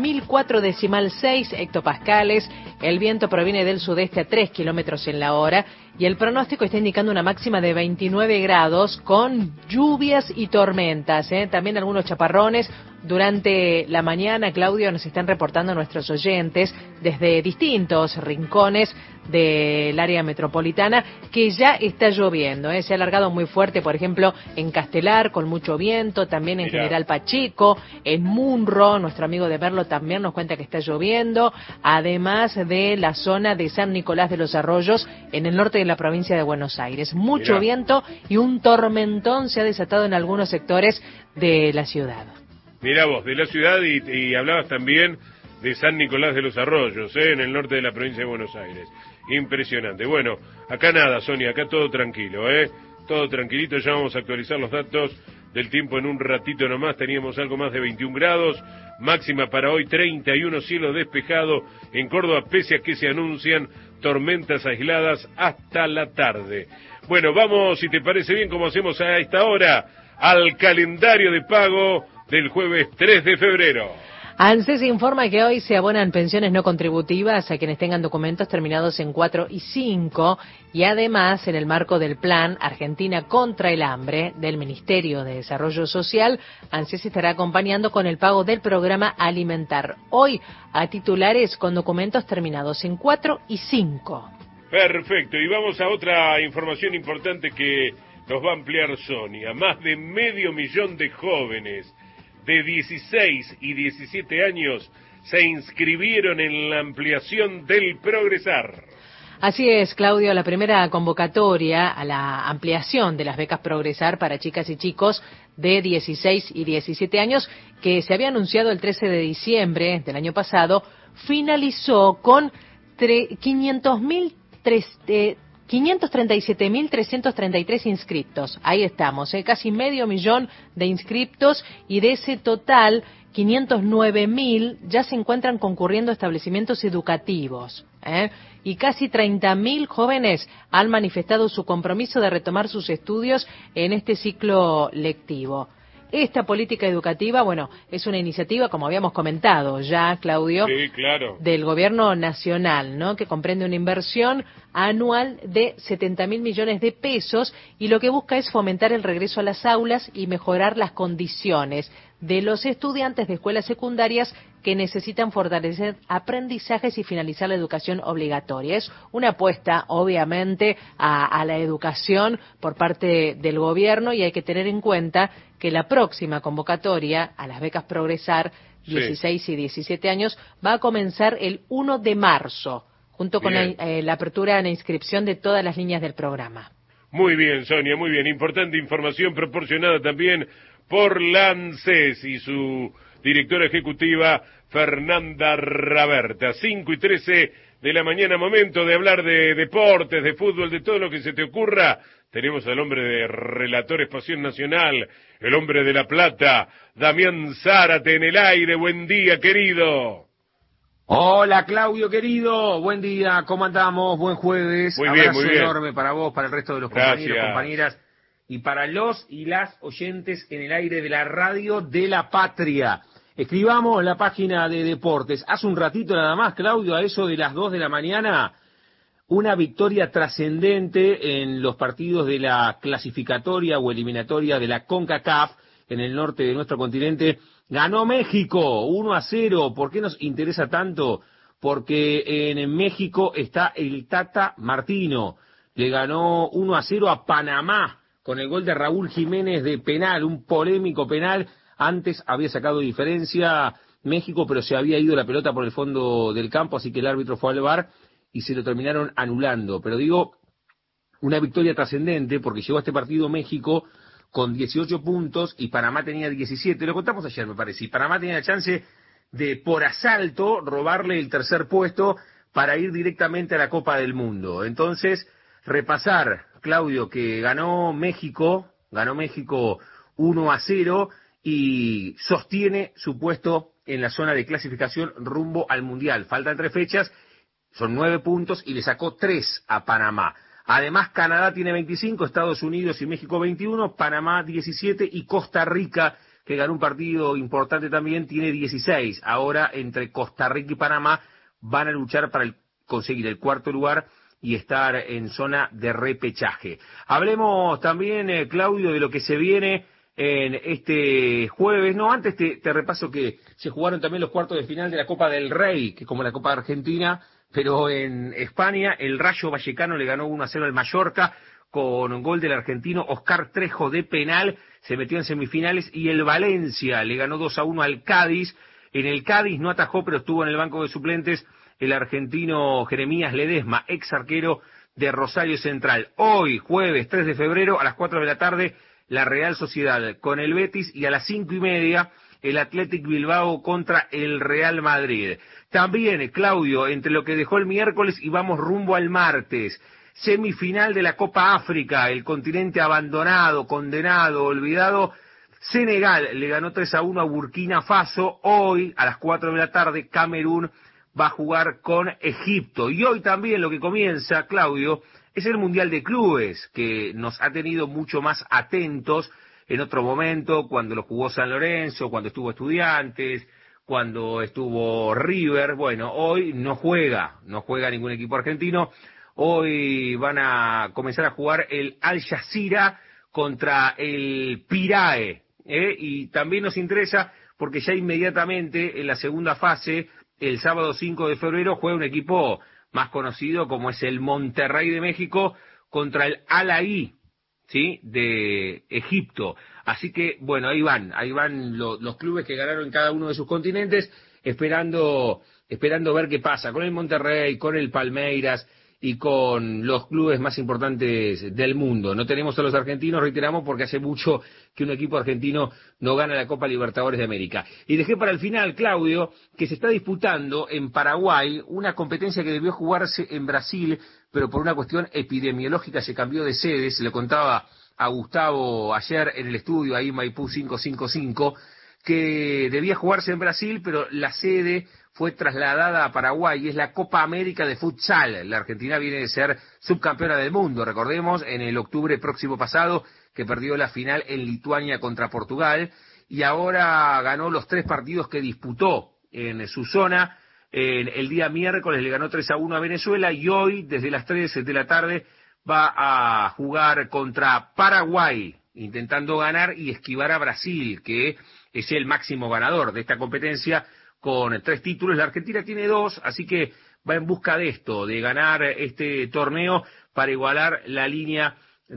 1004,6 hectopascales, el viento proviene del sudeste a 3 kilómetros en la hora y el pronóstico está indicando una máxima de 29 grados con lluvias y tormentas, también algunos chaparrones. Durante la mañana, Claudio, nos están reportando nuestros oyentes desde distintos rincones del área metropolitana que ya está lloviendo, se ha alargado muy fuerte, por ejemplo, en Castelar con mucho viento, también en General Pacheco, en Munro, nuestro amigo de Merlo también nos cuenta que está lloviendo, además de la zona de San Nicolás de los Arroyos, en el norte de la provincia de Buenos Aires. Mucho viento y un tormentón se ha desatado en algunos sectores de la ciudad. Mirá vos, de la ciudad y hablabas también de San Nicolás de los Arroyos, en el norte de la provincia de Buenos Aires. Impresionante. Bueno, acá nada, Sonia, acá todo tranquilo, todo tranquilito. Ya vamos a actualizar los datos del tiempo en un ratito nomás. Teníamos algo más de 21 grados, máxima para hoy 31, cielo despejado en Córdoba, pese a que se anuncian tormentas aisladas hasta la tarde. Bueno, vamos, si te parece bien, como hacemos a esta hora, al calendario de pago del jueves 3 de febrero. ANSES informa que hoy se abonan pensiones no contributivas a quienes tengan documentos terminados en 4 y 5 y además en el marco del Plan Argentina contra el Hambre del Ministerio de Desarrollo Social, ANSES estará acompañando con el pago del programa Alimentar hoy a titulares con documentos terminados en 4 y 5. Perfecto, y vamos a otra información importante que nos va a ampliar Sonia. Más de 500,000 de jóvenes de 16 y 17 años se inscribieron en la ampliación del Progresar. Así es, Claudio, la primera convocatoria a la ampliación de las becas Progresar para chicas y chicos de 16 y 17 años, que se había anunciado el 13 de diciembre del año pasado, finalizó con 537.333 inscriptos. Ahí estamos, casi 500,000 de inscriptos y de ese total 509.000 ya se encuentran concurriendo a establecimientos educativos, y casi 30.000 jóvenes han manifestado su compromiso de retomar sus estudios en este ciclo lectivo. Esta política educativa, bueno, es una iniciativa, como habíamos comentado ya, Claudio, sí, claro, del gobierno nacional, ¿no? Que comprende una inversión anual de 70.000 millones de pesos y lo que busca es fomentar el regreso a las aulas y mejorar las condiciones de los estudiantes de escuelas secundarias que necesitan fortalecer aprendizajes y finalizar la educación obligatoria. Es una apuesta, obviamente, a la educación por parte del gobierno y hay que tener en cuenta que la próxima convocatoria a las becas Progresar 16 y 17 años va a comenzar el 1 de marzo, junto con la apertura de la inscripción de todas las líneas del programa. Muy bien, Sonia, muy bien. Importante información proporcionada también por la ANSES y su directora ejecutiva Fernanda Raberta. 5:13 de la mañana, momento de hablar de deportes, de fútbol, de todo lo que se te ocurra. Tenemos al hombre de Relatores Pasión Nacional, el hombre de La Plata, Damián Zárate en el aire. Buen día, querido. Hola, Claudio, querido. Buen día, ¿cómo andamos? Buen jueves. Muy bien, Abrazo muy bien. Enorme para vos, para el resto de los compañeros, compañeras y para los y las oyentes en el aire de la radio de la patria. Escribamos en la página de deportes. Hace un ratito nada más, Claudio, a eso de las 2 de la mañana, una victoria trascendente en los partidos de la clasificatoria o eliminatoria de la CONCACAF en el norte de nuestro continente. Ganó México 1-0. ¿Por qué nos interesa tanto? Porque en México está el Tata Martino. Le ganó 1-0 a Panamá con el gol de Raúl Jiménez de penal, un polémico penal. Antes había sacado diferencia México, pero se había ido la pelota por el fondo del campo, así que el árbitro fue al VAR y se lo terminaron anulando. Pero digo, una victoria trascendente porque llegó a este partido México con 18 puntos y Panamá tenía 17. Lo contamos ayer, me parece. Y Panamá tenía la chance de, por asalto, robarle el tercer puesto para ir directamente a la Copa del Mundo. Entonces, repasar, Claudio, que ganó México 1-0 y sostiene su puesto en la zona de clasificación rumbo al Mundial. Faltan 3 fechas, son 9 puntos y le sacó 3 a Panamá. Además, Canadá tiene 25, Estados Unidos y México 21, Panamá 17 y Costa Rica, que ganó un partido importante también, tiene 16. Ahora, entre Costa Rica y Panamá, van a luchar para conseguir el cuarto lugar y estar en zona de repechaje. Hablemos también, Claudio, de lo que se viene en este jueves. No, antes te repaso que se jugaron también los cuartos de final de la Copa del Rey, que es como la Copa de Argentina, pero en España el Rayo Vallecano le ganó 1-0 al Mallorca con un gol del argentino Oscar Trejo de penal, se metió en semifinales, y el Valencia le ganó 2-1 al Cádiz. En el Cádiz no atajó, pero estuvo en el banco de suplentes el argentino Jeremías Ledesma, ex arquero de Rosario Central. Hoy, jueves 3 de febrero, a las 4 de la tarde, la Real Sociedad con el Betis, y a las 5:30 el Athletic Bilbao contra el Real Madrid. También, Claudio, entre lo que dejó el miércoles y vamos rumbo al martes, semifinal de la Copa África, el continente abandonado, condenado, olvidado. Senegal le ganó 3-1 a Burkina Faso. Hoy, a las 4 de la tarde, Camerún va a jugar con Egipto. Y hoy también lo que comienza, Claudio, es el Mundial de Clubes, que nos ha tenido mucho más atentos en otro momento, cuando lo jugó San Lorenzo, cuando estuvo Estudiantes, cuando estuvo River. Bueno, hoy no juega ningún equipo argentino. Hoy van a comenzar a jugar el Al Jazeera contra el Pirae, y también nos interesa porque ya inmediatamente en la segunda fase, el sábado 5 de febrero, juega un equipo más conocido como es el Monterrey de México contra el Al Ahly, ¿sí?, de Egipto. Así que, bueno, ahí van los clubes que ganaron en cada uno de sus continentes, esperando ver qué pasa con el Monterrey, con el Palmeiras y con los clubes más importantes del mundo. No tenemos a los argentinos, reiteramos, porque hace mucho que un equipo argentino no gana la Copa Libertadores de América. Y dejé para el final, Claudio, que se está disputando en Paraguay una competencia que debió jugarse en Brasil, pero por una cuestión epidemiológica se cambió de sede. Se lo contaba a Gustavo ayer en el estudio, ahí Maipú 555, que debía jugarse en Brasil, pero la sede fue trasladada a Paraguay, y es la Copa América de Futsal. La Argentina viene de ser subcampeona del mundo, recordemos, en el octubre próximo pasado, que perdió la final en Lituania contra Portugal, y ahora ganó los 3 partidos que disputó en su zona. El día miércoles le ganó 3-1 a Venezuela, y hoy, desde las 3 de la tarde, va a jugar contra Paraguay, intentando ganar y esquivar a Brasil, que es el máximo ganador de esta competencia, con 3 títulos. La Argentina tiene 2, así que va en busca de esto, de ganar este torneo para igualar la línea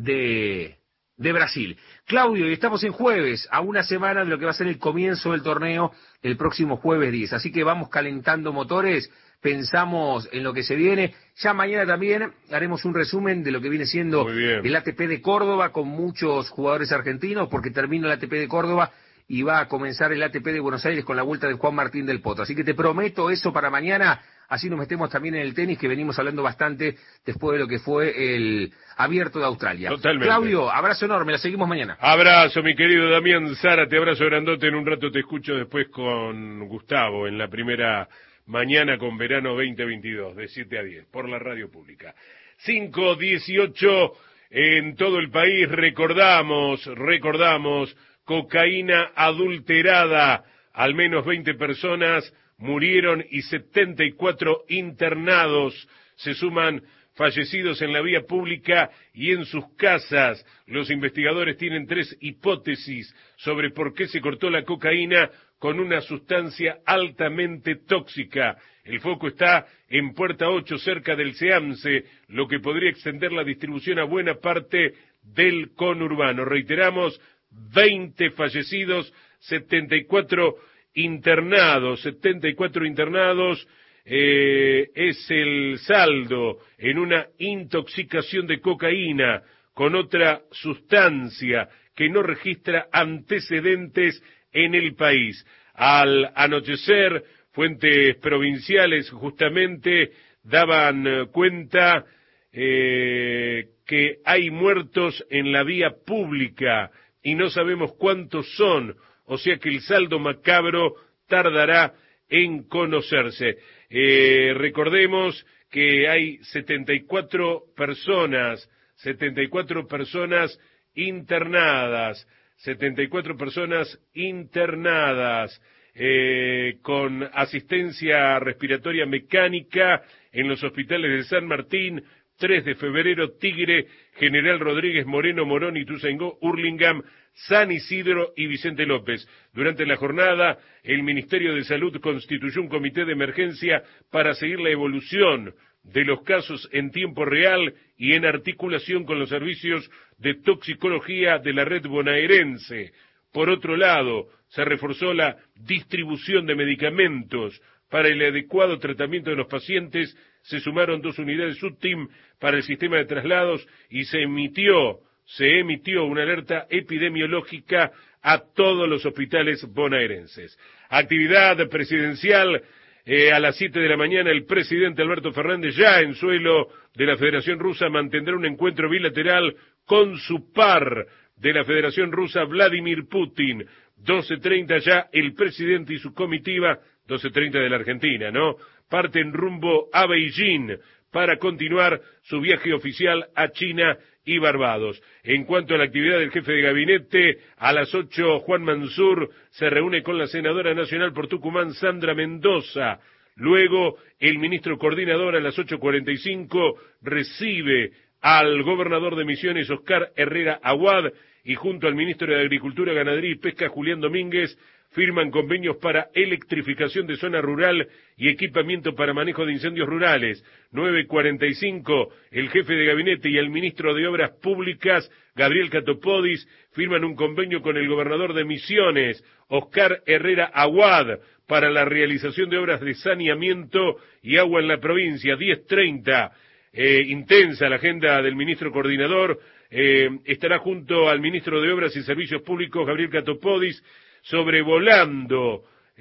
de Brasil. Claudio, y estamos en jueves, a una semana de lo que va a ser el comienzo del torneo, el próximo jueves 10. Así que vamos calentando motores, pensamos en lo que se viene. Ya mañana también haremos un resumen de lo que viene siendo el ATP de Córdoba, con muchos jugadores argentinos, porque termina el ATP de Córdoba y va a comenzar el ATP de Buenos Aires con la vuelta de Juan Martín del Potro. Así que te prometo eso para mañana, así nos metemos también en el tenis, que venimos hablando bastante después de lo que fue el Abierto de Australia. Totalmente. Claudio, abrazo enorme, la seguimos mañana. Abrazo, mi querido Damián Zara, te abrazo grandote. En un rato te escucho después con Gustavo en la primera mañana con Verano 2022, de 7 a 10, por la radio pública. 5:18 en todo el país. Recordamos, cocaína adulterada, al menos 20 personas murieron y 74 internados. Se suman fallecidos en la vía pública y en sus casas. Los investigadores tienen 3 hipótesis sobre por qué se cortó la cocaína con una sustancia altamente tóxica. El foco está en Puerta 8, cerca del SEAMSE, lo que podría extender la distribución a buena parte del conurbano. Reiteramos, 20 fallecidos, 74 internados. Es el saldo en una intoxicación de cocaína con otra sustancia que no registra antecedentes en el país. Al anochecer, fuentes provinciales justamente daban cuenta que hay muertos en la vía pública y no sabemos cuántos son, o sea que el saldo macabro tardará en conocerse. Recordemos que hay 74 personas internadas, 74 personas internadas con asistencia respiratoria mecánica en los hospitales de San Martín, 3 de febrero, Tigre, General Rodríguez, Moreno, Morón, Ituzaingó, Hurlingham, San Isidro y Vicente López. Durante la jornada, el Ministerio de Salud constituyó un comité de emergencia para seguir la evolución de los casos en tiempo real y en articulación con los servicios de toxicología de la red bonaerense. Por otro lado, se reforzó la distribución de medicamentos para el adecuado tratamiento de los pacientes. Se sumaron 2 unidades subteam para el sistema de traslados y se emitió una alerta epidemiológica a todos los hospitales bonaerenses. Actividad presidencial. A las 7 de la mañana el presidente Alberto Fernández, ya en suelo de la Federación Rusa, mantendrá un encuentro bilateral con su par de la Federación Rusa, Vladimir Putin. 12:30 ya el presidente y su comitiva, 12:30 de la Argentina, ¿no? Parten rumbo a Beijing para continuar su viaje oficial a China y Barbados. En cuanto a la actividad del jefe de gabinete, a las 8 Juan Mansur se reúne con la senadora nacional por Tucumán, Sandra Mendoza. Luego, el ministro coordinador a las 8:45 recibe al gobernador de Misiones, Oscar Herrera Aguad, y junto al ministro de Agricultura, Ganadería y Pesca, Julián Domínguez, firman convenios para electrificación de zona rural y equipamiento para manejo de incendios rurales. 9:45, el jefe de gabinete y el ministro de Obras Públicas, Gabriel Catopodis, firman un convenio con el gobernador de Misiones, Oscar Herrera Aguad, para la realización de obras de saneamiento y agua en la provincia. 10:30, intensa la agenda del ministro coordinador, estará junto al ministro de Obras y Servicios Públicos, Gabriel Catopodis, sobrevolando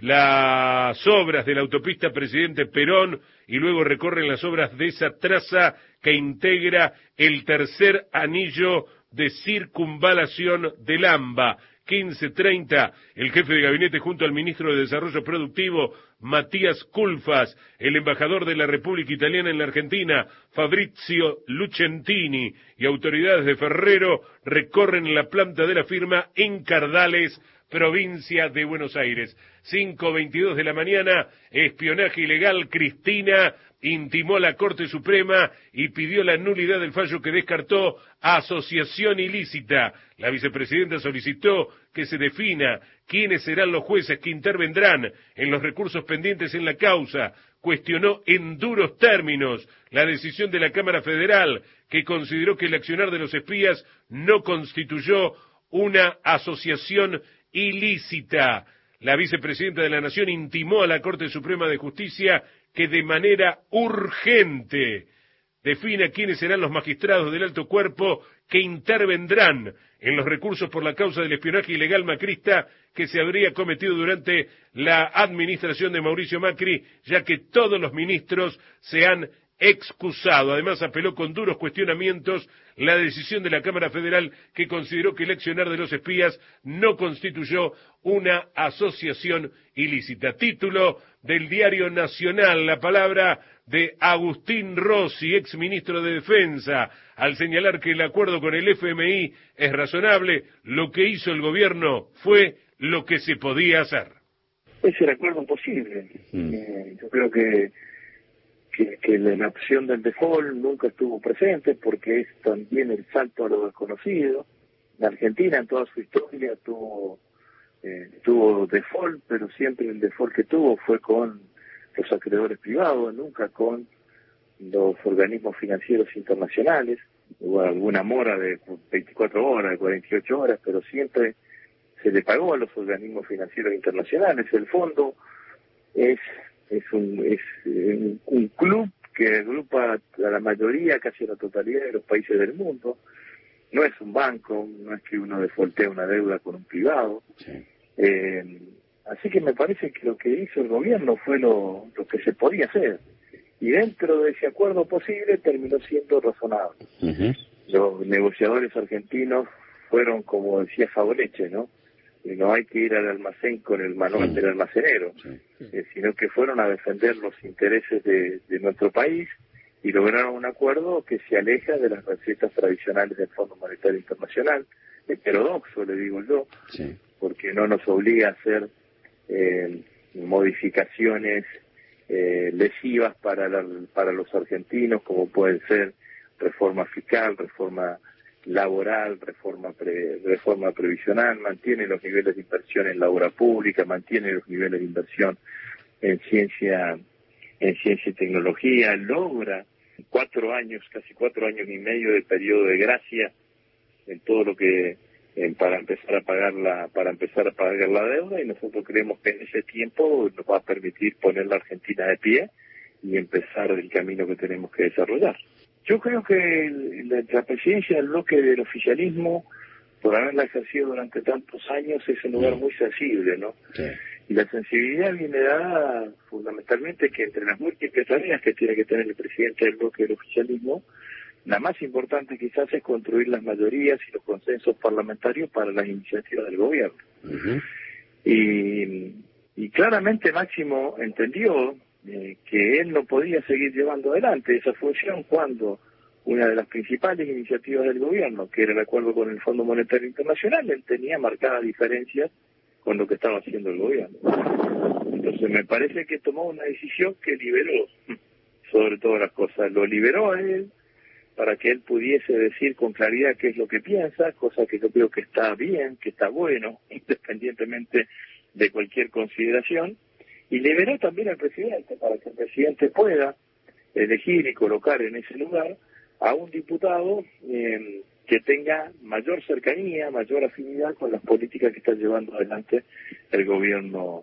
las obras de la autopista Presidente Perón y luego recorren las obras de esa traza que integra el tercer anillo de circunvalación del AMBA. 15:30, el jefe de gabinete junto al ministro de Desarrollo Productivo, Matías Culfas, el embajador de la República Italiana en la Argentina, Fabrizio Lucentini, y autoridades de Ferrero recorren la planta de la firma en Cardales, provincia de Buenos Aires. 5:22 de la mañana, espionaje ilegal. Cristina intimó a la Corte Suprema y pidió la nulidad del fallo que descartó asociación ilícita. La vicepresidenta solicitó que se defina quiénes serán los jueces que intervendrán en los recursos pendientes en la causa. Cuestionó en duros términos la decisión de la Cámara Federal, que consideró que el accionar de los espías no constituyó una asociación ilícita. La vicepresidenta de la Nación intimó a la Corte Suprema de Justicia que de manera urgente defina quiénes serán los magistrados del alto cuerpo que intervendrán en los recursos por la causa del espionaje ilegal macrista que se habría cometido durante la administración de Mauricio Macri, ya que todos los ministros se han excusado. Además, apeló con duros cuestionamientos la decisión de la Cámara Federal, que consideró que el accionar de los espías no constituyó una asociación ilícita. Título del Diario Nacional, la palabra de Agustín Rossi, ex ministro de Defensa, al señalar que el acuerdo con el FMI es razonable. Lo que hizo el gobierno fue lo que se podía hacer. Es el acuerdo posible. Yo creo que la opción del default nunca estuvo presente, porque es también el salto a lo desconocido. La Argentina en toda su historia tuvo default, pero siempre el default que tuvo fue con los acreedores privados, nunca con los organismos financieros internacionales. Hubo alguna mora de 24 horas, de 48 horas, pero siempre se le pagó a los organismos financieros internacionales. El fondo es un club que agrupa a la mayoría, casi a la totalidad de los países del mundo. No es un banco, no es que uno defaultea una deuda con un privado. Sí. Así que me parece que lo que hizo el gobierno fue lo que se podía hacer. Y dentro de ese acuerdo posible terminó siendo razonable. Los negociadores argentinos fueron, como decía Favoleche, ¿no? no hay que ir al almacén con el manual del almacenero, sino que fueron a defender los intereses de nuestro país y lograron un acuerdo que se aleja de las recetas tradicionales del Fondo Monetario Internacional, heterodoxo, le digo yo, porque no nos obliga a hacer modificaciones lesivas para los argentinos, como pueden ser reforma fiscal, reforma laboral, reforma previsional, mantiene los niveles de inversión en la obra pública, mantiene los niveles de inversión en ciencia y tecnología, logra 4 años, casi 4 años y medio de periodo de gracia en todo lo que para empezar a pagar la deuda, y nosotros creemos que en ese tiempo nos va a permitir poner la Argentina de pie y empezar el camino que tenemos que desarrollar. Yo creo que la presidencia del bloque del oficialismo, por haberla ejercido durante tantos años, es un lugar muy sensible, ¿no? Y la sensibilidad viene dada fundamentalmente que entre las múltiples tareas que tiene que tener el presidente del bloque del oficialismo, la más importante quizás es construir las mayorías y los consensos parlamentarios para las iniciativas del gobierno. Y claramente Máximo entendió que él no podía seguir llevando adelante esa función cuando una de las principales iniciativas del gobierno, que era el acuerdo con el Fondo Monetario Internacional, él tenía marcadas diferencias con lo que estaba haciendo el gobierno. Entonces me parece que tomó una decisión que liberó sobre todas las cosas, lo liberó a él para que él pudiese decir con claridad qué es lo que piensa, cosa que yo creo que está bien, que está bueno, independientemente de cualquier consideración, y liberó también al presidente para que el presidente pueda elegir y colocar en ese lugar a un diputado que tenga mayor cercanía, mayor afinidad con las políticas que está llevando adelante el gobierno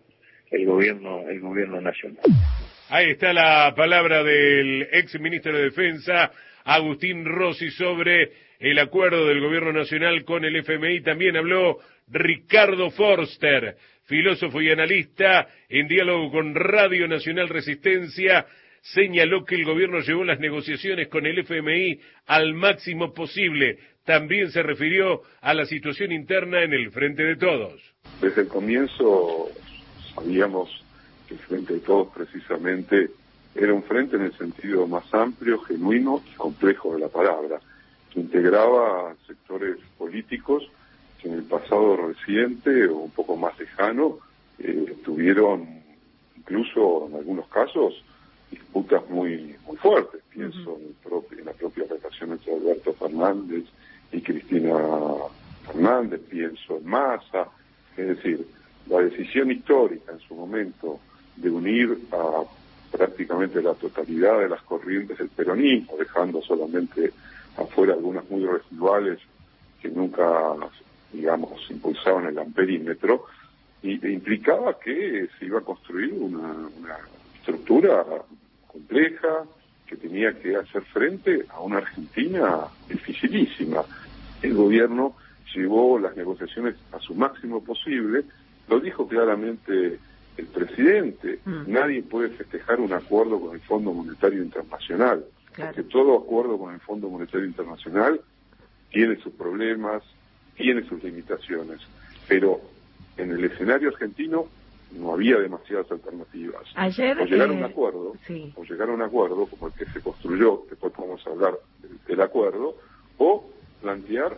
nacional. Ahí está la palabra del ex ministro de Defensa, Agustín Rossi, sobre el acuerdo del gobierno nacional con el FMI. También habló Ricardo Forster, filósofo y analista, en diálogo con Radio Nacional Resistencia. Señaló que el gobierno llevó las negociaciones con el FMI al máximo posible. También se refirió a la situación interna en el Frente de Todos. Desde el comienzo sabíamos que el Frente de Todos precisamente era un frente en el sentido más amplio, genuino y complejo de la palabra, que integraba sectores políticos que en el pasado reciente o un poco más lejano tuvieron incluso en algunos casos disputas muy fuertes. Pienso en la propia relación entre Alberto Fernández y Cristina Fernández, pienso en Massa. Es decir, la decisión histórica en su momento de unir a prácticamente la totalidad de las corrientes del peronismo, dejando solamente afuera algunas muy residuales que nunca, digamos, impulsaban el amperímetro, y implicaba que se iba a construir una estructura compleja que tenía que hacer frente a una Argentina dificilísima. El gobierno llevó las negociaciones a su máximo posible, lo dijo claramente el presidente. Nadie puede festejar un acuerdo con el Fondo Monetario Internacional, porque todo acuerdo con el Fondo Monetario Internacional tiene sus problemas, tiene sus limitaciones, pero en el escenario argentino no había demasiadas alternativas. O llegar a un acuerdo, o llegar a un acuerdo como el que se construyó, después podemos hablar del acuerdo, o plantear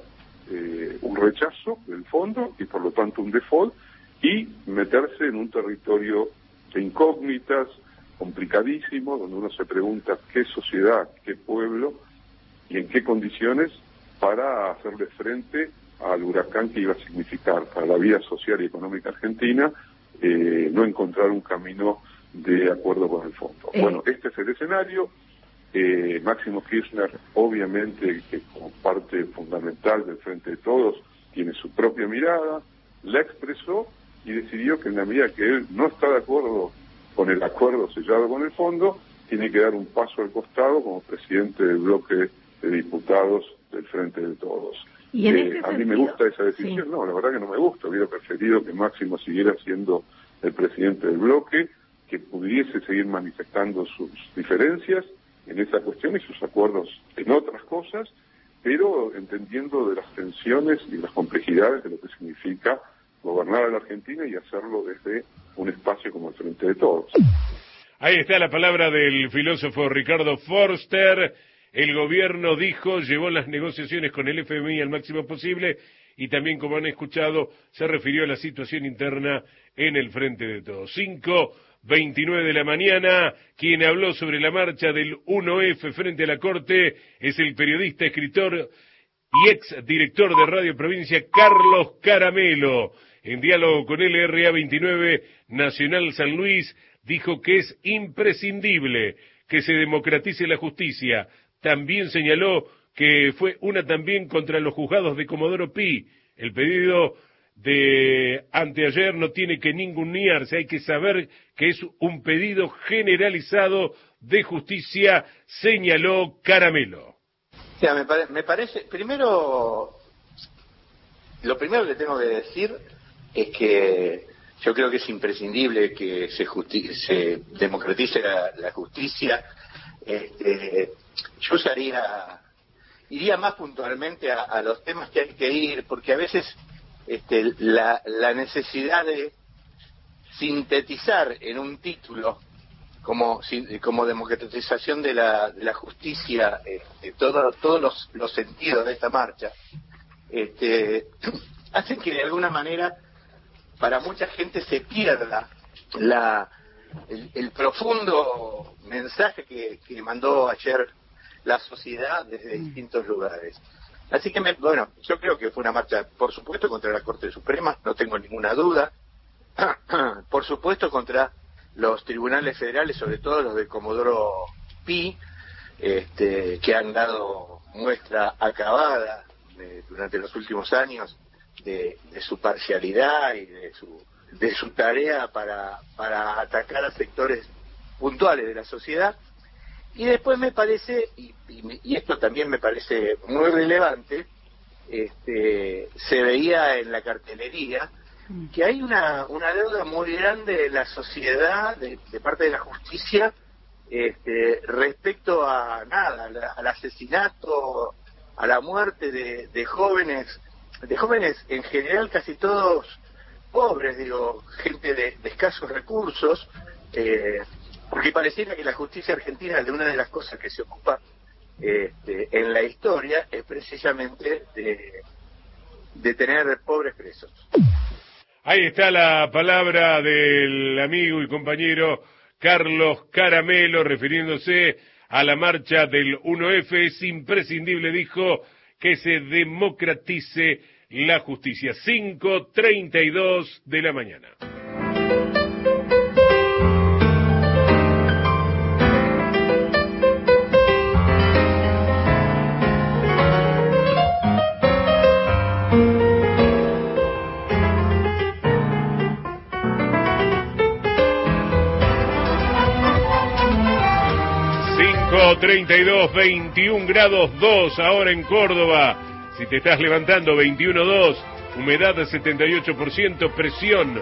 un rechazo del fondo y por lo tanto un default, y meterse en un territorio de incógnitas, complicadísimo, donde uno se pregunta qué sociedad, qué pueblo y en qué condiciones para hacerle frente al huracán que iba a significar para la vida social y económica argentina no encontrar un camino de acuerdo con el fondo. Bueno, este es el escenario. Máximo Kirchner, obviamente, que como parte fundamental del Frente de Todos, tiene su propia mirada, la expresó y decidió que en la medida que él no está de acuerdo con el acuerdo sellado con el fondo, tiene que dar un paso al costado como presidente del bloque de diputados del Frente de Todos. ¿Y en a mí me gusta esa decisión. No, la verdad que no me gusta. Hubiera preferido que Máximo siguiera siendo el presidente del bloque, que pudiese seguir manifestando sus diferencias en esa cuestión y sus acuerdos en otras cosas, pero entendiendo de las tensiones y las complejidades de lo que significa gobernar a la Argentina y hacerlo desde un espacio como el Frente de Todos. Ahí está la palabra del filósofo Ricardo Forster. El gobierno dijo, llevó las negociaciones con el FMI al máximo posible y también, como han escuchado, se refirió a la situación interna en el Frente de Todos. 5:29 de la mañana, quien habló sobre la marcha del 1F frente a la Corte es el periodista, escritor y ex director de Radio Provincia, Carlos Caramelo. En diálogo con LRA 29, Nacional San Luis, dijo que es imprescindible que se democratice la justicia. También señaló que fue una también contra los juzgados de Comodoro Pi. El pedido de anteayer no tiene que ningunearse, hay que saber que es un pedido generalizado de justicia, señaló Caramelo. O sea, me parece, primero, lo primero que tengo que decir es que yo creo que es imprescindible que se democratice la justicia. Yo iría más puntualmente a los temas que hay que ir, porque a veces la necesidad de sintetizar en un título como democratización de la justicia todos los sentidos de esta marcha hacen que de alguna manera para mucha gente se pierda el profundo mensaje que mandó ayer la sociedad desde distintos lugares. Así que, yo creo que fue una marcha, por supuesto, contra la Corte Suprema, no tengo ninguna duda, por supuesto contra los tribunales federales, sobre todo los de Comodoro Pi, que han dado muestra acabada durante los últimos años de su parcialidad y de su tarea para atacar a sectores puntuales de la sociedad. Y después me parece, y esto también me parece muy relevante, se veía en la cartelería que hay una deuda muy grande de la sociedad, de parte de la justicia, respecto al asesinato, a la muerte de jóvenes en general casi todos pobres, gente de escasos recursos, porque pareciera que la justicia argentina, de una de las cosas que se ocupa en la historia, es precisamente de tener pobres presos. Ahí está la palabra del amigo y compañero Carlos Caramelo, refiriéndose a la marcha del 1F. Es imprescindible, dijo, que se democratice la justicia. 5:32 de la mañana. Chicago 32, 21 grados 2 ahora en Córdoba. Si te estás levantando, 21,2, humedad de 78%, presión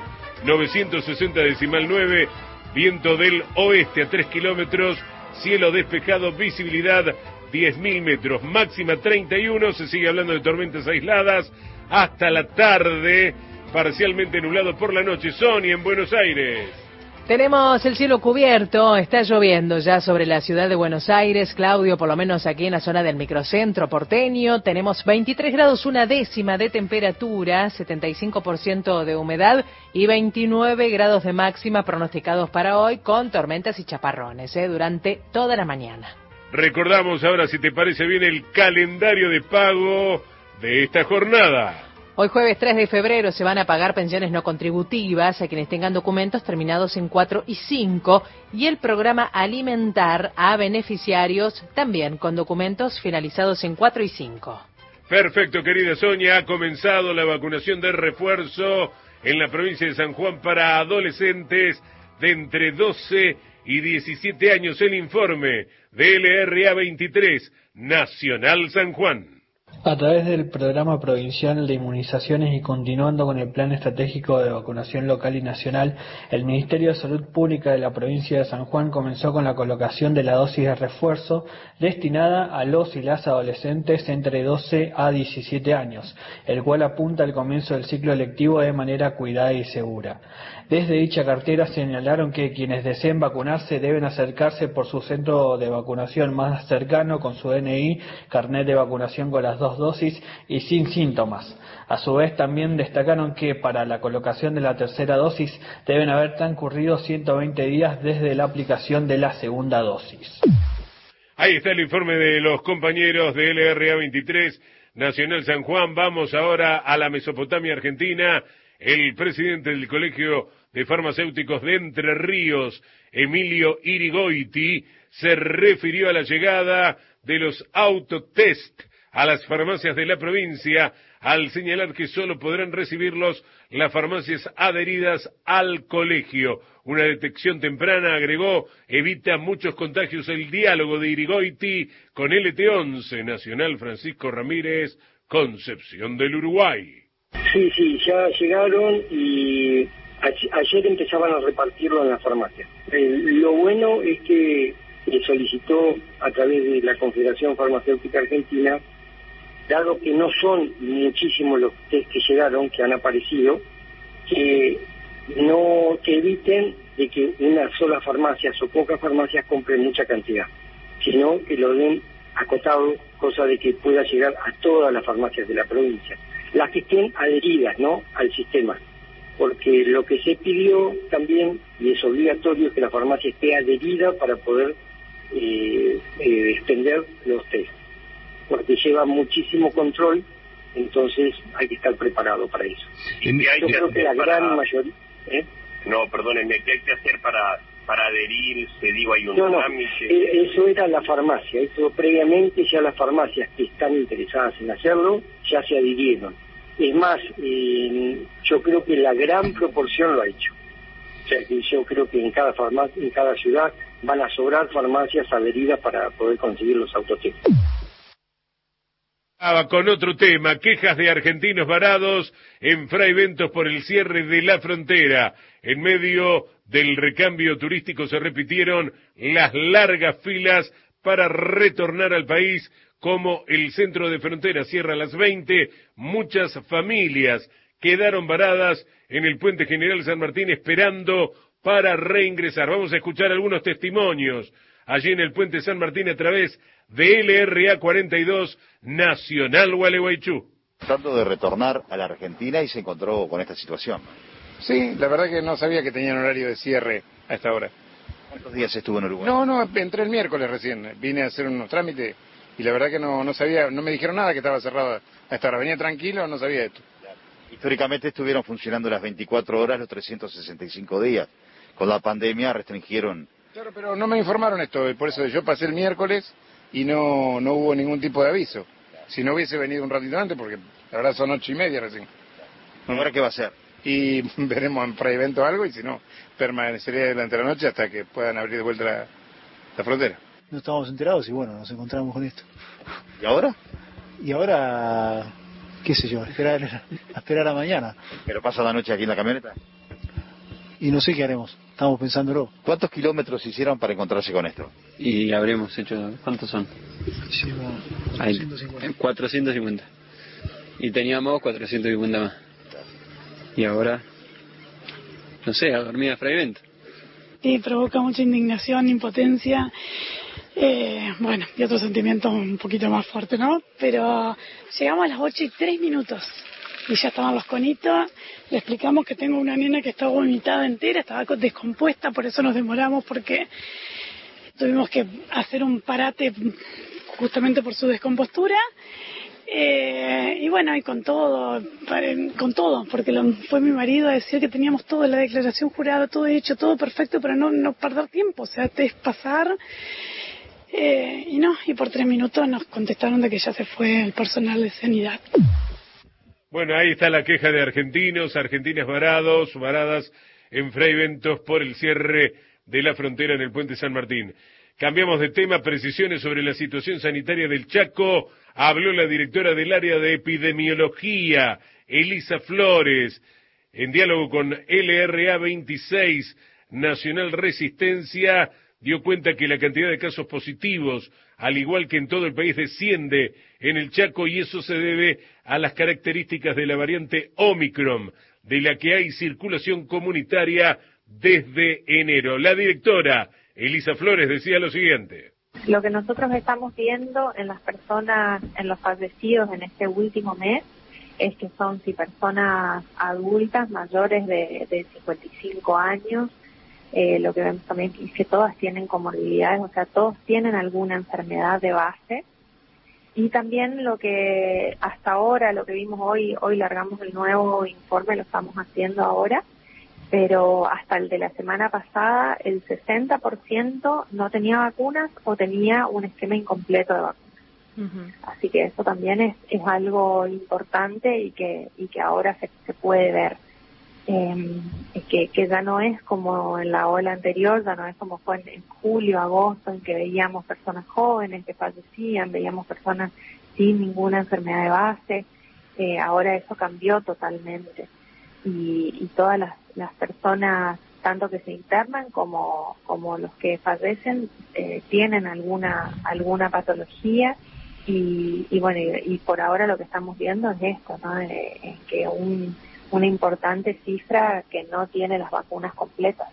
960,9, viento del oeste a 3 kilómetros, cielo despejado, visibilidad 10.000 metros, máxima 31, se sigue hablando de tormentas aisladas hasta la tarde, parcialmente nublado por la noche. Sonia, en Buenos Aires. Tenemos el cielo cubierto, está lloviendo ya sobre la ciudad de Buenos Aires, Claudio, por lo menos aquí en la zona del microcentro porteño. Tenemos 23 grados, una décima de temperatura, 75% de humedad y 29 grados de máxima pronosticados para hoy, con tormentas y chaparrones durante toda la mañana. Recordamos ahora, si te parece bien, el calendario de pago de esta jornada. Hoy jueves 3 de febrero se van a pagar pensiones no contributivas a quienes tengan documentos terminados en 4 y 5 y el programa Alimentar a beneficiarios también con documentos finalizados en 4 y 5. Perfecto, querida Sonia, ha comenzado la vacunación de refuerzo en la provincia de San Juan para adolescentes de entre 12 y 17 años. El informe de LRA 23, Nacional San Juan. A través del Programa Provincial de Inmunizaciones y continuando con el Plan Estratégico de Vacunación Local y Nacional, el Ministerio de Salud Pública de la provincia de San Juan comenzó con la colocación de la dosis de refuerzo destinada a los y las adolescentes entre 12 a 17 años, el cual apunta al comienzo del ciclo lectivo de manera cuidada y segura. Desde dicha cartera señalaron que quienes deseen vacunarse deben acercarse por su centro de vacunación más cercano con su DNI, carnet de vacunación con las 2 dosis y sin síntomas. A su vez también destacaron que para la colocación de la tercera dosis deben haber transcurrido 120 días desde la aplicación de la segunda dosis. Ahí está el informe de los compañeros de LRA 23 Nacional San Juan. Vamos ahora a la Mesopotamia Argentina. El presidente del Colegio de Farmacéuticos de Entre Ríos, Emilio Irigoiti, se refirió a la llegada de los autotest a las farmacias de la provincia, al señalar que solo podrán recibirlos las farmacias adheridas al colegio. Una detección temprana, agregó, evita muchos contagios. El diálogo de Irigoiti con LT11 Nacional Francisco Ramírez, Concepción del Uruguay. Sí, ya llegaron y ayer empezaban a repartirlo en las farmacias. Lo bueno es que solicitó a través de la Confederación Farmacéutica Argentina, dado que no son muchísimos los test que llegaron, que han aparecido, que eviten de que una sola farmacia o pocas farmacias compren mucha cantidad, sino que lo den acotado, cosa de que pueda llegar a todas las farmacias de la provincia, las que estén adheridas, ¿no?, al sistema, porque lo que se pidió también, y es obligatorio, es que la farmacia esté adherida para poder extender los test, porque lleva muchísimo control, entonces hay que estar preparado para eso. Yo creo que la gran mayoría... No, perdónenme, ¿qué hay que hacer para adherirse? Digo, hay un trámite. Eso era la farmacia, eso previamente ya las farmacias que están interesadas en hacerlo ya se adhirieron. Es más, yo creo que la gran proporción lo ha hecho. O sea, que yo creo que en cada farmacia, en cada ciudad van a sobrar farmacias adheridas para poder conseguir los autotest. Con otro tema, quejas de argentinos varados en Fraiventos por el cierre de la frontera. En medio del recambio turístico se repitieron las largas filas para retornar al país, como el centro de frontera cierra a las 20, muchas familias quedaron varadas en el Puente General San Martín esperando para reingresar. Vamos a escuchar algunos testimonios allí en el Puente San Martín a través de LRA 42 Nacional Gualeguaychú. Tratando de retornar a la Argentina y se encontró con esta situación. Sí, la verdad que no sabía que tenían horario de cierre a esta hora. ¿Cuántos días estuvo en Uruguay? No, entré el miércoles recién, vine a hacer unos trámites y la verdad que no sabía, no me dijeron nada que estaba cerrada a esta hora. Venía tranquilo, no sabía esto. Históricamente estuvieron funcionando las 24 horas, los 365 días. Con la pandemia restringieron. Claro, pero no me informaron esto, por eso yo pasé el miércoles y no hubo ningún tipo de aviso. Si no hubiese venido un ratito antes, porque la verdad son 8:30 recién. ¿Ahora qué va a hacer? Y veremos en pre-evento algo, y si no, permaneceré durante la noche hasta que puedan abrir de vuelta la frontera. No estábamos enterados y bueno, nos encontramos con esto. ¿Y ahora? Y ahora, qué sé yo, esperar a mañana. ¿Pero pasa la noche aquí en la camioneta? Y no sé qué haremos, estamos pensándolo. ¿Cuántos kilómetros hicieron para encontrarse con esto? Y habremos hecho, ¿cuántos son? Hicimos 450. 450. Y teníamos 450 más. Y ahora, no sé, a dormir a Fraiventos. Sí, provoca mucha indignación, impotencia, bueno, y otro sentimiento un poquito más fuerte, ¿no? Pero llegamos a las 8:03 y ya estaban los conitos. Le explicamos que tengo una nena que estaba vomitada entera, estaba descompuesta, por eso nos demoramos, porque tuvimos que hacer un parate justamente por su descompostura. Y bueno, y con todo, porque fue mi marido a decir que teníamos todo, la declaración jurada, todo hecho, todo perfecto, para no perder tiempo, o sea, es pasar. Y por 3 minutos nos contestaron de que ya se fue el personal de sanidad. Bueno, ahí está la queja de argentinas varadas en Fraiventos por el cierre de la frontera en el Puente San Martín. Cambiamos de tema, precisiones sobre la situación sanitaria del Chaco. Habló la directora del área de epidemiología, Elisa Flores, en diálogo con LRA 26, Nacional Resistencia, dio cuenta que la cantidad de casos positivos, al igual que en todo el país, desciende en el Chaco y eso se debe a las características de la variante Omicron, de la que hay circulación comunitaria desde enero. La directora Elisa Flores decía lo siguiente. Lo que nosotros estamos viendo en las personas, en los fallecidos en este último mes, es que son personas adultas mayores de 55 años, lo que vemos también es que todas tienen comorbilidades, o sea, todos tienen alguna enfermedad de base. Y también lo que hasta ahora, lo que vimos hoy largamos el nuevo informe, lo estamos haciendo ahora, pero hasta el de la semana pasada el 60% no tenía vacunas o tenía un esquema incompleto de vacunas. Así que eso también es algo importante y que ahora se puede ver. Que ya no es como en la ola anterior, ya no es como fue en julio, agosto, en que veíamos personas jóvenes que fallecían, veíamos personas sin ninguna enfermedad de base. Ahora eso cambió totalmente y todas las personas, tanto que se internan como los que fallecen, tienen alguna patología y bueno, y por ahora lo que estamos viendo es esto, ¿no? Es que una importante cifra que no tiene las vacunas completas.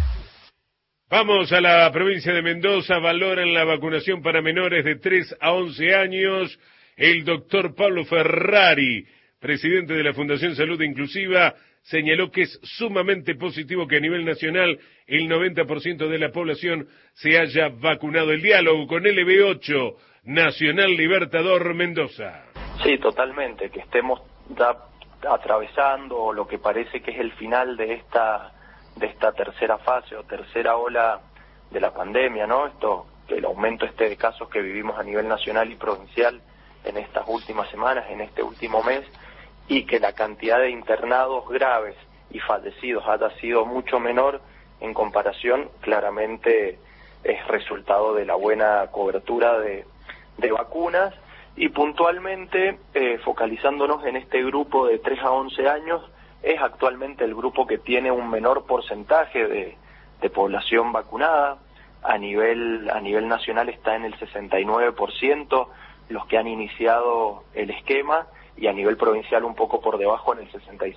Vamos a la provincia de Mendoza. Valoran la vacunación para menores de 3 a 11 años. El doctor Pablo Ferrari, presidente de la Fundación Salud Inclusiva, señaló que es sumamente positivo que a nivel nacional el 90% de la población se haya vacunado. El diálogo con LB8, Nacional Libertador Mendoza. Sí, totalmente, que estemos ya atravesando lo que parece que es el final de esta tercera fase o tercera ola de la pandemia, ¿no? El aumento de casos que vivimos a nivel nacional y provincial en estas últimas semanas, en este último mes, y que la cantidad de internados graves y fallecidos haya sido mucho menor en comparación, claramente es resultado de la buena cobertura de vacunas. Y puntualmente, focalizándonos en este grupo de 3 a 11 años, es actualmente el grupo que tiene un menor porcentaje de población vacunada. A nivel nacional está en el 69% los que han iniciado el esquema, y a nivel provincial un poco por debajo en el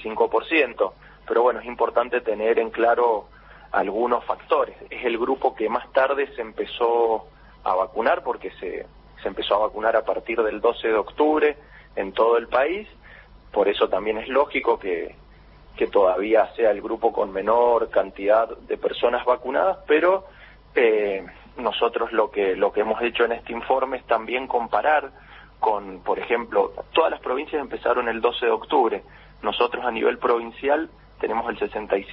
65%. Pero bueno, es importante tener en claro algunos factores. Es el grupo que más tarde se empezó a vacunar, porque se empezó a vacunar a partir del 12 de octubre en todo el país. Por eso también es lógico que todavía sea el grupo con menor cantidad de personas vacunadas, pero nosotros lo que hemos hecho en este informe es también comparar con, por ejemplo, todas las provincias empezaron el 12 de octubre. Nosotros a nivel provincial tenemos el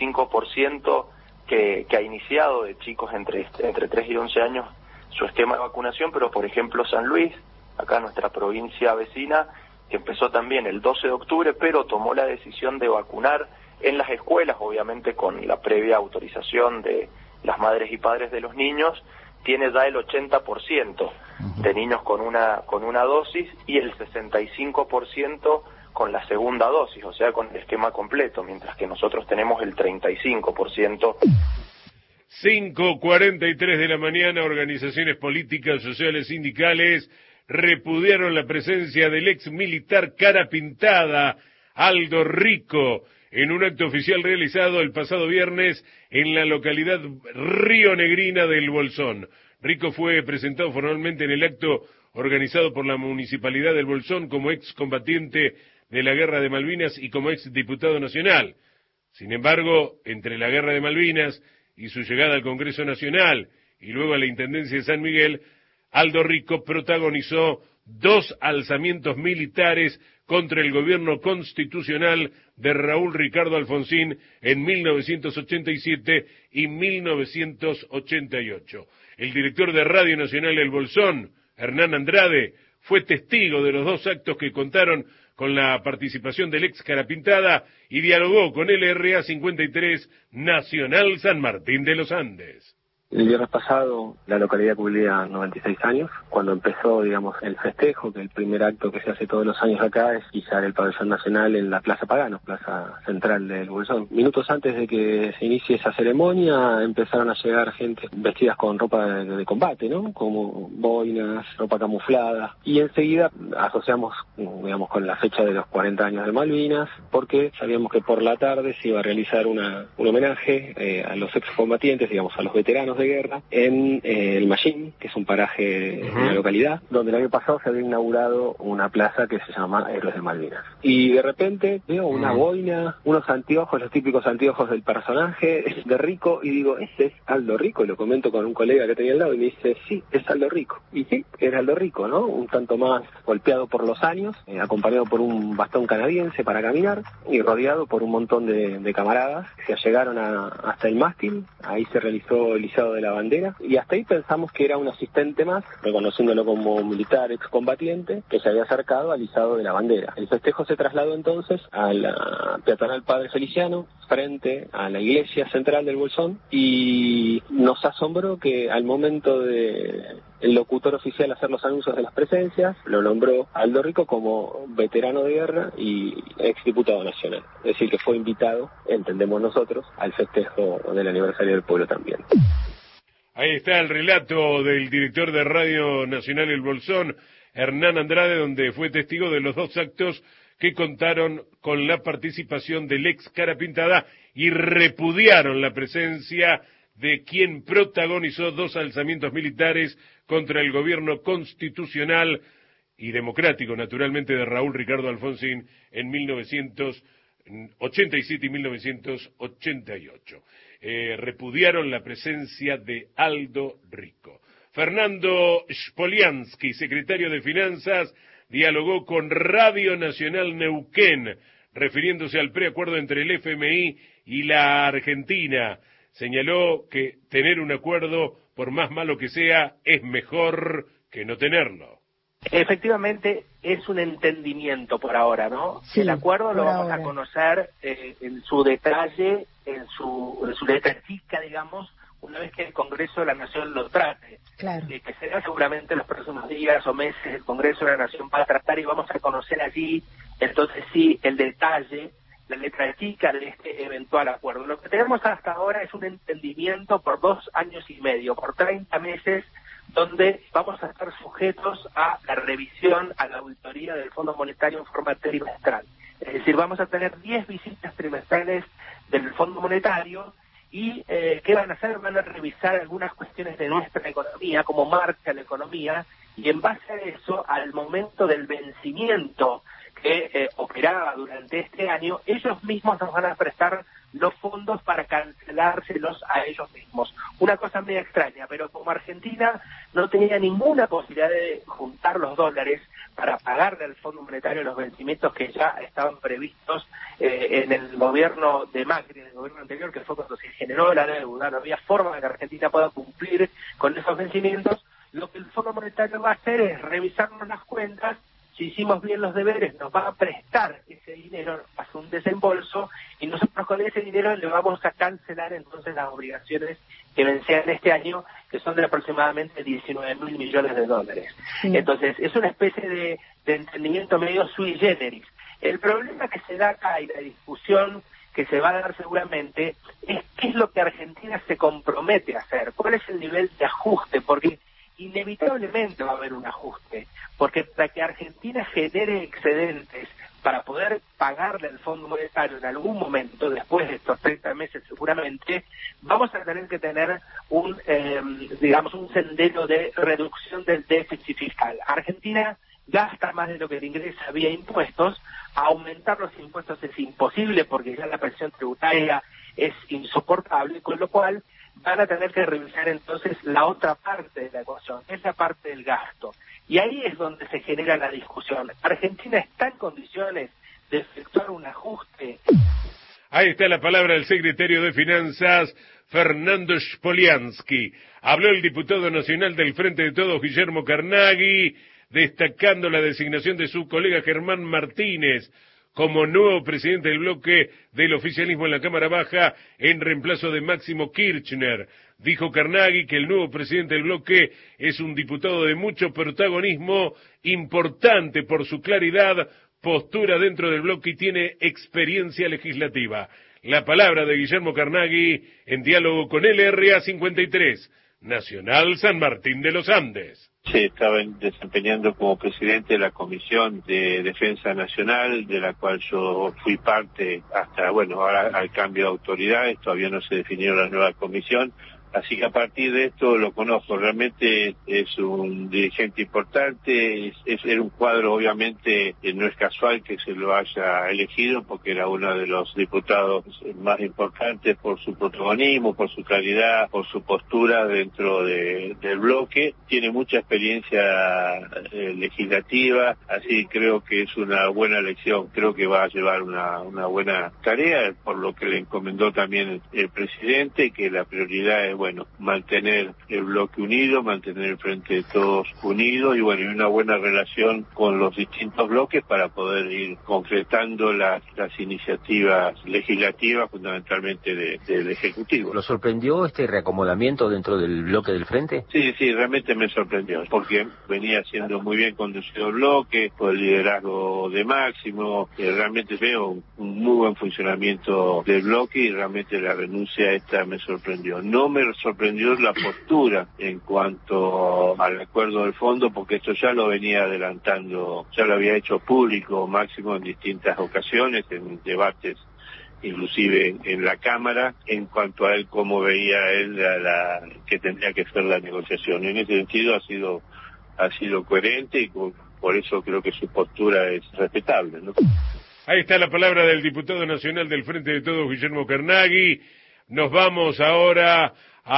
65% que ha iniciado de chicos entre 3 y 11 años su esquema de vacunación, pero por ejemplo San Luis, acá nuestra provincia vecina, que empezó también el 12 de octubre, pero tomó la decisión de vacunar en las escuelas, obviamente con la previa autorización de las madres y padres de los niños, tiene ya el 80% de niños con una dosis y el 65% con la segunda dosis, o sea, con el esquema completo, mientras que nosotros tenemos el 35%. 5:43 de la mañana, organizaciones políticas, sociales, sindicales repudiaron la presencia del ex militar cara pintada, Aldo Rico, en un acto oficial realizado el pasado viernes en la localidad rionegrina del Bolsón. Rico fue presentado formalmente en el acto organizado por la Municipalidad del Bolsón como ex combatiente de la Guerra de Malvinas y como ex diputado nacional. Sin embargo, entre la Guerra de Malvinas y su llegada al Congreso Nacional y luego a la Intendencia de San Miguel, Aldo Rico protagonizó 2 alzamientos militares contra el gobierno constitucional de Raúl Ricardo Alfonsín en 1987 y 1988. El director de Radio Nacional El Bolsón, Hernán Andrade, fue testigo de los 2 actos que contaron con la participación del ex Carapintada y dialogó con LRA 53 Nacional San Martín de los Andes. El viernes pasado la localidad cumplía 96 años, cuando empezó, digamos, el festejo, que el primer acto que se hace todos los años acá es izar el pabellón nacional en la Plaza Pagano, plaza central del Bolsón. Minutos antes de que se inicie esa ceremonia empezaron a llegar gente vestidas con ropa de combate, ¿no? Como boinas, ropa camuflada, y enseguida asociamos, digamos, con la fecha de los 40 años de Malvinas, porque sabíamos que por la tarde se iba a realizar un homenaje a los excombatientes, digamos, a los veteranos de guerra en el Mallín, que es un paraje de la localidad, donde el año pasado se había inaugurado una plaza que se llama Héroes de Malvinas. Y de repente veo una boina, unos anteojos, los típicos anteojos del personaje de Rico, y digo, ¿ese es Aldo Rico? Lo comento con un colega que tenía al lado y me dice, sí, es Aldo Rico. Y sí, era Aldo Rico, ¿no? Un tanto más golpeado por los años, acompañado por un bastón canadiense para caminar y rodeado por un montón de camaradas que se llegaron hasta el mástil. Ahí se realizó el izado de la bandera y hasta ahí pensamos que era un asistente más, reconociéndolo como militar excombatiente, que se había acercado al izado de la bandera. El festejo se trasladó entonces a la peatonal Padre Feliciano, frente a la iglesia central del Bolsón, y nos asombró que al momento de el locutor oficial hacer los anuncios de las presencias, lo nombró Aldo Rico como veterano de guerra y exdiputado nacional. Es decir, que fue invitado, entendemos nosotros, al festejo del aniversario del pueblo también. Ahí está el relato del director de Radio Nacional El Bolsón, Hernán Andrade, donde fue testigo de los dos actos que contaron con la participación del ex Cara Pintada y repudiaron la presencia de quien protagonizó dos alzamientos militares contra el gobierno constitucional y democrático, naturalmente, de Raúl Ricardo Alfonsín en 1987 y 1988. Repudiaron la presencia de Aldo Rico. Fernando Spoliansky, secretario de Finanzas, dialogó con Radio Nacional Neuquén, refiriéndose al preacuerdo entre el FMI y la Argentina. Señaló que tener un acuerdo, por más malo que sea, es mejor que no tenerlo. Efectivamente, es un entendimiento por ahora, ¿no? Sí, el acuerdo lo vamos a conocer en su detalle, en su letra chica, digamos, una vez que el Congreso de la Nación lo trate. Claro. Que será seguramente en los próximos días o meses el Congreso de la Nación va a tratar y vamos a conocer allí, entonces sí, el detalle, la letra chica de este eventual acuerdo. Lo que tenemos hasta ahora es un entendimiento por 2 años y medio, por 30 meses, donde vamos a estar sujetos a la revisión, a la auditoría del Fondo Monetario en forma trimestral. Es decir, vamos a tener 10 visitas trimestrales del Fondo Monetario y ¿qué van a hacer? Van a revisar algunas cuestiones de nuestra economía, cómo marcha la economía, y en base a eso, al momento del vencimiento que operaba durante este año, ellos mismos nos van a prestar los fondos para cancelárselos a ellos mismos. Una cosa medio extraña, pero como Argentina no tenía ninguna posibilidad de juntar los dólares para pagarle al Fondo Monetario los vencimientos que ya estaban previstos en el gobierno de Macri, en el gobierno anterior, que fue cuando se generó la deuda, no había forma de que Argentina pueda cumplir con esos vencimientos, lo que el Fondo Monetario va a hacer es revisarnos las cuentas. Si hicimos bien los deberes, nos va a prestar ese dinero, hace un desembolso, y nosotros con ese dinero le vamos a cancelar entonces las obligaciones que vencían este año, que son de aproximadamente 19.000 millones de dólares. Sí. Entonces, es una especie de entendimiento medio sui generis. El problema que se da acá y la discusión que se va a dar seguramente es qué es lo que Argentina se compromete a hacer, cuál es el nivel de ajuste, porque inevitablemente va a haber un ajuste, porque para que Argentina genere excedentes para poder pagarle al Fondo Monetario en algún momento, después de estos 30 meses seguramente, vamos a tener que tener un sendero de reducción del déficit fiscal. Argentina gasta más de lo que le ingresa vía impuestos, aumentar los impuestos es imposible porque ya la presión tributaria es insoportable, con lo cual van a tener que revisar entonces la otra parte de la ecuación, esa parte del gasto. Y ahí es donde se genera la discusión. ¿Argentina está en condiciones de efectuar un ajuste? Ahí está la palabra del secretario de Finanzas, Fernando Spoliansky. Habló el diputado nacional del Frente de Todos, Guillermo Carnaghi, destacando la designación de su colega Germán Martínez como nuevo presidente del bloque del oficialismo en la Cámara Baja en reemplazo de Máximo Kirchner. Dijo Carnaghi que el nuevo presidente del bloque es un diputado de mucho protagonismo, importante por su claridad, postura dentro del bloque y tiene experiencia legislativa. La palabra de Guillermo Carnaghi en diálogo con LRA 53, Nacional San Martín de los Andes. Sí, estaba desempeñando como presidente de la Comisión de Defensa Nacional, de la cual yo fui parte hasta, bueno, ahora al cambio de autoridades, todavía no se definió la nueva comisión, así que a partir de esto lo conozco. Realmente es un dirigente importante, era un cuadro, obviamente no es casual que se lo haya elegido, porque era uno de los diputados más importantes por su protagonismo, por su claridad, por su postura dentro del bloque. Tiene mucha experiencia legislativa, así creo que es una buena elección. Creo que va a llevar una buena tarea, por lo que le encomendó también el presidente, que la prioridad es, bueno, mantener el bloque unido, mantener el Frente de Todos unido y, bueno, y una buena relación con los distintos bloques para poder ir concretando las iniciativas legislativas, fundamentalmente del Ejecutivo. ¿Lo sorprendió este reacomodamiento dentro del bloque del Frente? Sí, realmente me sorprendió, porque venía siendo muy bien conducido el bloque, por el liderazgo de Máximo, realmente veo un muy buen funcionamiento del bloque y realmente la renuncia esta me sorprendió. No me sorprendió la postura en cuanto al acuerdo del fondo, porque esto ya lo venía adelantando, ya lo había hecho público Máximo en distintas ocasiones, en debates inclusive en la Cámara, en cuanto a él cómo veía él que tendría que ser la negociación. En ese sentido ha sido coherente y por eso creo que su postura es respetable, ¿no? Ahí está la palabra del diputado nacional del Frente de Todos, Guillermo Carnaghi. Nos vamos ahora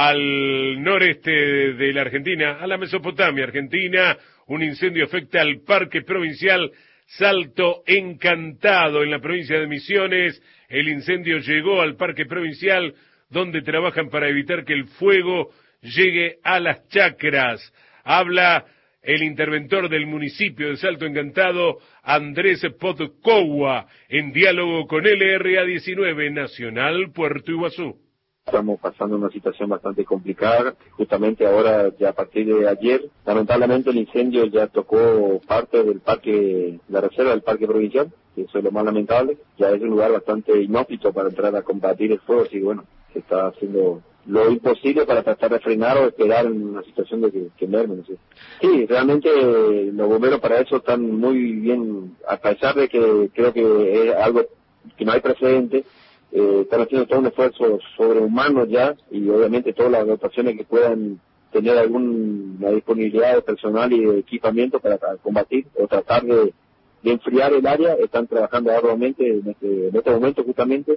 al noreste de la Argentina, a la Mesopotamia argentina. Un incendio afecta al Parque Provincial Salto Encantado en la provincia de Misiones. El incendio llegó al Parque Provincial, donde trabajan para evitar que el fuego llegue a las chacras. Habla el interventor del municipio de Salto Encantado, Andrés Podcowa, en diálogo con LRA 19, Nacional Puerto Iguazú. Estamos pasando una situación bastante complicada, justamente ahora, ya a partir de ayer, lamentablemente el incendio ya tocó parte del parque, la reserva del parque provincial, y eso es lo más lamentable. Ya es un lugar bastante inhóspito para entrar a combatir el fuego, así que bueno, se está haciendo lo imposible para tratar de frenar o esperar en una situación de que merme, no sé. Sí, realmente los bomberos para eso están muy bien, a pesar de que creo que es algo que no hay precedente. Están haciendo todo un esfuerzo sobrehumano ya, y obviamente todas las dotaciones que puedan tener alguna disponibilidad de personal y de equipamiento para combatir o tratar de enfriar el área, están trabajando arduamente en este momento justamente.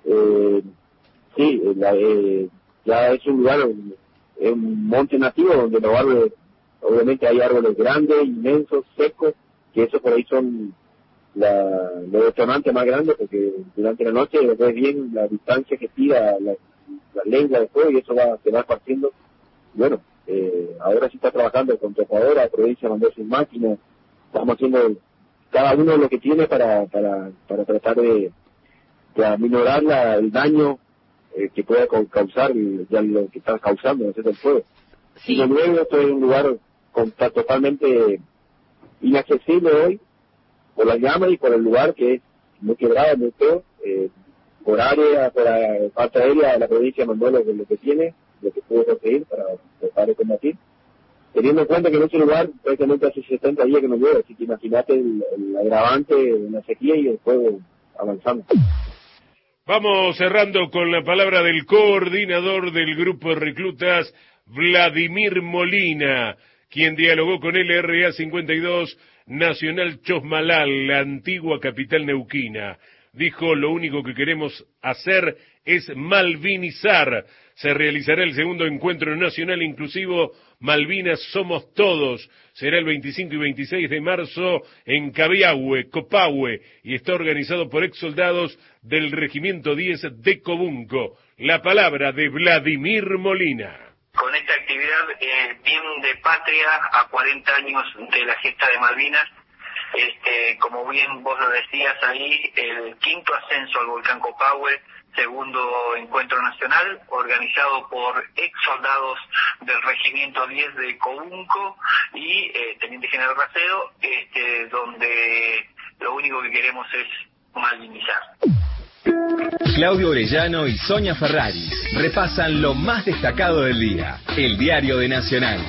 Ya es un lugar, es un monte nativo donde los árboles, obviamente hay árboles grandes, inmensos, secos, que eso por ahí son los detonantes más grandes, porque durante la noche ves bien la distancia que tira la lengua de fuego y eso se va partiendo. Bueno, ahora sí está trabajando con topadora, la provincia mandó sus máquinas, estamos haciendo cada uno lo que tiene para tratar de aminorar el daño que pueda causar ya lo que está causando, ¿no es cierto?, el fuego. Sí. Y de nuevo, esto es un lugar totalmente inaccesible hoy, por la llama y por el lugar que es muy quebrado, muy feo, por la parte aérea de la provincia mandó lo que tiene, lo que pudo conseguir para tratar de combatir, teniendo en cuenta que en ese lugar prácticamente hace 70 días que no llueve, así que imagínate el agravante de la sequía y el fuego avanzando. Vamos cerrando con la palabra del coordinador del grupo de reclutas, Vladimir Molina, quien dialogó con LRA 52, Nacional Chosmalal, la antigua capital neuquina. Dijo: lo único que queremos hacer es malvinizar. Se realizará el segundo encuentro nacional inclusivo Malvinas Somos Todos. Será el 25 y 26 de marzo en Cabiahue, Copahue, y está organizado por exsoldados del Regimiento 10 de Cobunco. La palabra de Vladimir Molina. Con esta actividad bien de patria, a 40 años de la gesta de Malvinas, Como bien vos lo decías ahí, el 5º ascenso al volcán Copahue, segundo encuentro nacional, organizado por ex soldados del Regimiento 10 de Cobunco y Teniente General Racedo, donde lo único que queremos es malinizar. Claudio Orellano y Sonia Ferraris repasan lo más destacado del día. El diario de Nacional.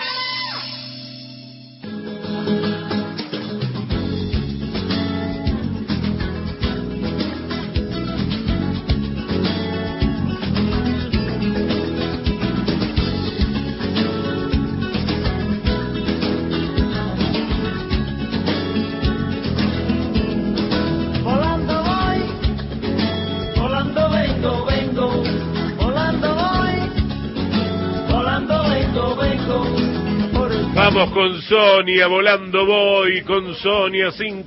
Vamos con Sonia, volando voy, con Sonia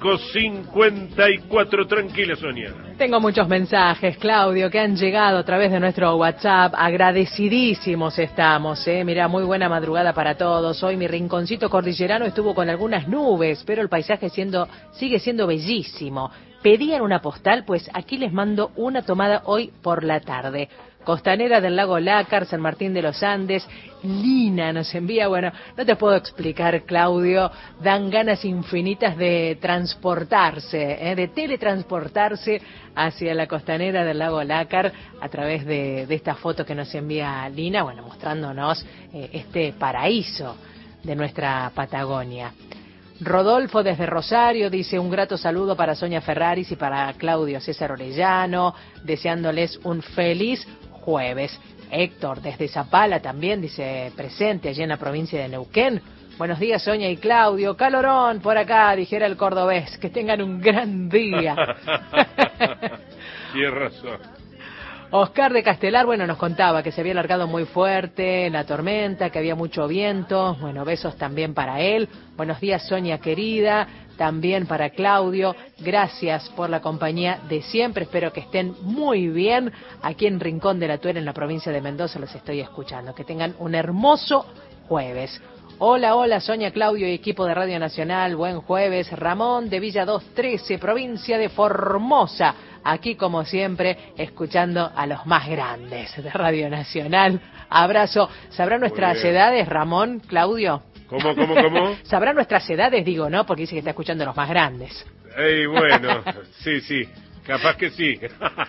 5:54. Tranquila, Sonia. Tengo muchos mensajes, Claudio, que han llegado a través de nuestro WhatsApp. Agradecidísimos estamos, Mirá, muy buena madrugada para todos. Hoy mi rinconcito cordillerano estuvo con algunas nubes, pero el paisaje sigue siendo bellísimo. Pedían una postal, pues aquí les mando una tomada hoy por la tarde. Costanera del lago Lácar, San Martín de los Andes. Lina nos envía, bueno, no te puedo explicar, Claudio, dan ganas infinitas de transportarse, de teletransportarse hacia la costanera del lago Lácar a través de esta foto que nos envía Lina, bueno, mostrándonos este paraíso de nuestra Patagonia. Rodolfo desde Rosario dice un grato saludo para Sonia Ferraris y para Claudio César Orellano, deseándoles un feliz jueves. Héctor desde Zapala también dice presente allí en la provincia de Neuquén. Buenos días, Sonia y Claudio. Calorón por acá, dijera el cordobés. Que tengan un gran día. Tienes razón. Oscar de Castelar, bueno, nos contaba que se había alargado muy fuerte la tormenta, que había mucho viento. Bueno, besos también para él. Buenos días, Sonia querida. También para Claudio. Gracias por la compañía de siempre. Espero que estén muy bien. Aquí en Rincón de la Tuera, en la provincia de Mendoza, los estoy escuchando. Que tengan un hermoso jueves. Hola, Sonia, Claudio y equipo de Radio Nacional. Buen jueves. Ramón de Villa 213, provincia de Formosa. Aquí, como siempre, escuchando a los más grandes de Radio Nacional. Abrazo. ¿Sabrán nuestras edades, Ramón, Claudio? ¿Cómo? Sabrán nuestras edades, digo, ¿no? Porque dice que está escuchando a los más grandes. Bueno, sí. Capaz que sí.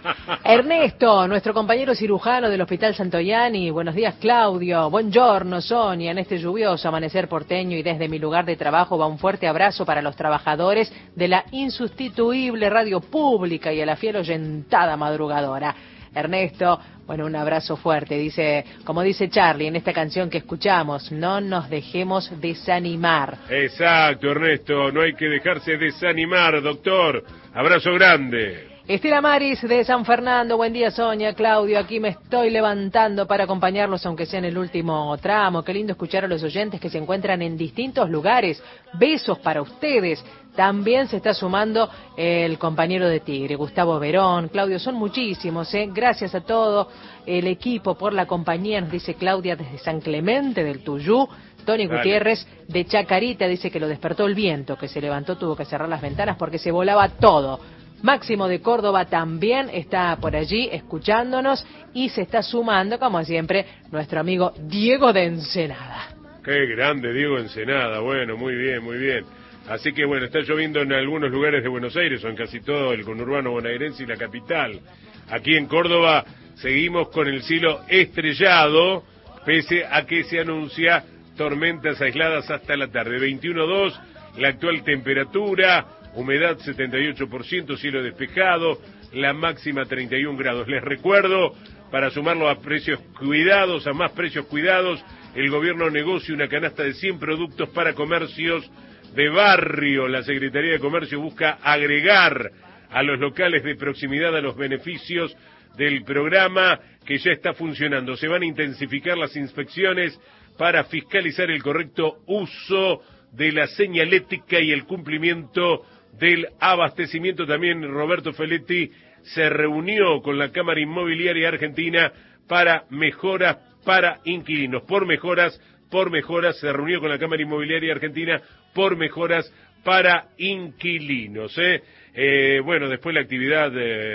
Ernesto, nuestro compañero cirujano del Hospital Santoyani. Buenos días, Claudio. Buongiorno, Sonia. En este lluvioso amanecer porteño y desde mi lugar de trabajo va un fuerte abrazo para los trabajadores de la insustituible radio pública y a la fiel oyentada madrugadora. Ernesto, bueno, un abrazo fuerte. Dice, como dice Charlie en esta canción que escuchamos, no nos dejemos desanimar. Exacto, Ernesto, no hay que dejarse desanimar, doctor. Abrazo grande. Estela Maris de San Fernando, buen día, Sonia, Claudio, aquí me estoy levantando para acompañarlos aunque sea en el último tramo. Qué lindo escuchar a los oyentes que se encuentran en distintos lugares. Besos para ustedes. También se está sumando el compañero de Tigre, Gustavo Verón. Claudio, son muchísimos, Gracias a todo el equipo por la compañía, nos dice Claudia desde San Clemente del Tuyú. Tony Gutiérrez de Chacarita dice que lo despertó el viento, que se levantó, tuvo que cerrar las ventanas porque se volaba todo. Máximo de Córdoba también está por allí escuchándonos y se está sumando, como siempre, nuestro amigo Diego de Ensenada. Qué grande Diego Ensenada, bueno, muy bien. Así que bueno, está lloviendo en algunos lugares de Buenos Aires, o en casi todo el conurbano bonaerense y la capital. Aquí en Córdoba seguimos con el cielo estrellado, pese a que se anuncia tormentas aisladas hasta la tarde. 21:02, la actual temperatura, humedad 78%, cielo despejado, la máxima 31 grados. Les recuerdo, para sumarlo a precios cuidados, a más precios cuidados, el gobierno negocia una canasta de 100 productos para comercios de barrio. La Secretaría de Comercio busca agregar a los locales de proximidad a los beneficios del programa que ya está funcionando. Se van a intensificar las inspecciones para fiscalizar el correcto uso de la señalética y el cumplimiento del abastecimiento. También Roberto Feletti se reunió con la Cámara Inmobiliaria Argentina para mejoras para inquilinos. Por mejoras por mejoras, se reunió con la Cámara Inmobiliaria Argentina por mejoras para inquilinos. Bueno, después la actividad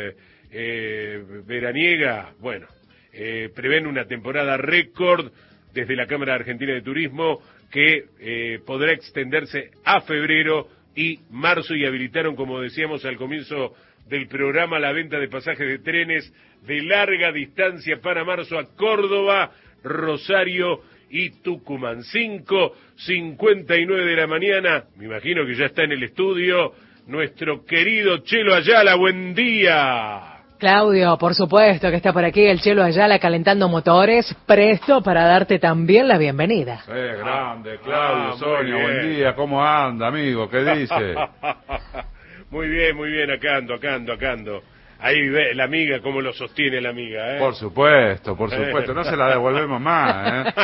veraniega, bueno, prevén una temporada récord desde la Cámara Argentina de Turismo que podrá extenderse a febrero y marzo, y habilitaron, como decíamos al comienzo del programa, la venta de pasajes de trenes de larga distancia para marzo a Córdoba, Rosario y Tucumán. 5:59 de la mañana, me imagino que ya está en el estudio nuestro querido Chelo Ayala. Buen día. Claudio, por supuesto que está por aquí el Chelo Ayala calentando motores, presto para darte también la bienvenida. Grande, Claudio, Sonia, buen día, ¿cómo anda, amigo? ¿Qué dice? Muy bien, acá ando. Ahí ve la amiga, cómo lo sostiene la amiga, Por supuesto, no se la devolvemos más,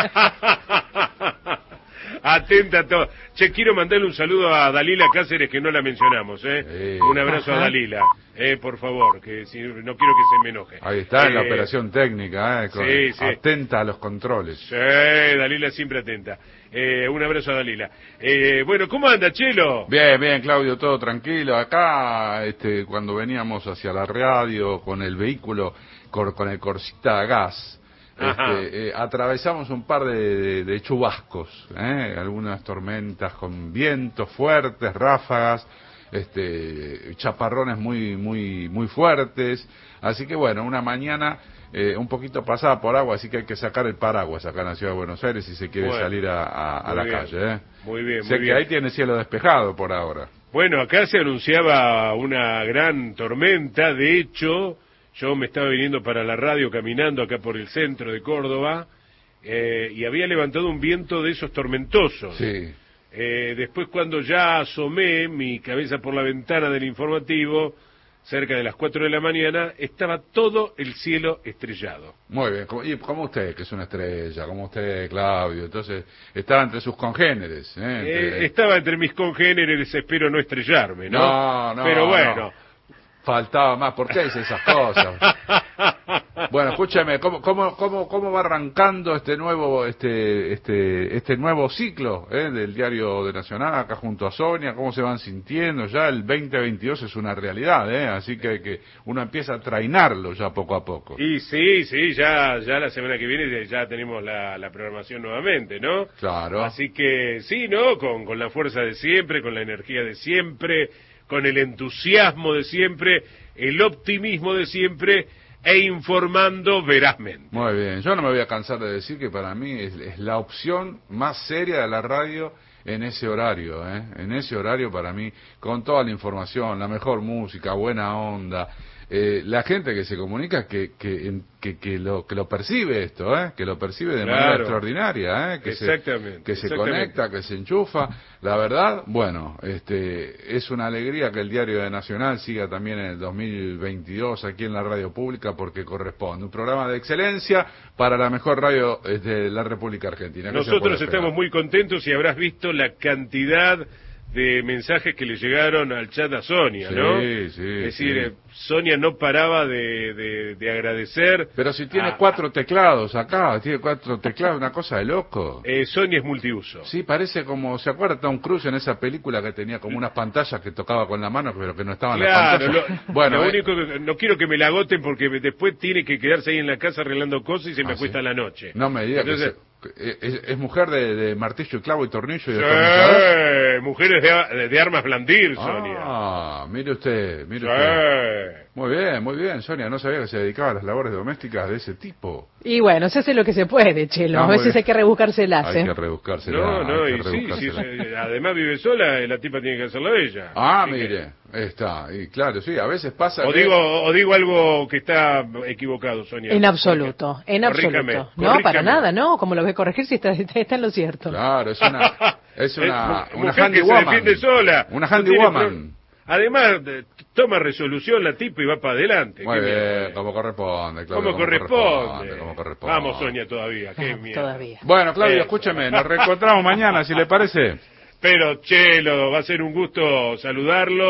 Atenta a todo. Che, quiero mandarle un saludo a Dalila Cáceres, que no la mencionamos, Un abrazo a Dalila, por favor, que si, no quiero que se me enoje. Ahí está, en la operación técnica, sí. Atenta a los controles. Sí, Dalila siempre atenta. Un abrazo a Dalila. Bueno, ¿cómo anda, Chelo? Bien, Claudio, todo tranquilo. Acá, cuando veníamos hacia la radio con el vehículo, con el Corsita a gas, atravesamos un par de chubascos, algunas tormentas con vientos fuertes, ráfagas, chaparrones muy fuertes, así que bueno, una mañana un poquito pasada por agua, así que hay que sacar el paraguas acá en la ciudad de Buenos Aires si se quiere salir a la calle. Muy bien, sé que ahí tiene cielo despejado por ahora. Bueno, acá se anunciaba una gran tormenta, de hecho yo me estaba viniendo para la radio caminando acá por el centro de Córdoba, y había levantado un viento de esos tormentosos. Sí. Después, cuando ya asomé mi cabeza por la ventana del informativo, cerca de las 4 de la mañana, estaba todo el cielo estrellado. Muy bien, y como usted, que es una estrella, como usted, Claudio, entonces estaba entre sus congéneres. Estaba entre mis congéneres, espero no estrellarme, ¿no? No, pero bueno. No. Faltaba más, ¿por qué dice esas cosas? Bueno, escúchame, ¿cómo va arrancando este nuevo ciclo del Diario de Nacional acá junto a Sonia? ¿Cómo se van sintiendo? Ya el 2022 es una realidad, así que uno empieza a trainarlo ya poco a poco. Y sí, ya la semana que viene ya tenemos la programación nuevamente, ¿no? Claro. Así que sí, ¿no? Con la fuerza de siempre, con la energía de siempre, con el entusiasmo de siempre, el optimismo de siempre, e informando verazmente. Muy bien, yo no me voy a cansar de decir que para mí es la opción más seria de la radio en ese horario, en ese horario para mí, con toda la información, la mejor música, buena onda, la gente que se comunica que lo percibe esto, que lo percibe de manera extraordinaria, que se conecta, que se enchufa. La verdad, bueno, es una alegría que el Diario de Nacional siga también en el 2022 aquí en la radio pública, porque corresponde un programa de excelencia para la mejor radio de la República Argentina. Nosotros estamos muy contentos, y habrás visto la cantidad de mensajes que le llegaron al chat a Sonia, ¿no? Sí. Es decir, Sonia no paraba de agradecer. Pero si tiene 4 teclados acá, tiene 4 teclados, una cosa de loco. Sonia es multiuso. Sí, parece como, ¿se acuerda Tom Cruise en esa película que tenía como unas pantallas que tocaba con la mano, pero que no estaban las pantallas? Bueno, lo único que no quiero que me la agoten, porque después tiene que quedarse ahí en la casa arreglando cosas y se me acuesta la noche. No me diga. Entonces, es mujer de martillo y clavo y tornillo y mujeres de armas blandir, Sonia. Mire usted. Muy bien, Sonia, no sabía que se dedicaba a las labores domésticas de ese tipo. Y bueno, se hace lo que se puede, Chelo, a veces hay que rebuscárselas. Hay que rebuscárselas. Sí, además vive sola, la tipa tiene que hacerlo ella. Mire, está, y claro, sí, a veces pasa o digo algo que está equivocado, Sonia. En absoluto. No, para nada, ¿no? Como lo ve corregir si está en lo cierto. Claro, es una handywoman. Se defiende sola. Una handywoman. Además, toma resolución la tipa y va para adelante. Muy bien, como corresponde, Claudio. Como corresponde. Vamos, Sonia, todavía. Qué miedo. Todavía. Bueno, Claudio, escúcheme, nos reencontramos mañana, si le parece. Pero, Chelo, va a ser un gusto saludarlo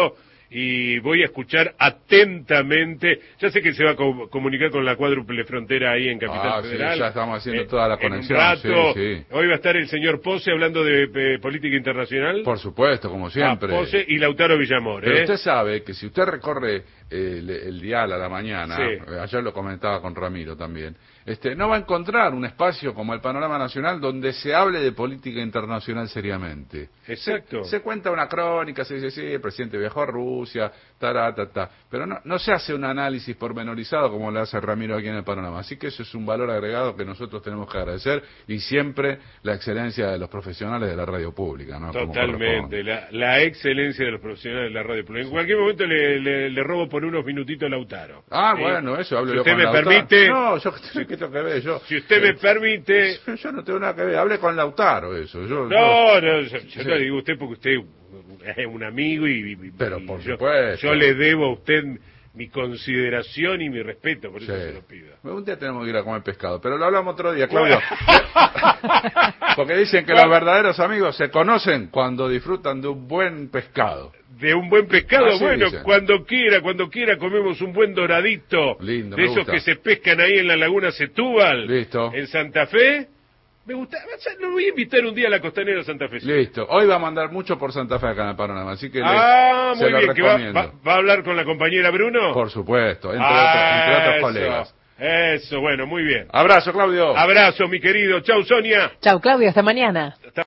y voy a escuchar atentamente. Ya sé que se va a comunicar con la cuádruple frontera ahí en Capital Federal. Sí, ya estamos haciendo toda la conexión. En un rato. Sí. Hoy va a estar el señor Pose hablando de política internacional. Por supuesto, como siempre. Pose y Lautaro Villamor. Pero usted sabe que si usted recorre el dial a la mañana, ayer lo comentaba con Ramiro también, no va a encontrar un espacio como el Panorama Nacional donde se hable de política internacional seriamente. Exacto. Se cuenta una crónica, se dice, sí, el presidente viajó a Rusia, pero no se hace un análisis pormenorizado como lo hace Ramiro aquí en el Panorama. Así que eso es un valor agregado que nosotros tenemos que agradecer, y siempre la excelencia de los profesionales de la radio pública, ¿no? Totalmente, la excelencia de los profesionales de la radio pública. En cualquier momento le robo por unos minutitos a Lautaro. Bueno, eso, hablo si yo usted con me Lautaro. permite... No, yo ¿qué tengo que ver? Si usted me permite... Yo no tengo nada que ver, hable con Lautaro eso. Yo le digo a usted porque usted es un amigo pero por supuesto. Yo le debo a usted mi consideración y mi respeto, por eso se lo pido. Un día tenemos que ir a comer pescado, pero lo hablamos otro día, Claudio. Porque dicen que los verdaderos amigos se conocen cuando disfrutan de un buen pescado. De un buen pescado, así bueno, dicen. cuando quiera comemos un buen doradito. Lindo, de esos que se pescan ahí en la laguna Setúbal. Listo. En Santa Fe. Me gusta, lo voy a invitar un día a la costanera Santa Fe. Listo, hoy va a mandar mucho por Santa Fe acá en el Panorama, así que muy se lo bien, recomiendo. ¿Va a hablar con la compañera Bruno? Por supuesto, entre otros colegas. Eso, bueno, muy bien. Abrazo, Claudio. Abrazo, mi querido. Chau, Sonia. Chau, Claudio, hasta mañana.